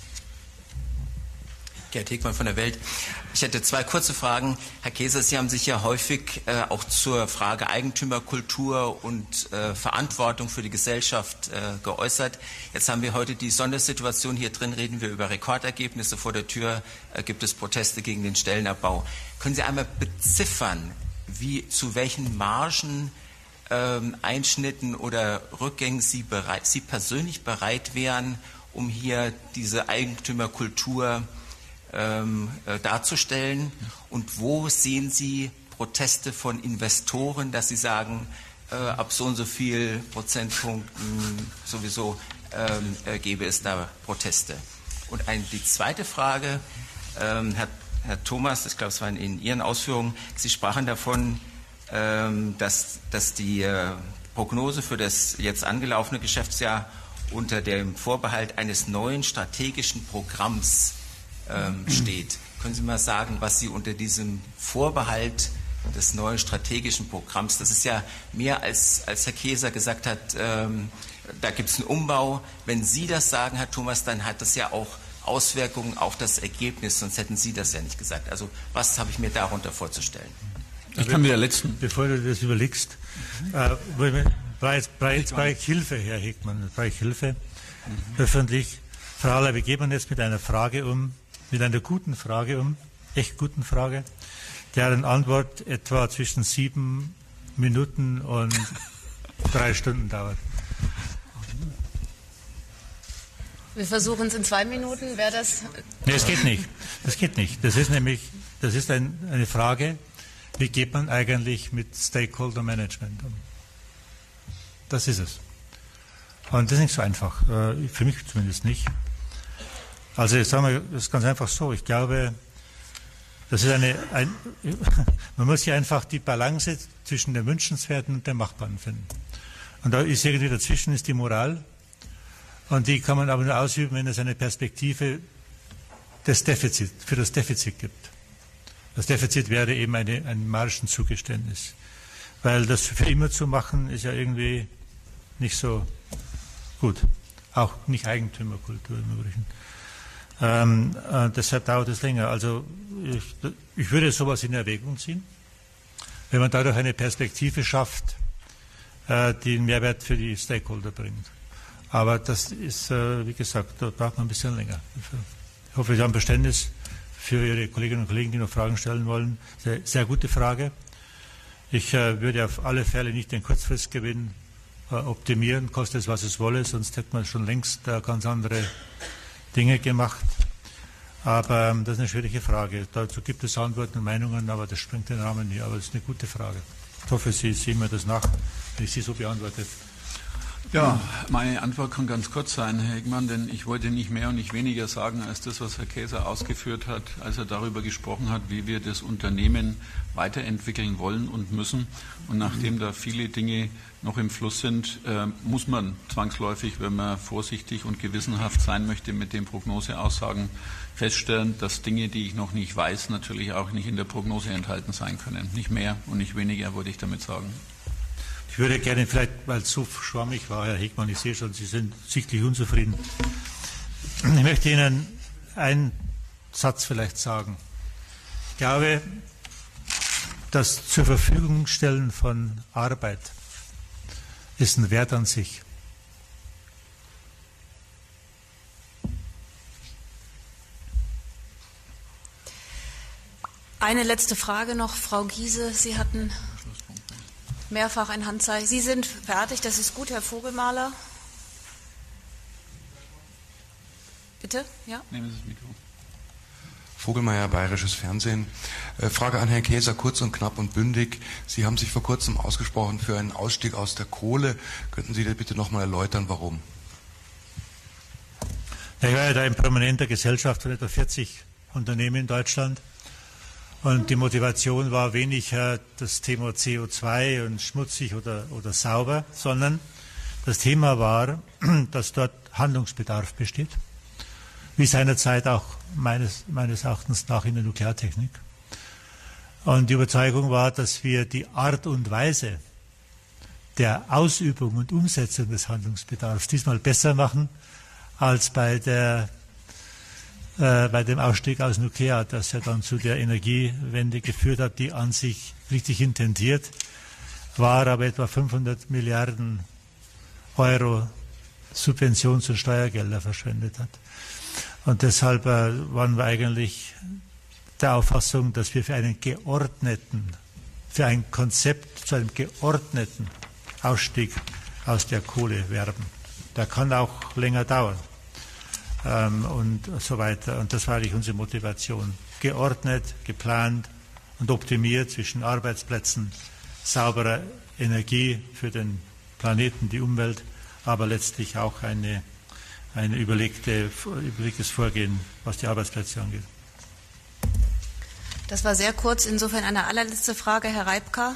Gerd Hegmann von der Welt. Ich hätte 2 kurze Fragen. Herr Keser, Sie haben sich ja häufig auch zur Frage Eigentümerkultur und Verantwortung für die Gesellschaft geäußert. Jetzt haben wir heute die Sondersituation. Hier drin reden wir über Rekordergebnisse. Vor der Tür gibt es Proteste gegen den Stellenabbau. Können Sie einmal beziffern, zu welchen Margen, Einschnitten oder Rückgängen Sie persönlich bereit wären, um hier diese Eigentümerkultur darzustellen? Und wo sehen Sie Proteste von Investoren, dass sie sagen, ab so und so viel Prozentpunkten sowieso gäbe es da Proteste? Und die zweite Frage, Herr Thomas, ich glaube, es war in Ihren Ausführungen, Sie sprachen davon, dass die Prognose für das jetzt angelaufene Geschäftsjahr unter dem Vorbehalt eines neuen strategischen Programms steht. Können Sie mal sagen, was Sie unter diesem Vorbehalt des neuen strategischen Programms, das ist ja mehr als Herr Keser gesagt hat, da gibt es einen Umbau. Wenn Sie das sagen, Herr Thomas, dann hat das ja auch Auswirkungen auf das Ergebnis, sonst hätten Sie das ja nicht gesagt. Also was habe ich mir darunter vorzustellen? Ich kann mit der letzten. Bevor du das überlegst, brauche ich Hilfe, Herr Hegmann, brauche ich Hilfe. Öffentlich. Frau Haller, wir gehen jetzt mit einer Frage mit einer guten Frage echt guten Frage, deren Antwort etwa zwischen 7 Minuten und 3 Stunden dauert. Wir versuchen es in 2 Minuten. Wäre das? Nee, es geht nicht. Das geht nicht. Das ist eine Frage, wie geht man eigentlich mit Stakeholder Management um? Das ist es. Und das ist nicht so einfach. Für mich zumindest nicht. Also sagen wir, das ist ganz einfach so. Ich glaube, das ist man muss hier einfach die Balance zwischen dem Wünschenswerten und dem Machbaren finden. Und da ist irgendwie dazwischen ist die Moral. Und die kann man aber nur ausüben, wenn es eine Perspektive für das Defizit gibt. Das Defizit wäre eben ein Margenzugeständnis. Weil das für immer zu machen, ist ja irgendwie nicht so gut. Auch nicht Eigentümerkultur im Übrigen. Deshalb dauert es länger. Also ich würde sowas in Erwägung ziehen, wenn man dadurch eine Perspektive schafft, die einen Mehrwert für die Stakeholder bringt. Aber das ist, wie gesagt, da braucht man ein bisschen länger. Ich hoffe, Sie haben Verständnis für Ihre Kolleginnen und Kollegen, die noch Fragen stellen wollen. Sehr, sehr gute Frage. Ich würde auf alle Fälle nicht den Kurzfristgewinn optimieren, kostet es, was es wolle, sonst hätte man schon längst ganz andere Dinge gemacht. Aber das ist eine schwierige Frage. Dazu gibt es Antworten und Meinungen, aber das sprengt den Rahmen hier. Aber das ist eine gute Frage. Ich hoffe, Sie sehen mir das nach, wenn ich Sie so beantworte. Ja, meine Antwort kann ganz kurz sein, Herr Heckmann, denn ich wollte nicht mehr und nicht weniger sagen als das, was Herr Käser ausgeführt hat, als er darüber gesprochen hat, wie wir das Unternehmen weiterentwickeln wollen und müssen. Und nachdem da viele Dinge noch im Fluss sind, muss man zwangsläufig, wenn man vorsichtig und gewissenhaft sein möchte mit den Prognoseaussagen, feststellen, dass Dinge, die ich noch nicht weiß, natürlich auch nicht in der Prognose enthalten sein können. Nicht mehr und nicht weniger, wollte ich damit sagen. Ich würde gerne vielleicht, weil es so schwammig war, Herr Heckmann, ich sehe schon, Sie sind sichtlich unzufrieden. Ich möchte Ihnen einen Satz vielleicht sagen. Ich glaube, das zur Verfügung stellen von Arbeit ist ein Wert an sich. Eine letzte Frage noch, Frau Giese. Sie hatten mehrfach ein Handzeichen. Sie sind fertig, das ist gut, Herr Vogelmaler. Bitte? Ja? Nehmen Sie das Mikro. Vogelmeier, Bayerisches Fernsehen. Frage an Herrn Käser, kurz und knapp und bündig. Sie haben sich vor kurzem ausgesprochen für einen Ausstieg aus der Kohle. Könnten Sie das bitte nochmal erläutern, warum? Ich war ja da in prominenter Gesellschaft von etwa 40 Unternehmen in Deutschland. Und die Motivation war weniger das Thema CO2 und schmutzig oder sauber, sondern das Thema war, dass dort Handlungsbedarf besteht, wie seinerzeit auch meines Erachtens nach in der Nukleartechnik. Und die Überzeugung war, dass wir die Art und Weise der Ausübung und Umsetzung des Handlungsbedarfs diesmal besser machen als bei dem Ausstieg aus Nuklear, das ja dann zu der Energiewende geführt hat, die an sich richtig intendiert war, aber etwa 500 Milliarden Euro Subventions- und Steuergelder verschwendet hat. Und deshalb waren wir eigentlich der Auffassung, dass wir für ein Konzept zu einem geordneten Ausstieg aus der Kohle werben. Der kann auch länger dauern. Und so weiter. Und das war eigentlich unsere Motivation. Geordnet, geplant und optimiert zwischen Arbeitsplätzen, sauberer Energie für den Planeten, die Umwelt, aber letztlich auch ein überlegtes Vorgehen, was die Arbeitsplätze angeht. Das war sehr kurz. Insofern eine allerletzte Frage, Herr Reipka.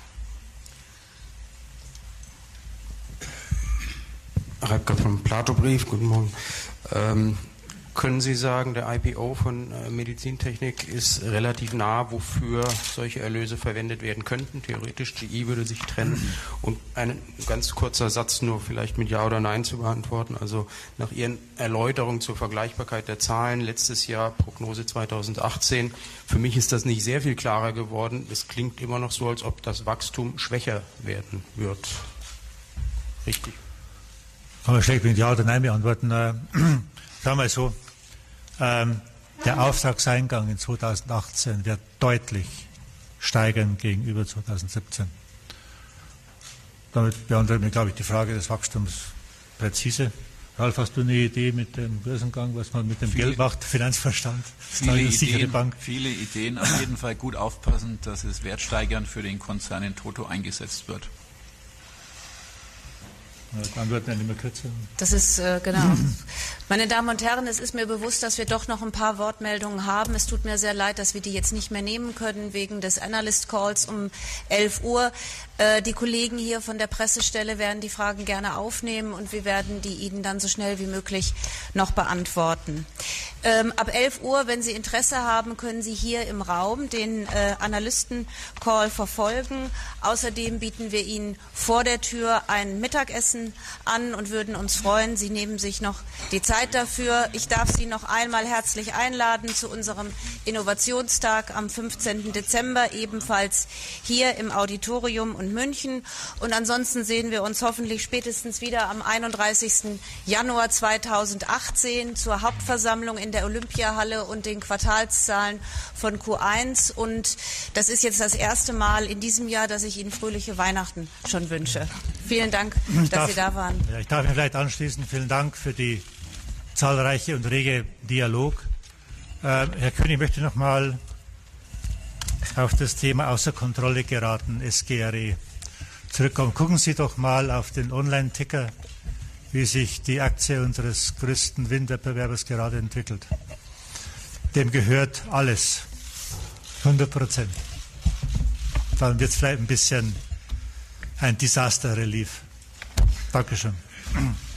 Reipka vom Plato-Brief, guten Morgen. Können Sie sagen, der IPO von Medizintechnik ist relativ nah, wofür solche Erlöse verwendet werden könnten? Theoretisch, GE würde sich trennen. Und ein ganz kurzer Satz nur vielleicht mit Ja oder Nein zu beantworten. Also nach Ihren Erläuterungen zur Vergleichbarkeit der Zahlen, letztes Jahr Prognose 2018, für mich ist das nicht sehr viel klarer geworden. Es klingt immer noch so, als ob das Wachstum schwächer werden wird. Richtig? Kann man schlecht mit Ja oder Nein beantworten. Sagen wir mal so, der Auftragseingang in 2018 wird deutlich steigern gegenüber 2017. Damit beantworten wir, glaube ich, die Frage des Wachstums präzise. Ralf, hast du eine Idee mit dem Börsengang, was man mit dem Geld macht? Finanzverstand, sichere Bank. Viele Ideen, auf jeden Fall gut aufpassen, dass es wertsteigernd für den Konzern in Toto eingesetzt wird. Dann wird man immer kürzer. Das ist, genau. Meine Damen und Herren, es ist mir bewusst, dass wir doch noch ein paar Wortmeldungen haben. Es tut mir sehr leid, dass wir die jetzt nicht mehr nehmen können, wegen des Analyst Calls um 11 Uhr. Die Kollegen hier von der Pressestelle werden die Fragen gerne aufnehmen und wir werden die Ihnen dann so schnell wie möglich noch beantworten. Ab 11 Uhr, wenn Sie Interesse haben, können Sie hier im Raum den Analysten-Call verfolgen. Außerdem bieten wir Ihnen vor der Tür ein Mittagessen an und würden uns freuen, Sie nehmen sich noch die Zeit dafür. Ich darf Sie noch einmal herzlich einladen zu unserem Innovationstag am 15. Dezember, ebenfalls hier im Auditorium in München. Und ansonsten sehen wir uns hoffentlich spätestens wieder am 31. Januar 2018 zur Hauptversammlung in der Olympiahalle und den Quartalszahlen von Q1. Und das ist jetzt das erste Mal in diesem Jahr, dass ich Ihnen fröhliche Weihnachten schon wünsche. Vielen Dank, dass Sie da waren. Ja, ich darf mich vielleicht anschließen. Vielen Dank für die zahlreiche und rege Dialog. Herr König, ich möchte noch mal auf das Thema außer Kontrolle geraten, SGRE, zurückkommen. Gucken Sie doch mal auf den Online-Ticker, wie sich die Aktie unseres größten Windwettbewerbers gerade entwickelt. Dem gehört alles, 100%. Dann wird es vielleicht ein bisschen ein Disaster Relief. Dankeschön.